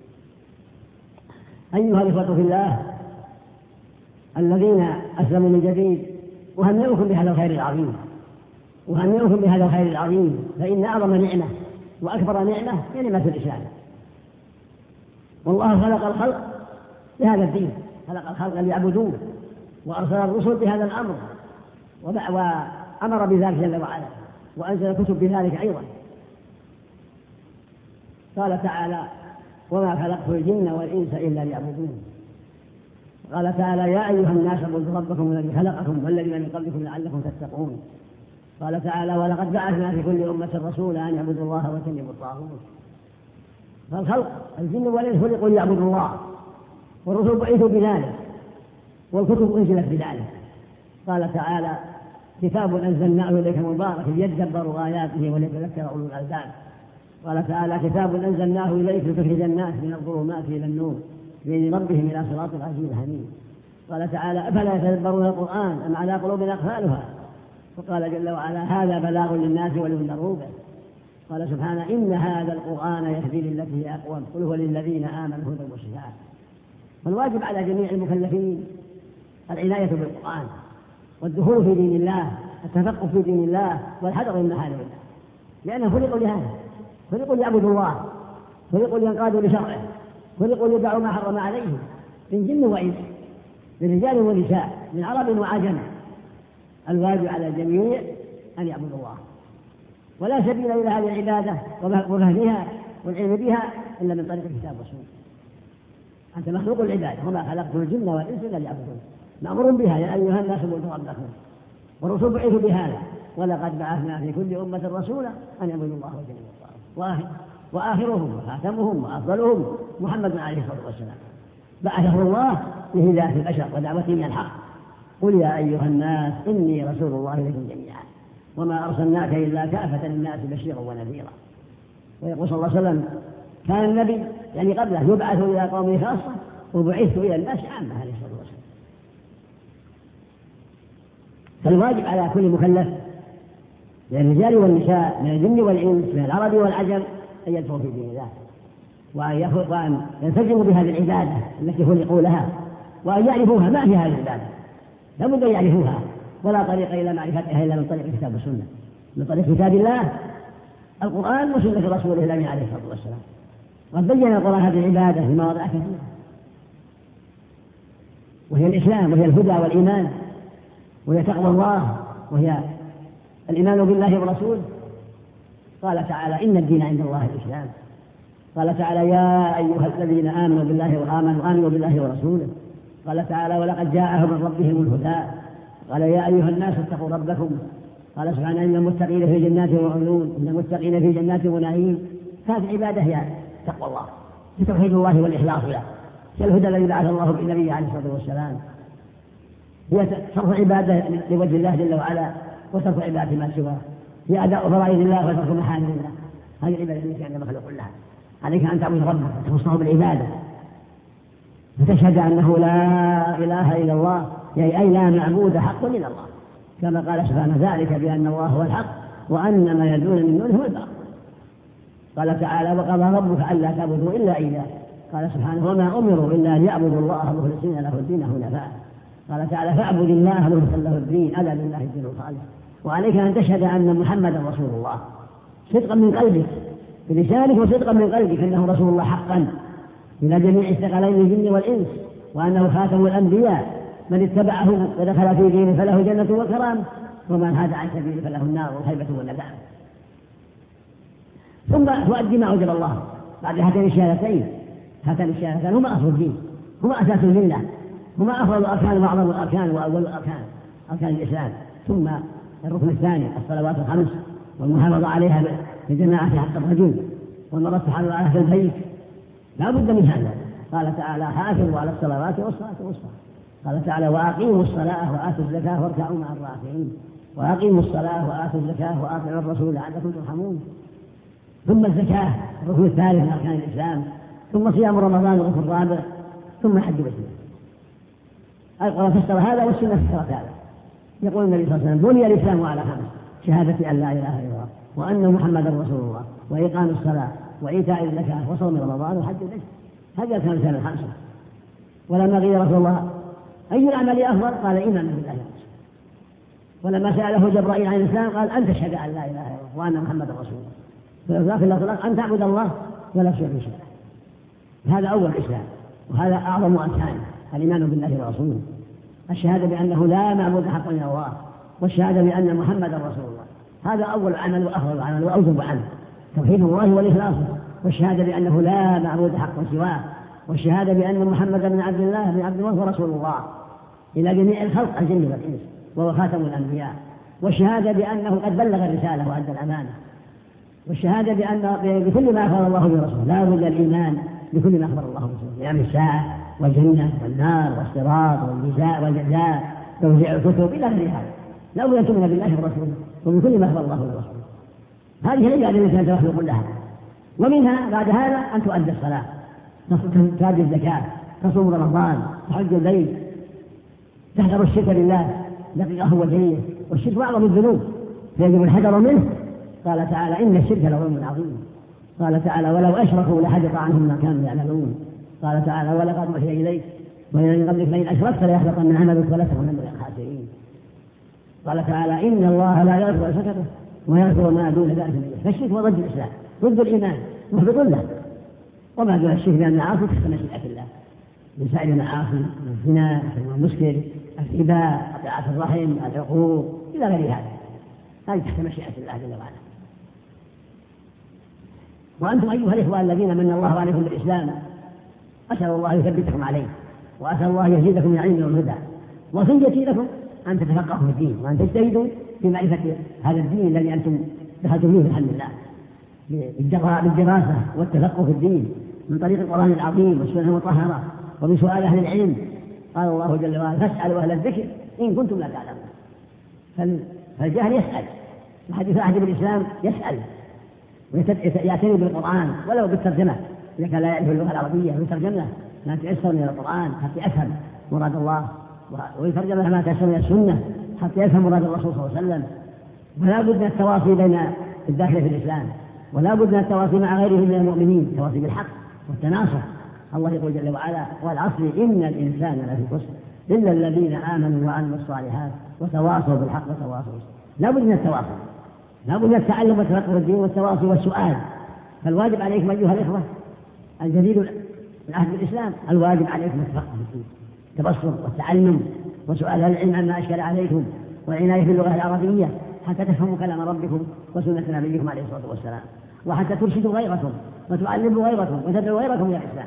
Speaker 6: أيها الإخوة في الله الذين أسلموا من جديد، أهنئكم بهذا الخير العظيم، أهنئكم بهذا الخير العظيم، فإن أعظم نعمة وأكبر نعمة هي نعمة الإسلام. والله خلق الخلق بهذا الدين، خلق الخلق ليعبدوه، وأرسل الرسل بهذا الأمر، وأمر بذلك جل وعلا، وأنزل الكتب بذلك أيضا. قال تعالى: وما خلقت الجن والإنس إلا ليعبدون. قال تعالى: يا أيها الناس اعبدوا ربكم الذي خلقكم والذين من قبلكم لعلكم تتقون. قال تعالى: ولقد بعثنا في كل أمة رسولا أن يعبدوا الله واجتنبوا الطاغوت. فالخلق الجن والإنس خلقوا ليعبدوا الله، والرسل بعثوا بذلك، والكتب أنزلت بذلك. قال تعالى: كتاب أنزلناه إليك مبارك ليدبروا آياته وليتذكر أولو الألباب. قال تعالى: كتاب أنزلناه إليك لتخرج الناس من الظلمات إلى النور بإذن ربهم إلى صراط العزيز الحميد. قال تعالى: أفلا يتدبرون القرآن أم على قلوب أقفالها. وقال جل وعلا: هذا بلاغ للناس ولينذروا به. قال سبحانه: إن هذا القرآن يهدي للتي هي أقوم قل هو للذين آمنوا هدى وشفاء. فالواجب على جميع المكلفين العناية بالقرآن والدخول في دين الله، التفقه في دين الله، والحذر من محارم الله، لأنهم خلقوا لهذا، خلقوا ليعبدوا الله، خلقوا لينقادوا لشرعه، خلقوا ليدعوا ما حرم عليهم من جن وإنس، من رجال ونساء، من عرب وعجم. الواجب على الجميع أن يعبدوا الله، ولا سبيل إلى هذه العبادة وفهمها والعلم بها إلا من طريق الكتاب والسنة. أنت مخلوق العبادة، وما خلقت الجن والإنس إلا ليعبدون، مأمور بها: يا أيها الناس اعبدوا ربكم. والرسل بعثوا بهذا: ولقد بعثنا في كل أمة رسولا أن يعبدوا الله واجتنبوا الطاغوت. وآخرهم وخاتمهم وأفضلهم محمد عليه الصلاة والسلام، بعثه الله لهداية البشر ودعوتهم إلى الحق. قل يا أيها الناس إني رسول الله إليكم جميعا وما أرسلناك إلا كافة للناس بشيرا ونذيرا. ويقول صلى الله عليه وسلم: كان النبي يعني قبله يبعث إلى قومه خاصة وبعثت إلى الناس عامة عليه الصلاة والسلام. فالواجب على كل مكلف من الرجال والنساء، من الجن والإنس، من العرب والعجم، أن يدخلوا في دين الله، وأن ينسجموا بهذه العبادة التي خلقوا لها، وأن يعرفوها. ما هي هذه العبادة؟ لا بد أن يعرفوها، ولا طريق إلى معرفتها إلا من طريق الكتاب والسنة، من طريق كتاب الله القرآن وسنة رسوله الأمين عليه الصلاة والسلام. قد بين القرآن هذه العبادة في مواضع كثيرة، وهي الإسلام، وهي الهدى والإيمان، وهي تقوى الله، وهي الإيمان بالله ورسوله. قال تعالى: إن الدين عند الله الإسلام. قال تعالى: يا أيها الذين آمنوا بالله وآمنوا آمنوا بالله ورسوله. قال تعالى: ولقد جاءهم من ربهم الهدى. قال: يا أيها الناس اتقوا ربكم. قال سبحانه: إن المتقين في جنات وعيون، إن المتقين في جنات ونعيم. هذه العبادة هي تقوى الله، بتوحيد الله والإخلاص له، هي الهدى الذي بعث الله بالنبي عليه الصلاة والسلام. هي صرف عبادة لوجه الله جل وعلا، وصرف عبادة ما سواه، هي أداء فرائض الله وترك محارم الله. هذه العبادة التي كان مخلوق لها. عليك أن تعبد ربك وتخصه بالعبادة، فتشهد أنه لا إله إلا الله، يعني أي لا معبود حق إلا الله، كما قال سبحانه: ذلك بأن الله هو الحق وأن ما يدعون من دونه هو الباطل. قال تعالى: وقضى ربك ألا تعبدوا إلا إياه قال سبحانه وما أمروا إلا أن يعبدوا الله مخلصين له الدين حنفاء. قال تعالى فاعبد الله مخلصا له الدين ألا لله الدين الخالص. وعليك أن تشهد أن محمدا رسول الله صدقا من قلبك بلسانك وصدقا من قلبك أنه رسول الله حقا إلى جميع الثقلين الجن والإنس، وأنه خاتم الأنبياء من اتبعه ودخل في دينه فله جنة وكرامة ومن هاد عن سبيله فله النار وخيبة والندامة. ثم تؤدي ما أوجب الله بعد هاتين الشهادتين. هاتان الشهادتان هما أصل الدين، هما أساس الملة، هما أفضل الأركان وأعظم الأركان وأول الأركان أركان الإسلام. ثم الركن الثاني الصلوات الخمس والمحافظة عليها بجماعة حق الرجل والمرة تحافظ عليها في البيت لا بد من هذا. قال تعالى حافظوا على الصلوات والصلاة الوسطى. قال تعالى وأقيموا الصلاة وآتوا الزكاة واركعوا مع الراكعين. وأقيموا الصلاة وآتوا الزكاة وأطيعوا الرسول لعلكم ترحمون. ثم الزكاة الركن الثالث من أركان الإسلام. ثم صيام رمضان الركن الرابع. ثم حج بيت الله. القرآن فسر هذا والسنة فسرت هذا. يقول النبي صلى الله عليه وسلم بني الإسلام على خمس: شهادة أن لا إله إلا الله وأن محمدا رسول الله وإقام الصلاة وإيتاء الزكاة وصوم رمضان وحج البيت. هذه أركان الإسلام الخمسة. ولما قيل رسول الله أي الأعمال أفضل؟ قال إيمان بالله ورسوله. ولما سأله جبرائيل عن الإسلام قال أن تشهد أن لا إله إلا الله وأن محمدا رسول الله. فلكن الله أن تعبد الله ولا تشرك به شيئا. هذا أول الإسلام وهذا أعظم أركانه الإيمان بالله ورسوله. الشهادة بأنه لا معبود حقا إلا الله والشهادة بأن محمدا رسول الله. هذا أول عمل وأفضل عمل وأوجب عنه توحيد الله والإخلاص. والشهادة بأنه لا معبود حقا سواه. والشهادة بأن محمدا بن عبد الله بن عبد الله ورسول الله إلى جميع الخلق الجن والإنس وهو خاتم الأنبياء. والشهادة بأنه قد بلغ الرسالة وأدى الأمانة. والشهادة بأن بكل ما أخبر الله برسوله لا بد الإيمان بكل ما أخبر الله برسوله يعني الساعة والجنة والنار والصراط والجزاء والجزاء توزيع الكتب إلى غير هذا. لا بد أن تؤمن بالله ورسوله وبكل ما أخبر الله برسوله. هذه هي التي التي تخلق لها. ومنها بعد هذا أن تؤدي الصلاة، تؤدي الزكاة، تصوم رمضان، تحج البيت، تحذر الشرك بالله دقيقه وجهيه. والشرك أعظم الذنوب فيجب الحذر منه. قال تعالى إن الشرك لظلم عظيم. قال تعالى ولو أشركوا لحبط عنهم ما كانوا يعملون. قال تعالى ولقد أوحي إليك ومن قبلك لئن أشركت ليحبطن عملك ولتكونن من الخاسرين. قال تعالى إن الله لا يغفر الشرك ويغفر ما دون ذلك من يشاء. فالشرك هو ضد الإسلام ضد الإيمان محبط له. وما دون الشرك من المعاصي تحت مشيئة الله من سائر المعاصي الزنا والمسكر الربا قطيعة الرحم العقوق إلى غير هذا. هذه تحت مشيئة الله جل وعلا. وأنتم أيها الإخوة الذين من الله عليكم بالإسلام أسأل الله يثبتكم عليه وأسأل الله يزيدكم من العلم والهدى وصيتي لكم أن تتفقهوا في الدين وأن تجتهدوا في معرفة هذا الدين الذي أنتم دخلتم فيه بحمد الله بالدراسة والتفقه في الدين من طريق القرآن العظيم والسنة المطهرة وبسؤال أهل العلم. قال الله جل وعلا فاسألوا أهل الذكر إن كنتم لا تعلمون. فالجاهل يسأل وحديث أحد بالإسلام يسأل ويعتني بالقرآن ولو بالترجمة إذا كان لا يعرف اللغة العربية بالترجمة ما تيسر من القرآن حتى يفهم مراد الله ويترجم ما تيسر من السنة حتى يفهم مراد الرسول صلى الله عليه وسلم. ولا بد من التواصي بين الداخل في الإسلام ولا بد من التواصي مع غيره من المؤمنين التواصي بالحق والتناصح. الله يقول جل وعلا والعصر إن الإنسان لفي خسر إلا الذين آمنوا وعملوا الصالحات وتواصوا بالحق وتواصوا بالصبر. لا بد من التواصي لا بد من التعلم وتفقه الدين والتواصي والسؤال. فالواجب عليكم أيها الإخوة الجديد العهد بالإسلام الواجب عليكم التفقه في الدين التبصر والتعلم وسؤال العلم عما أشكل عليكم والعناية باللغة العربية حتى تفهموا كلام ربكم وسنة نبيكم عليه الصلاة والسلام وحتى ترشدوا غيركم وتعلموا غيركم وتدعوا غيركم إلى الإسلام.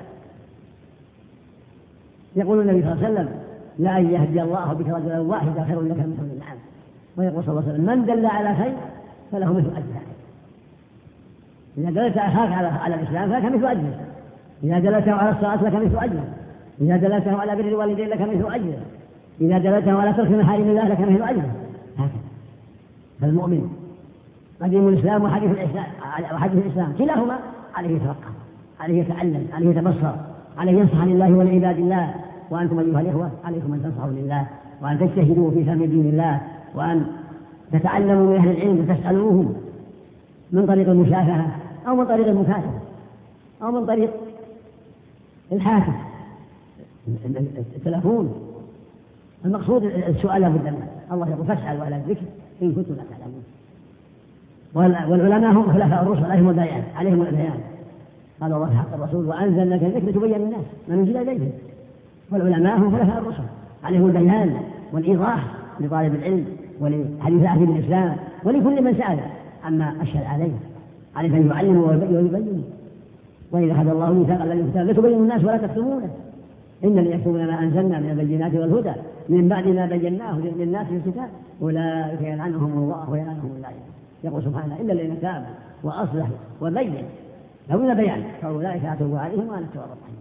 Speaker 6: يقول النبي صلى الله عليه وسلم لا أن يهدي الله بك رجلا واحدا خير لك من حمل النعم. ويقول صلى الله عليه وسلم من دل على خير فله مثل أجره. إذا دلت أخاك على على الإسلام فلك مثل أجره. إذا دلته على الصلاة لك مثل أجره. إذا دلته على بر الوالدين لك مثل أجره. إذا دلته على ترك محارم الله لك مثل أجره. هكذا. فالمؤمن قديم الإسلام وحديث الإسلام وحديث الإسلام كلاهما عليه يتفقه عليه يتعلم عليه يتبصر عليه ينصح لله ولعباد الله. وأنتم أيها الإخوة عليكم أن تنصحوا لله وأن تجتهدوا في فهم دين الله وأن تتعلموا من أهل العلم وتسألوهم من طريق المشافهة أو من طريق المكاتبة أو من طريق الحاكم، التلفون. المقصود السؤال لابد منه. الله يقول فاسألوا أهل الذكر إن كنتم لا تعلمون. والعلماء هم خلفاء الرسل عليهم البيان عليهم البيان قال الله في حق الرسول وأنزلنا الذكر تبين للناس ما نزل إليهم. والعلماء هم خلفاء الرسل عليهم البيان والإيضاح لطالب العلم ولحديث أهل الإسلام ولكل من سأل عما أشهد عليه عليه أن يعلموا ويبينوا. وإذا أخذ الله ميثاق الذين كتاب لتبينوا الناس ولا تكتمونه إن يكتمون ما أنزلنا من البينات والهدى من بعد ما بيناه للناس في الكتاب أولئك يلعنهم الله ويلعنهم اللائمون. يقول سبحانه إلا الذين تابوا وأصلحوا وبينوا لهم بيان فأولئك أتوب عليهم وأنا التواب الرحيم.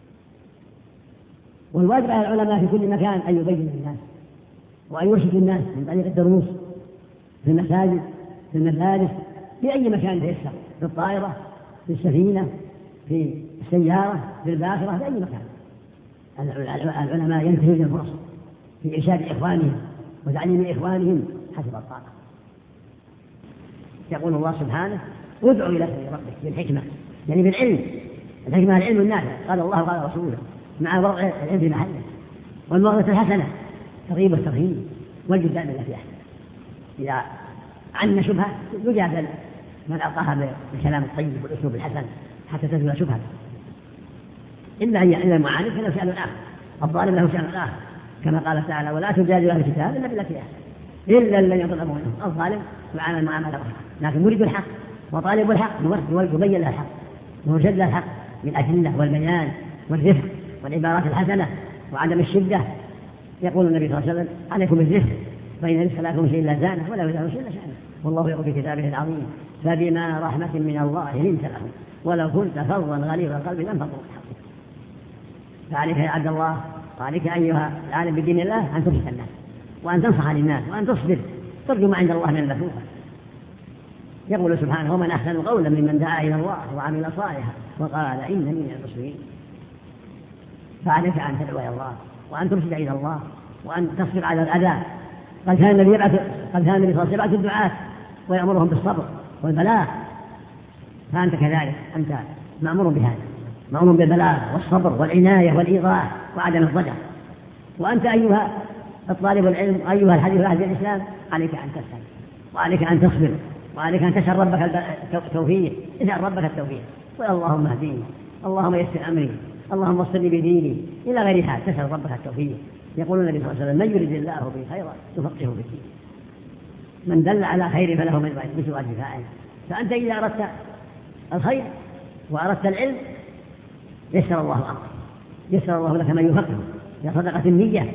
Speaker 6: والواجب على العلماء في كل مكان أن يبين للناس وأن يرشد الناس من طريق الدروس في المساجد في المدارس في أي مكان تيسر، في الطائرة في السفينة في السيارة في الباخرة في أي مكان. العلماء ينتهزون الفرص في إرشاد إخوانهم وتعليم إخوانهم حسب الطاقة. يقول الله سبحانه ادعو إلى سبيل ربك بالحكمة يعني بالعلم. الحكمة العلم النافع قال الله وقال رسوله مع وضع العلم في محله والموعظة الحسنة ترغيب والترهيب والجدال بالتي أحسن. إذا عنا شبهة يجادل من ألقاها بالكلام الطيب والأسلوب الحسن حتى تزول شبهة. إلا إلا المعاند فله شأن آخر، الظالم له شأن آخر كما قال تعالى ولا تجادلوا أهل الكتاب إلا بالتي أحسن إلا الذين يطلبون الظالم يعامل معاملة لكن مريد الحق وطالب الحق يبين له الحق ويرشد له الحق بالأدلة والبيان والرفق والعبارات الحسنة وعدم الشدة. يقول النبي صلى الله عليه وسلم عليكم بالرفق فإن الرفق لا يكون شيء إلا زانه ولا يزال شيء إلا شأنه. والله يقول في كتابه العظيم فبما رحمة من الله لنت لهم ولو كنت فظا غليظ القلب لانفضوا من حولك. فعليك يا عبد الله وعليك أيها العالم بدين الله أن تنصح الناس وأن تنصح للناس وأن تصبر ترجو ما عند الله من المثوبة. يقول سبحانه ومن أحسن قولا ممن دعا إلى الله وعمل صالحا وقال إنني من المسلمين. فعليك أن تدعو إلى الله وأن ترشد إلى الله وأن تصبر على الأذى. قد كان النبي يبعث قد كان النبي صلى الله عليه وسلم يبعث الدعاة ويأمرهم بالصبر والبلاغ فأنت كذلك أنت مأمور بهذا مأمور بالبلاغ والصبر والعناية والإيضاح وعدم الضجر. وأنت أيها الطالب العلم أيها الحديث عن الإسلام عليك أن تسأل وعليك أن تصبر وعليك أن تسأل ربك التوفيق اسأل ربك التوفيق اللهم اهديني اللهم يسر أمري اللهم وصلني بديني إلى غير هذا تسأل ربك التوفيق. يقول النبي صلى الله عليه وسلم من يريد الله به خيرا يفقهه في الدين من دل على خير فله مثل أجر فاعله. فأنت إذا أردت الخير وأردت العلم يسر الله أمرك يسر الله لك من يفقهه يا صدقة النية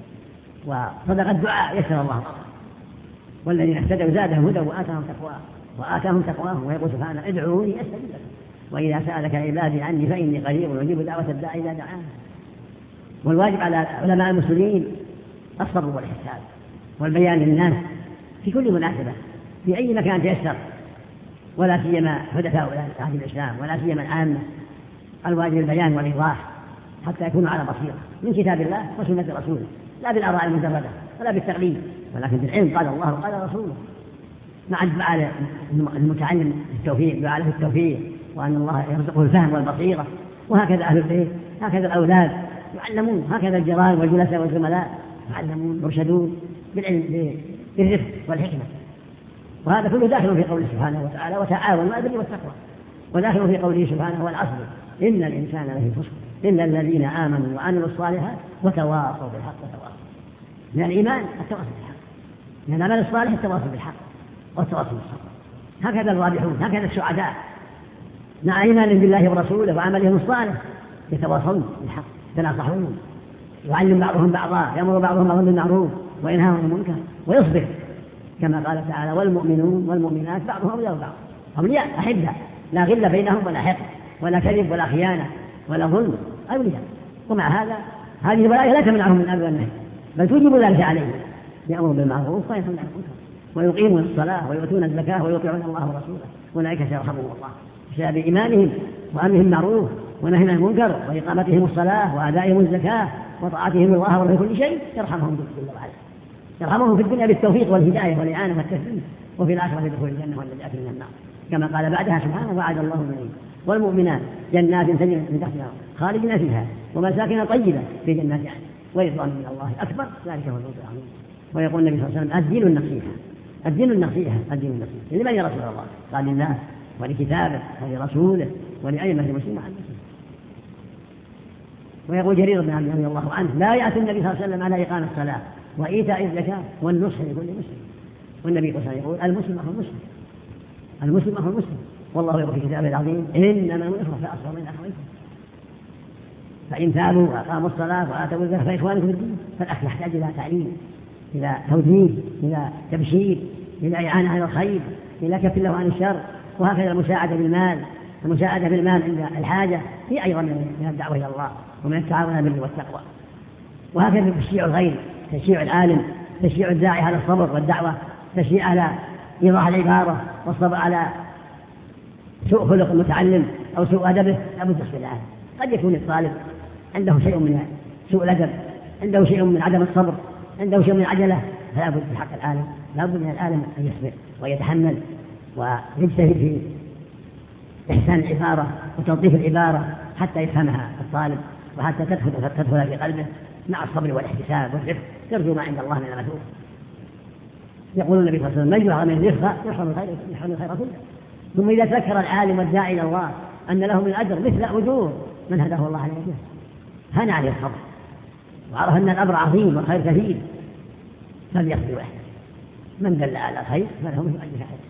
Speaker 6: وصدقة الدعاء يسر الله أمرك. والذين اهتدوا زادهم هدى وآتاهم تقواه وآتاهم تقواهم. ويقول سبحانه ادعوني أستجب لكم وإذا سألك عبادي عني فإني قريب أجيب دعوة الداعي إذا دعاني. والواجب على علماء المسلمين الصبر والإحسان والبيان للناس في كل مناسبة في أي مكان تيسر ولا سيما حدثاء أهل الإسلام ولا سيما العامة. الواجب البيان والإيضاح حتى يكونوا على بصيرة من كتاب الله وسنة رسوله لا بالآراء المجردة ولا بالتقليد ولكن بالعلم قال الله وقال رسوله مع الدعاء المتعلم التوفيق دعاء له التوفيق وأن الله يرزقه الفهم والبصيرة. وهكذا أهل البيت هكذا الأولاد يعلمون هكذا الجيران والجلساء والزملاء يعلمون يرشدون بالعلم بالرفق والحكمة. وهذا كله داخل في قوله سبحانه وتعالى وتعاونوا على البر والتقوى وداخل في قوله سبحانه والعصر إن الإنسان لفي خسر إلا الذين آمنوا وعملوا الصالحات وتواصوا بالحق وتواصوا. من الإيمان التواصل بالحق من العمل الصالح التواصل بالحق والتواصل بالصبر. هكذا الرابحون هكذا السعداء مع إيمان بالله ورسوله وعملهم الصالح يتواصلون بالحق يتناصحون يعلم بعضهم بعضا يأمر بعضهم بعضا بالمعروف وينهى عن المنكر ويصبر كما قال تعالى والمؤمنون والمؤمنات بعضهم أولياء بعض أولياء أحبة لا غل بينهم ولا حقد ولا كذب ولا خيانة ولا ظلم أولياء. ومع هذا هذه الولاية لا تمنعهم من الأمر والنهي بل توجب ذلك عليهم يأمرون بالمعروف وينهون عن المنكر ويقيمون الصلاة ويؤتون الزكاة ويطيعون الله ورسوله أولئك سيرحمهم الله بسبب إيمانهم وأمرهم بالمعروف ونهيهم عن المنكر وإقامتهم الصلاة وأدائهم الزكاة وطاعتهم الله في كل شيء يرحمهم جل وعلا يرحمهم في الدنيا بالتوفيق والهداية والإعانة والتسليم وفي الآخرة بدخول الجنة والنجاة من النار كما قال بعدها سبحانه وعد الله المؤمنين والمؤمنات جنات تجري من تحتها خالدين فيها ومساكن طيبة في جنات عدن ورضوان من الله أكبر، ذلك هو الفوز العظيم. ويقول النبي صلى الله عليه وسلم الدين النصيحة، الدين النصيحة، الدين النصيحة. لمن يا رسول الله؟ قال لله ولكتابه ولرسوله ولأئمة المسلمين على المسلمين. ويقول جرير بن عبد الله رضي الله عنه لا يأتي النبي صلى الله عليه وسلم على إقامة الصلاة وإيتاء الزكاة والنصح لكل مسلم. والنبي صلى الله عليه وسلم يقول المسلم أخو المسلم، المسلم أخو المسلم. والله يقول في كتابه العظيم إنما الإخوة فأصغر من أخويكم، فإن تابوا وأقاموا الصلاة وآتوا الزكاة فإخوانكم في الدين. فالأخ يحتاج إلى تعليم، إلى توجيه، إلى تبشير، إلى إعانة على الخير، إلى كف له عن الشر. وهكذا المساعدة بالمال، المساعدة بالمال عند الحاجة هي أيضا من الدعوة إلى الله ومن التعاون على البر والتقوى. وهكذا تشجيع الغير، تشجيع العالم، تشجيع الداعي على الصبر والدعوة، تشجيع على إيضاح العبارة والصبر على سوء خلق المتعلم أو سوء أدبه. لابد تصبر العالم. قد يكون الطالب عنده شيء من سوء الأدب، عنده شيء من عدم الصبر، عنده شيء من العجلة، فلا بد في حق العالم، لا بد من العالم أن يصبر ويتحمل ويجتهد في إحسان العبارة وتلطيف العبارة حتى يفهمها الطالب وحتى تدخل تدخل في قلبه مع الصبر والاحتساب والرفق، ترجو ما عند الله من المثوب. يقول النبي صلى الله عليه وسلم من يعظم الرفق يحرم الخير يحرم الخير كله. ثم إذا ذكر العالم والداعي إلى الله أن له من الأجر مثل أجور من هداه الله عليه وسلم هان عليه الصبر وعرف أن الأمر عظيم والخير كثير فليصبر وحده. من دل على الخير فله مثل أجر فاعله.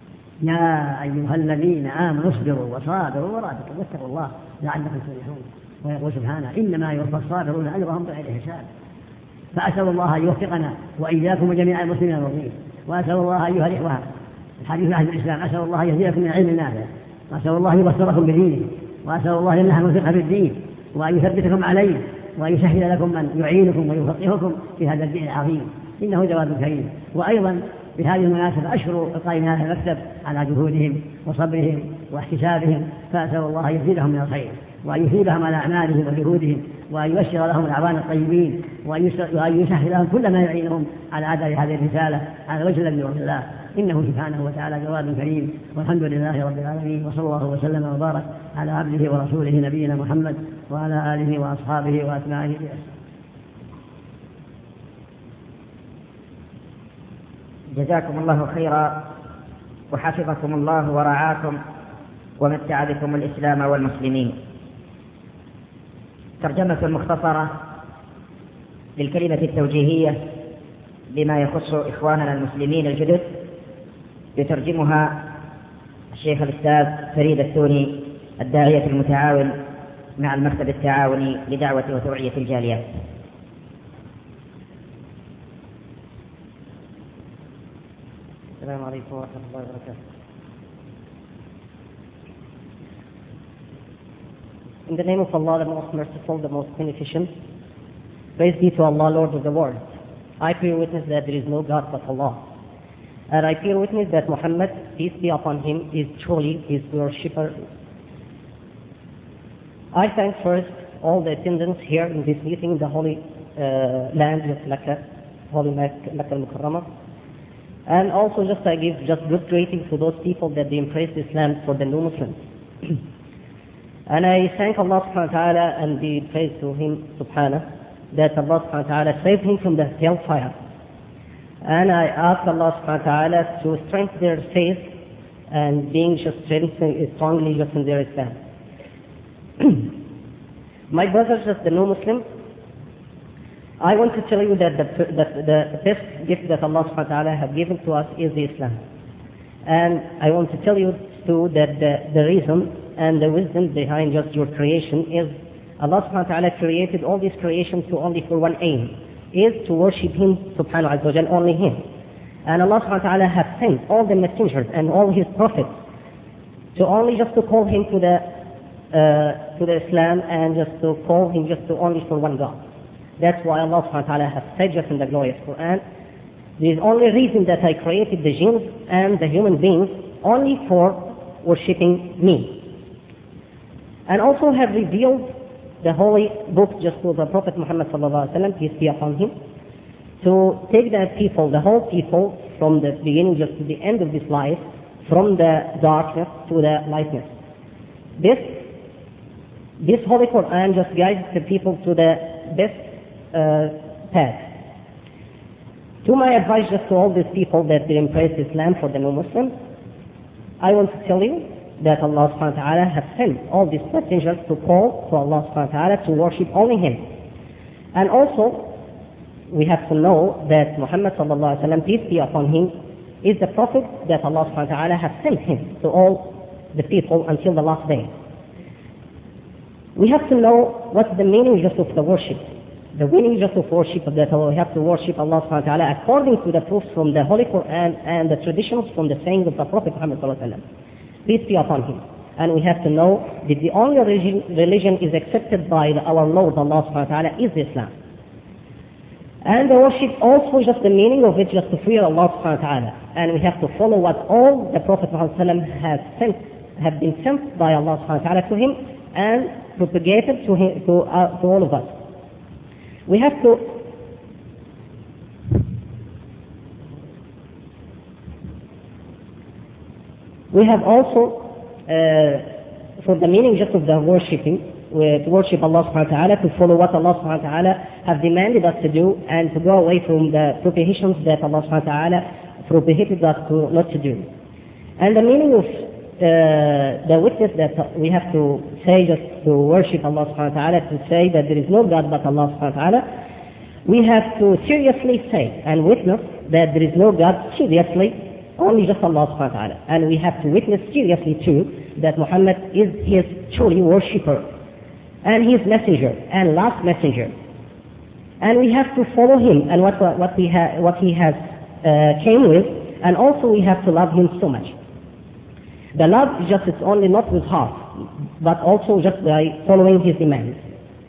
Speaker 6: يا أيها الذين آمنوا اصبروا وصابروا ورابطوا واتقوا الله لعلكم تفلحون. ويقول سبحانه إنما يوفى الصابرون أجرهم بغير حساب. فأسأل الله أن يوفقنا وإياكم وجميع المسلمين المؤمنين. وأسأل الله أيها الإخوة الحديث عن الإسلام، أسأل الله أن يهديكم من علم نافع، وأسأل الله أن يبصركم بدينه، وأسأل الله أن يمنحكم الفقه في الدين وأن يثبتكم عليه وأن يسهل لكم من يعينكم ويفقهكم في هذا الدين العظيم، إنه جواد كريم. وأيضا بهذه المناسبة أشكر القائمين على المكتب على جهودهم وصبرهم واحتسابهم، فأسأل الله أن يزيدهم من الخير وأن يثيبهم على أعمالهم وجهودهم وأن يبشر لهم الأعوان الطيبين وأن يسهل لهم كل ما يعينهم على أداء هذه الرسالة على وجه الذي يرضي الله، إنه سبحانه وتعالى جواد كريم. والحمد لله رب العالمين، وصلى الله وسلم وبارك على عبده ورسوله نبينا محمد وعلى آله وأصحابه وأتباعه بإحسان.
Speaker 2: جزاكم الله خيرا وحفظكم الله ورعاكم ومتع بكم الإسلام والمسلمين. ترجمة مختصرة للكلمة التوجيهية بما يخص إخواننا المسلمين الجدد يترجمها الشيخ الأستاذ فريد الثوني الداعية المتعاون مع المكتب التعاوني لدعوة وتوعية الجاليات.
Speaker 7: السلام عليكم ورحمة الله وبركاته. In the name of Allah, the most merciful, the most beneficent, praise be to Allah, Lord of the world. I bear witness that there is no God but Allah. And I bear witness that Muhammad, peace be upon him, is truly his worshipper. I thank first all the attendants here in this meeting in the holy uh, land of Mecca, holy Mecca al-Mukarramah. And also just I give just good greetings to those people that they embraced Islam for the new Muslims. And I thank Allah subhanahu wa ta'ala and be praised to him subhanahu that Allah subhanahu wa ta'ala saved him from the hellfire. And I ask Allah subhanahu wa ta'ala to strengthen their faith and being just strongly just in their Islam. My brothers, just the new Muslims, I want to tell you that the, that the best gift that Allah subhanahu wa ta'ala has given to us is the Islam. And I want to tell you too that the, the reason and the wisdom behind just your creation is Allah subhanahu wa ta'ala created all these creations to only for one aim, is to worship Him subhanahu wa ta'ala, only Him. And Allah subhanahu wa ta'ala has sent all the messengers and all His prophets to only just to call Him to the uh, to the Islam and just to call Him just to only for one God. That's why Allah subhanahu wa ta'ala has said just in the glorious Quran, there is only reason that I created the jinns and the human beings only for worshipping me. And also have revealed the holy book just to the Prophet Muhammad sallallahu alaihi wasallam, peace be upon him, to take the people, the whole people, from the beginning just to the end of this life, from the darkness to the lightness. This This Holy Quran just guides the people to the best uh, path. To my advice just to all these people that they embrace Islam for the non-Muslims, I want to tell you that Allah subhanahu wa ta'ala has sent all these messengers to call to Allah subhanahu wa ta'ala to worship only Him. And also, we have to know that Muhammad sallallahu alaihi wasallam, peace be upon him, is the prophet that Allah subhanahu wa ta'ala has sent him to all the people until the last day. We have to know what's the meaning just of the worship. The meaning just of worship that we have to worship Allah subhanahu wa ta'ala according to the proofs from the Holy Quran and the traditions from the sayings of the Prophet Muhammad sallallahu alaihi wasallam. Peace be upon him. And we have to know that the only religion, religion is accepted by the, our Lord Allah subhanahu wa ta'ala is Islam. And the worship also just the meaning of it just to fear Allah subhanahu wa ta'ala. And we have to follow what all the Prophet Muhammad sallallahu alaihi wasallam has sent, have been sent by Allah subhanahu wa ta'ala to him and propagated to, him, to, uh, to all of us. We have to We have also, uh, for the meaning just of the worshipping, uh, to worship Allah subhanahu wa ta'ala, to follow what Allah subhanahu wa ta'ala have demanded us to do, and to go away from the prohibitions that Allah subhanahu wa ta'ala prohibited us to not to do. And the meaning of uh, the witness that we have to say just to worship Allah subhanahu wa ta'ala, to say that there is no God but Allah subhanahu wa ta'ala, we have to seriously say and witness that there is no God seriously, only just Allah subhanahu wa ta'ala. And we have to witness seriously too that Muhammad is his truly worshipper and his messenger and last messenger. And we have to follow him and what, what, he, ha what he has uh, came with, and also we have to love him so much. The love is just it's only not with heart, but also just by following his demands.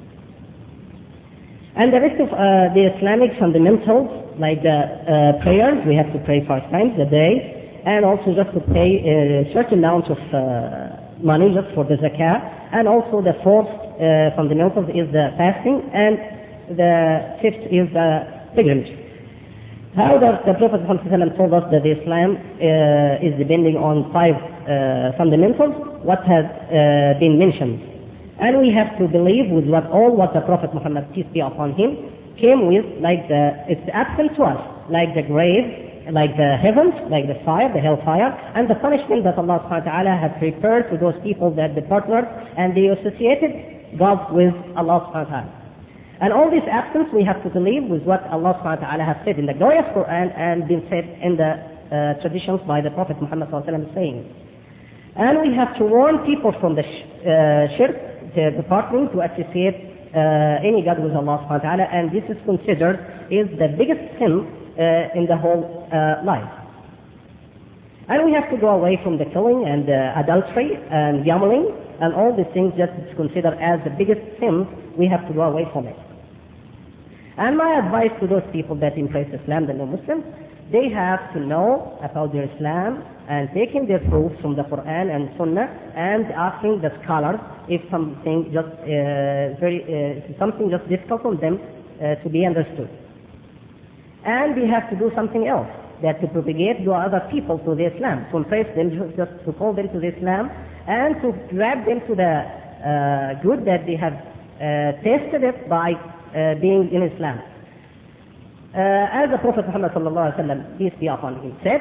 Speaker 7: And the rest of uh, the Islamic fundamentals, like the uh, prayers, we have to pray five times a day, and also just to pay a certain amount of uh, money just for the zakah, and also the fourth uh, fundamental is the fasting, and the fifth is the pilgrimage. However, the Prophet Muhammad told us that Islam uh, is depending on five uh, fundamentals, what has uh, been mentioned. And we have to believe with what all what the Prophet Muhammad, peace be upon him, came with, like the, it's absent to us, like the grave, like the heavens, like the fire, the hellfire, and the punishment that Allah subhanahu wa ta'ala has prepared to those people that they partnered and they associated God with Allah subhanahu wa ta'ala. And all this absence we have to believe with what Allah subhanahu wa ta'ala has said in the glorious Quran and been said in the uh, traditions by the Prophet Muhammad sallallahu alaihi wasallam saying. And we have to warn people from the sh uh, shirk, the, the partnering to associate uh, any God with Allah subhanahu wa ta'ala, and this is considered is the biggest sin uh, in the whole uh, life. And we have to go away from the killing and uh, adultery and gambling and all these things that is considered as the biggest sin. We have to go away from it. And my advice to those people that embrace Islam, the non-Muslims, they have to know about their Islam and taking their proofs from the Quran and Sunnah and asking the scholars if something just uh, very uh, something just difficult for them uh, to be understood. And we have to do something else, that to propagate to other people to the Islam, to embrace them, just to call them to the Islam, and to grab them to the uh, good that they have uh, tasted it by uh, being in Islam. Uh, as the Prophet Muhammad sallallahu alaihi wasallam, peace be upon him, said,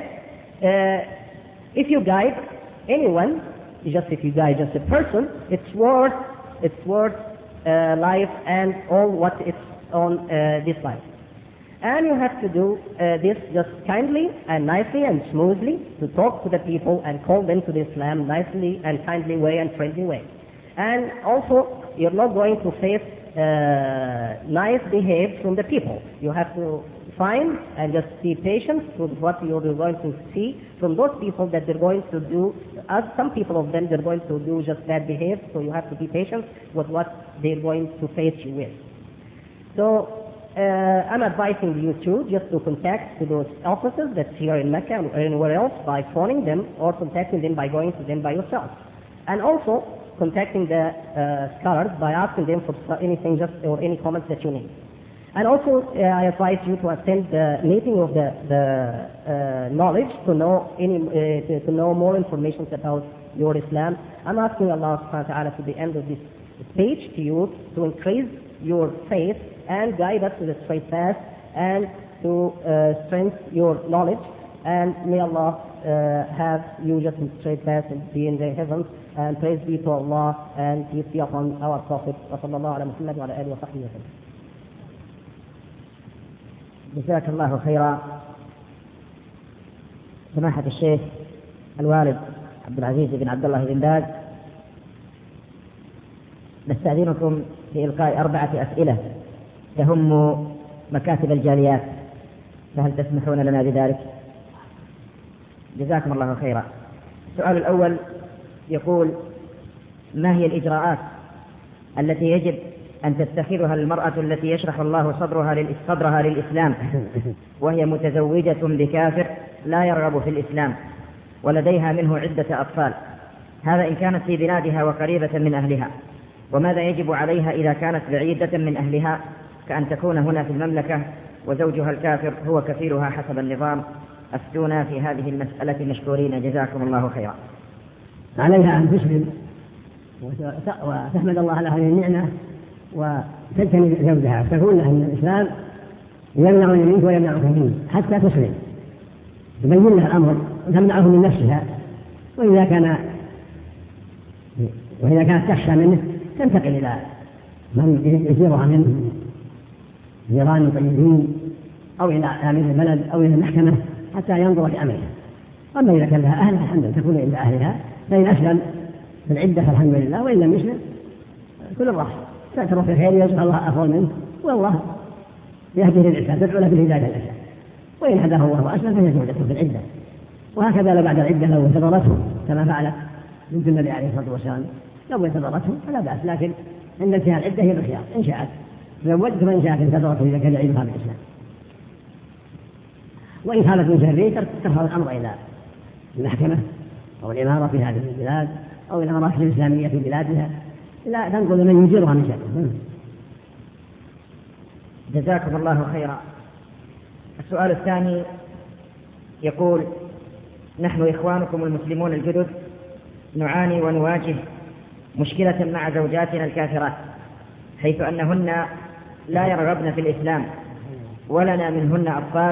Speaker 7: uh, if you guide anyone, just if you guide just a person, it's worth, it's worth uh, life and all what it's on uh, this life. And you have to do uh, this just kindly and nicely and smoothly, to talk to the people and call them to the Islam nicely and kindly way and friendly way. And also, you're not going to face uh, nice behavior from the people. You have to find and just be patient with what you're going to see from those people that they're going to do. As some people of them, they're going to do just bad behavior, so you have to be patient with what they're going to face you with. So, Uh, I'm advising you too just to contact to those officers that's here in Mecca or anywhere else by phoning them or contacting them by going to them by yourself. And also contacting the uh, scholars by asking them for anything just or any comments that you need. And also uh, I advise you to attend the meeting of the, the uh, knowledge to know any uh, to, to know more information about your Islam. I'm asking Allah subhanahu wa ta'ala to the end of this speech to you to increase your faith and guide us to the straight path and to uh, strengthen your knowledge. And may Allah uh, have you just in the straight path and be in the heavens. And praise be to Allah and peace be upon our Prophet. وصلى الله على محمد وعلى آله وصحبه وسلم.
Speaker 2: جزاك الله خيرا سماحة الشيخ الوالد عبد العزيز بن عبد الله بن باز. نستأذنكم في إلقاء أربعة أسئلة تهم مكاتب الجاليات، فهل تسمحون لنا بذلك؟ جزاكم الله خيرا. السؤال الأول يقول: ما هي الإجراءات التي يجب أن تتخذها المرأة التي يشرح الله صدرها صدرها للإسلام وهي متزوجة بكافر لا يرغب في الإسلام ولديها منه عدة أطفال، هذا إن كانت في بلادها وقريبة من أهلها، وماذا يجب عليها إذا كانت بعيدة من أهلها كأن تكون هنا في المملكة وزوجها الكافر هو كفيلها حسب النظام؟ أفتونا في هذه المسألة مشكورين جزاكم الله خيرا.
Speaker 6: عليها أن تسلم وتحمد الله على هذه النعمة وتجتنب زوجها، تقول لها أن الإسلام يمنعني منك ويمنعك مني حتى تسلم، تبين لها الأمر وتمنعه من نفسها. وإذا كان وإذا كانت تخشى منه تنتقل إلى من يجيرها منه جيران طيبين أو إلى أمير البلد أو إلى المحكمة حتى ينظر في أمرها. أما إذا كان لها أهلها الحمد لله تكون إلى أهلها، فإن أسلم في العدة فالحمد لله، وإن لم يسلم كل الراحة تعترف بخير يجعل الله أفضل منه، والله يهديه للإسلام، تدعو له بالهداية للإسلام، وإن هداه الله وأسلم فهي زوجته في العدة. وهكذا بعد العدة لو انتظرته كما فعلت بنت النبي عليه الصلاة والسلام، لو انتظرته فلا بأس، لكن عند انتهاء العدة هي بالخيار إن شاءت زوجته وإن شاءت انتظرته إذا كان يعيدها بالإسلام. وإن كانت من شره ترفع الأمر إلى المحكمة أو الإمارة في هذه البلاد أو إلى المراكز الإسلامية في بلادها، لا تنقل من يجيرها من شره.
Speaker 2: جزاكم الله خيرا. السؤال الثاني يقول: نحن إخوانكم المسلمون الجدد نعاني ونواجه مشكلة مع زوجاتنا الكافرات، حيث أنهن لا يرغبن في الإسلام ولنا منهن أطفال،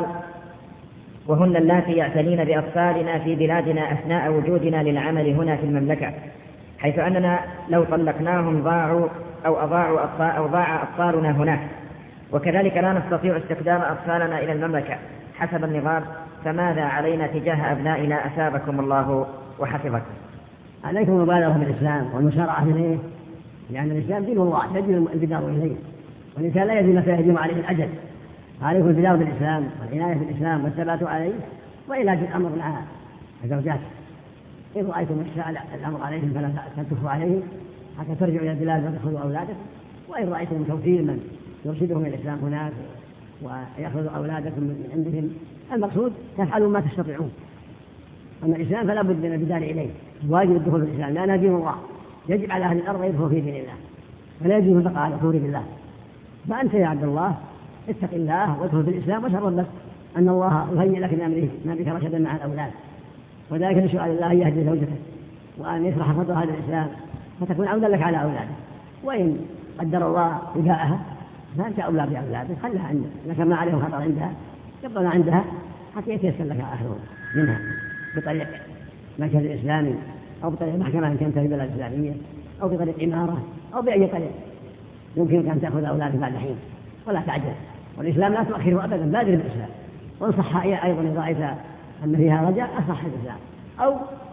Speaker 2: وهن اللاتي يعتنين بأطفالنا في بلادنا أثناء وجودنا للعمل هنا في المملكة، حيث أننا لو طلقناهم ضاعوا أو أضاعوا أطفال أو ضاع أطفالنا هناك، وكذلك لا نستطيع استخدام أطفالنا إلى المملكة حسب النظام، فماذا علينا تجاه أبنائنا أثابكم الله وحفظكم؟
Speaker 6: عليكم المبالغة بالإسلام والمسارعة إليه، لأن الإسلام دين الله يجب البدار إليه، والإنسان لا يجب ما يهجم عليه الأجل. عليكم البدار بالإسلام والعناية بالإسلام والثبات عليه وعلاج الأمر مع الزوجات. إن رأيتم الشاء الأمر عليهم فلا تكفوا عليهم حتى ترجعوا إلى البلاد وتأخذوا أولادكم، وإن رأيتم توفير من يرشدهم إلى الإسلام هناك ويأخذوا أولادكم من عندهم، المقصود تفعلوا ما تستطيعون. أما الإسلام فلا بد من البدار إليه، واجب الدخول في الإسلام لأنه دين الله، يجب على أهل الأرض يدخلوا في دين الله، فلا يجب البقاء على كفر بالله. فأنت يا عبد الله اتق الله وادخل في الإسلام، وشر لك أن الله يهيئ لك من أمره ما بك رشدا مع الأولاد، وذلك بسؤال الله أن يهدي زوجتك وأن يشرح صدرها للإسلام فتكون عودا لك على أولادك. وإن قدر الله وفاءها فأنت أولى بأولادك، خلها عندك، لك ما عليهم خطر عندها يبقى عندها حتى يتيسر لك أخذهم منها بطريق مركز الإسلامي أو بطريق محكمة إن كانت في بلد إسلامية أو بطريق إمارة أو بأي طريق يمكنك أن تأخذ أولادك بعد حين، ولا تعجل. والإسلام لا تؤخره أبدا، بادر بالإسلام. وانصح أيضا إذا رأيت أن فيها رجاء أصح الإسلام، أو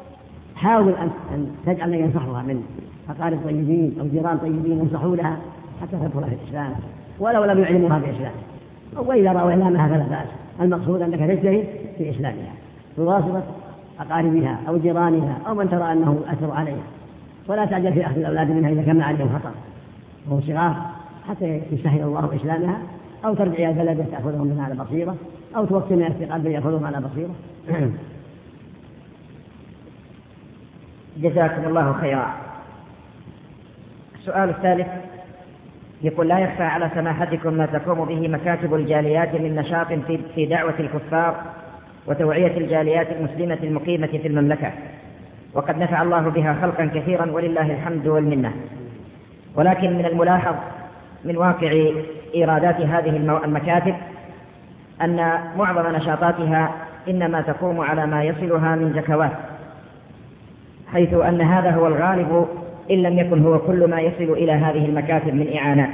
Speaker 6: حاول أن تجعل من ينصحها من أقارب طيبين أو جيران طيبين ينصحوا لها حتى تدخل في الإسلام ولو لم يعلموها بإسلام. وإذا رأوا إعلامها فلا بأس، المقصود أنك تجتهد في إسلامها بواسطة أقاربها أو جيرانها أو من ترى أنه أثر عليها، ولا تعجل في أخذ الأولاد منها إذا كان عليهم خطر وهو صغار حتى يسهل الله إسلامها، أو ترجع إلى البلد تأخذهم منها على بصيرة، أو توكل من الاستقامة يأخذهم على بصيرة.
Speaker 2: جزاكم الله خيرا. السؤال الثالث يقول: لا يخفى على سماحتكم ما تقوم به مكاتب الجاليات من نشاط في دعوة الكفار وتوعية الجاليات المسلمة المقيمة في المملكة، وقد نفع الله بها خلقا كثيرا ولله الحمد والمنة، ولكن من الملاحظ من واقع إيرادات هذه المكاتب أن معظم نشاطاتها إنما تقوم على ما يصلها من زكوات، حيث أن هذا هو الغالب إن لم يكن هو كل ما يصل إلى هذه المكاتب من إعانات.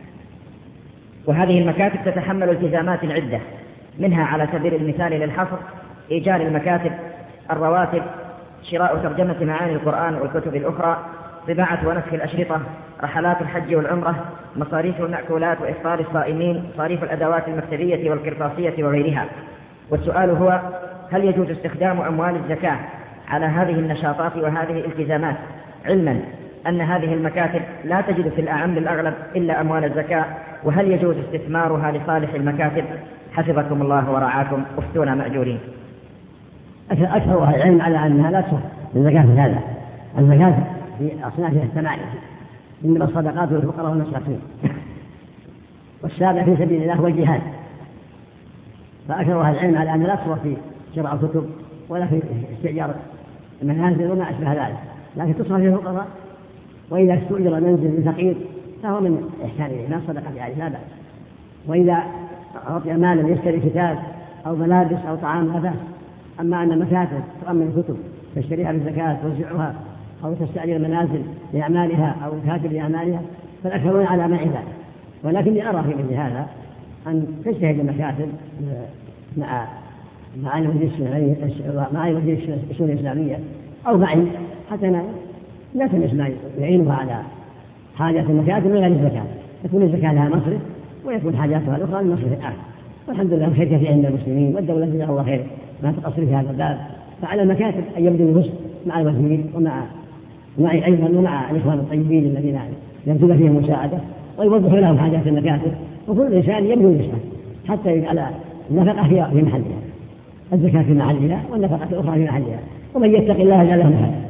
Speaker 2: وهذه المكاتب تتحمل التزامات عدة، منها على سبيل المثال للحصر إيجار المكاتب، الرواتب، شراء ترجمة معاني القرآن والكتب الأخرى، طباعة ونسخ الأشرطة، رحلات الحج والعمرة، مصاريف المأكولات وإفطار الصائمين، مصاريف الأدوات المكتبية والقرطاسية وغيرها. والسؤال هو: هل يجوز استخدام أموال الزكاة على هذه النشاطات وهذه الالتزامات، علما أن هذه المكاتب لا تجد في الأعم الأغلب إلا أموال الزكاة؟ وهل يجوز استثمارها لصالح المكاتب؟ حفظكم الله ورعاكم، افتونا مأجورين.
Speaker 6: أكثر أهل العلم على أنها لا تصح الزكاة في هذا. الزكاة في أصنافها الثمانية، إنما الصدقات للفقراء والمساكين، والسابع في سبيل الله والجهاد. فأكثر أهل العلم على أن لا تصح في شراء الكتب ولا في استئجار المنازل وما أشبه ذلك، لكن تصرف في الفقراء. وإذا استؤجر منزل لفقير فهو من إحسانه، لا الصدقة عليه لا بأس. وإذا أعطي مالا يشتري كتاب أو ملابس أو طعام لا بأس. أما أن مكاتب تؤمن الكتب تشتريها بالزكاة توزعها أو تستأجر المنازل لأعمالها أو الكاتب لأعمالها فالأكثرون على منع ذلك. ولكني أرى في مثل هذا أن تجتهد المكاتب مع مع مع الشؤون الإسلامية أو معي حتى نلتمس ما يعينها على حاجات المكاتب من غير الزكاة، تكون الزكاة لها مصرف ويكون حاجاتها الأخرى للمصرف الآخر. والحمد لله خير كثير عند المسلمين، والدولة جزاها الله خير ما تقصر في هذا الباب. فعلى المكاتب أن يبذلوا الوسط مع الوزير ومع معي أيضا ومع الإخوان الطيبين الذين يبذل فيهم مساعدة ويوضحوا لهم حاجات المكاتب، وكل إنسان يبذل وسطه حتى يجعل النفقة في محلها، الزكاة في محلها والنفقة الأخرى في محلها، ومن يتق الله يجعل له محلا.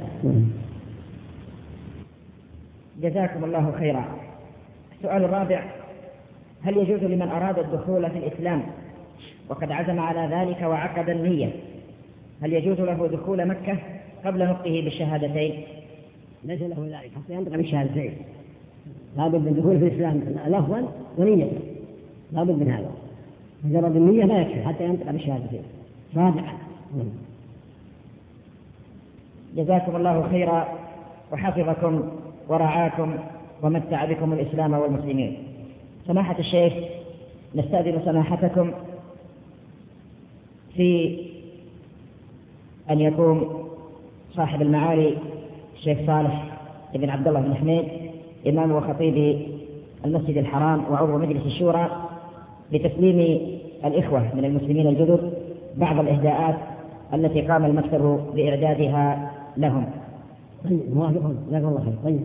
Speaker 2: جزاكم الله خيرا. السؤال الرابع: هل يجوز لمن أراد الدخول في الإسلام وقد عزم على ذلك وعقد النية، هل يجوز له دخول مكة قبل نطقه بالشهادتين؟
Speaker 6: ليس له ذلك حتى ينطق بالشهادتين، لا بد من دخول في الإسلام لفظا ونية، لا بد من هذا. مجرد النية لا يكفي حتى ينطق بالشهادتين صادقا.
Speaker 2: جزاكم الله خيرا وحفظكم ورعاكم ومتع بكم الإسلام والمسلمين. سماحة الشيخ، نستأذن سماحتكم في أن يقوم صاحب المعالي الشيخ صالح بن عبد الله بن حميد إمام وخطيب المسجد الحرام وعضو مجلس الشورى لتسليم الإخوة من المسلمين الجدد بعض الإهداءات التي قام المكتب بإعدادها لهم.
Speaker 6: طيب موافقون، جزاك الله خير. طيب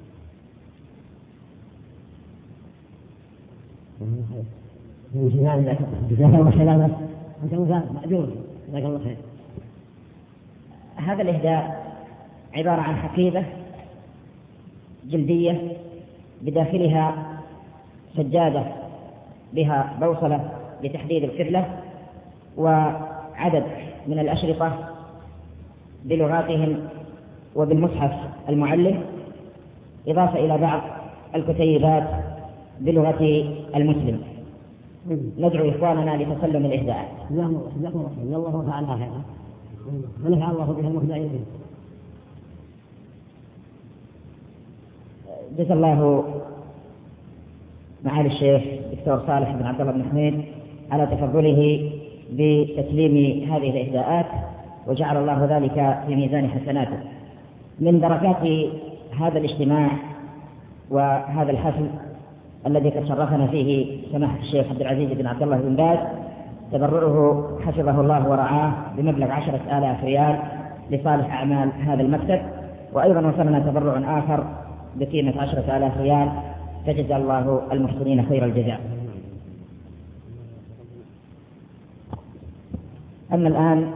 Speaker 6: جزاك الله خير، أنت مأجور، جزاك الله خير.
Speaker 2: هذا الإهداء عبارة عن حقيبة جلدية بداخلها سجادة بها بوصلة لتحديد القبلة، وعدد من الأشرطة بلغاتهم وبالمصحف المعلم، إضافة إلى بعض الكتيبات بلغة المسلم. ندعو إخواننا لتسلم الإهداء.
Speaker 6: جزاكم الله خير، الله تعالى خيرا ونفع الله بها المهدئين.
Speaker 2: جزا الله معالي الشيخ دكتور صالح بن عبد الله بن حميد على تفضله بتسليم هذه الإهداءات، وجعل الله ذلك في ميزان حسناته. من بركات هذا الاجتماع وهذا الحفل الذي قد شرفنا فيه سماحة الشيخ عبد العزيز بن عبد الله بن باز تبرعه حفظه الله ورعاه بمبلغ عشرة آلاف ريال لصالح أعمال هذا المكتب، وأيضا وصلنا تبرع آخر بقيمة عشرة آلاف ريال، فجزا الله المحسنين خير الجزاء. أما الآن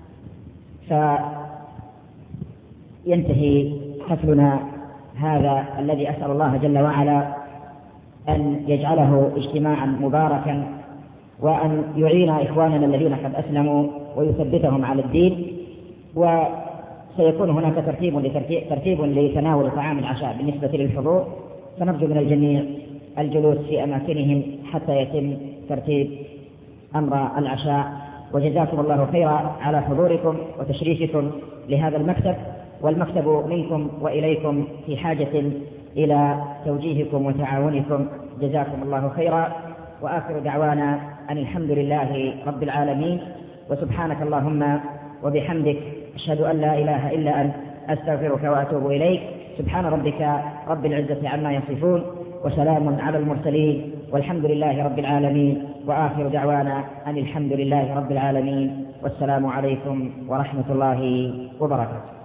Speaker 2: فينتهي حفلنا هذا الذي أسأل الله جل وعلا أن يجعله اجتماعا مباركا، وأن يعين إخواننا الذين قد أسلموا ويثبتهم على الدين. وسيكون هناك ترتيب ترتيب لتناول طعام العشاء بالنسبة للحضور، فنرجو من الجميع الجلوس في أماكنهم حتى يتم ترتيب أمر العشاء. وجزاكم الله خيرا على حضوركم وتشريفكم لهذا المكتب، والمكتب منكم وإليكم في حاجة إلى توجيهكم وتعاونكم، جزاكم الله خيرا. وآخر دعوانا أن الحمد لله رب العالمين، وسبحانك اللهم وبحمدك أشهد أن لا إله إلا أنت أستغفرك وأتوب إليك. سبحان ربك رب العزة عما يصفون، وسلام على المرسلين، والحمد لله رب العالمين. وآخر دعوانا أن الحمد لله رب العالمين، والسلام عليكم ورحمة الله وبركاته.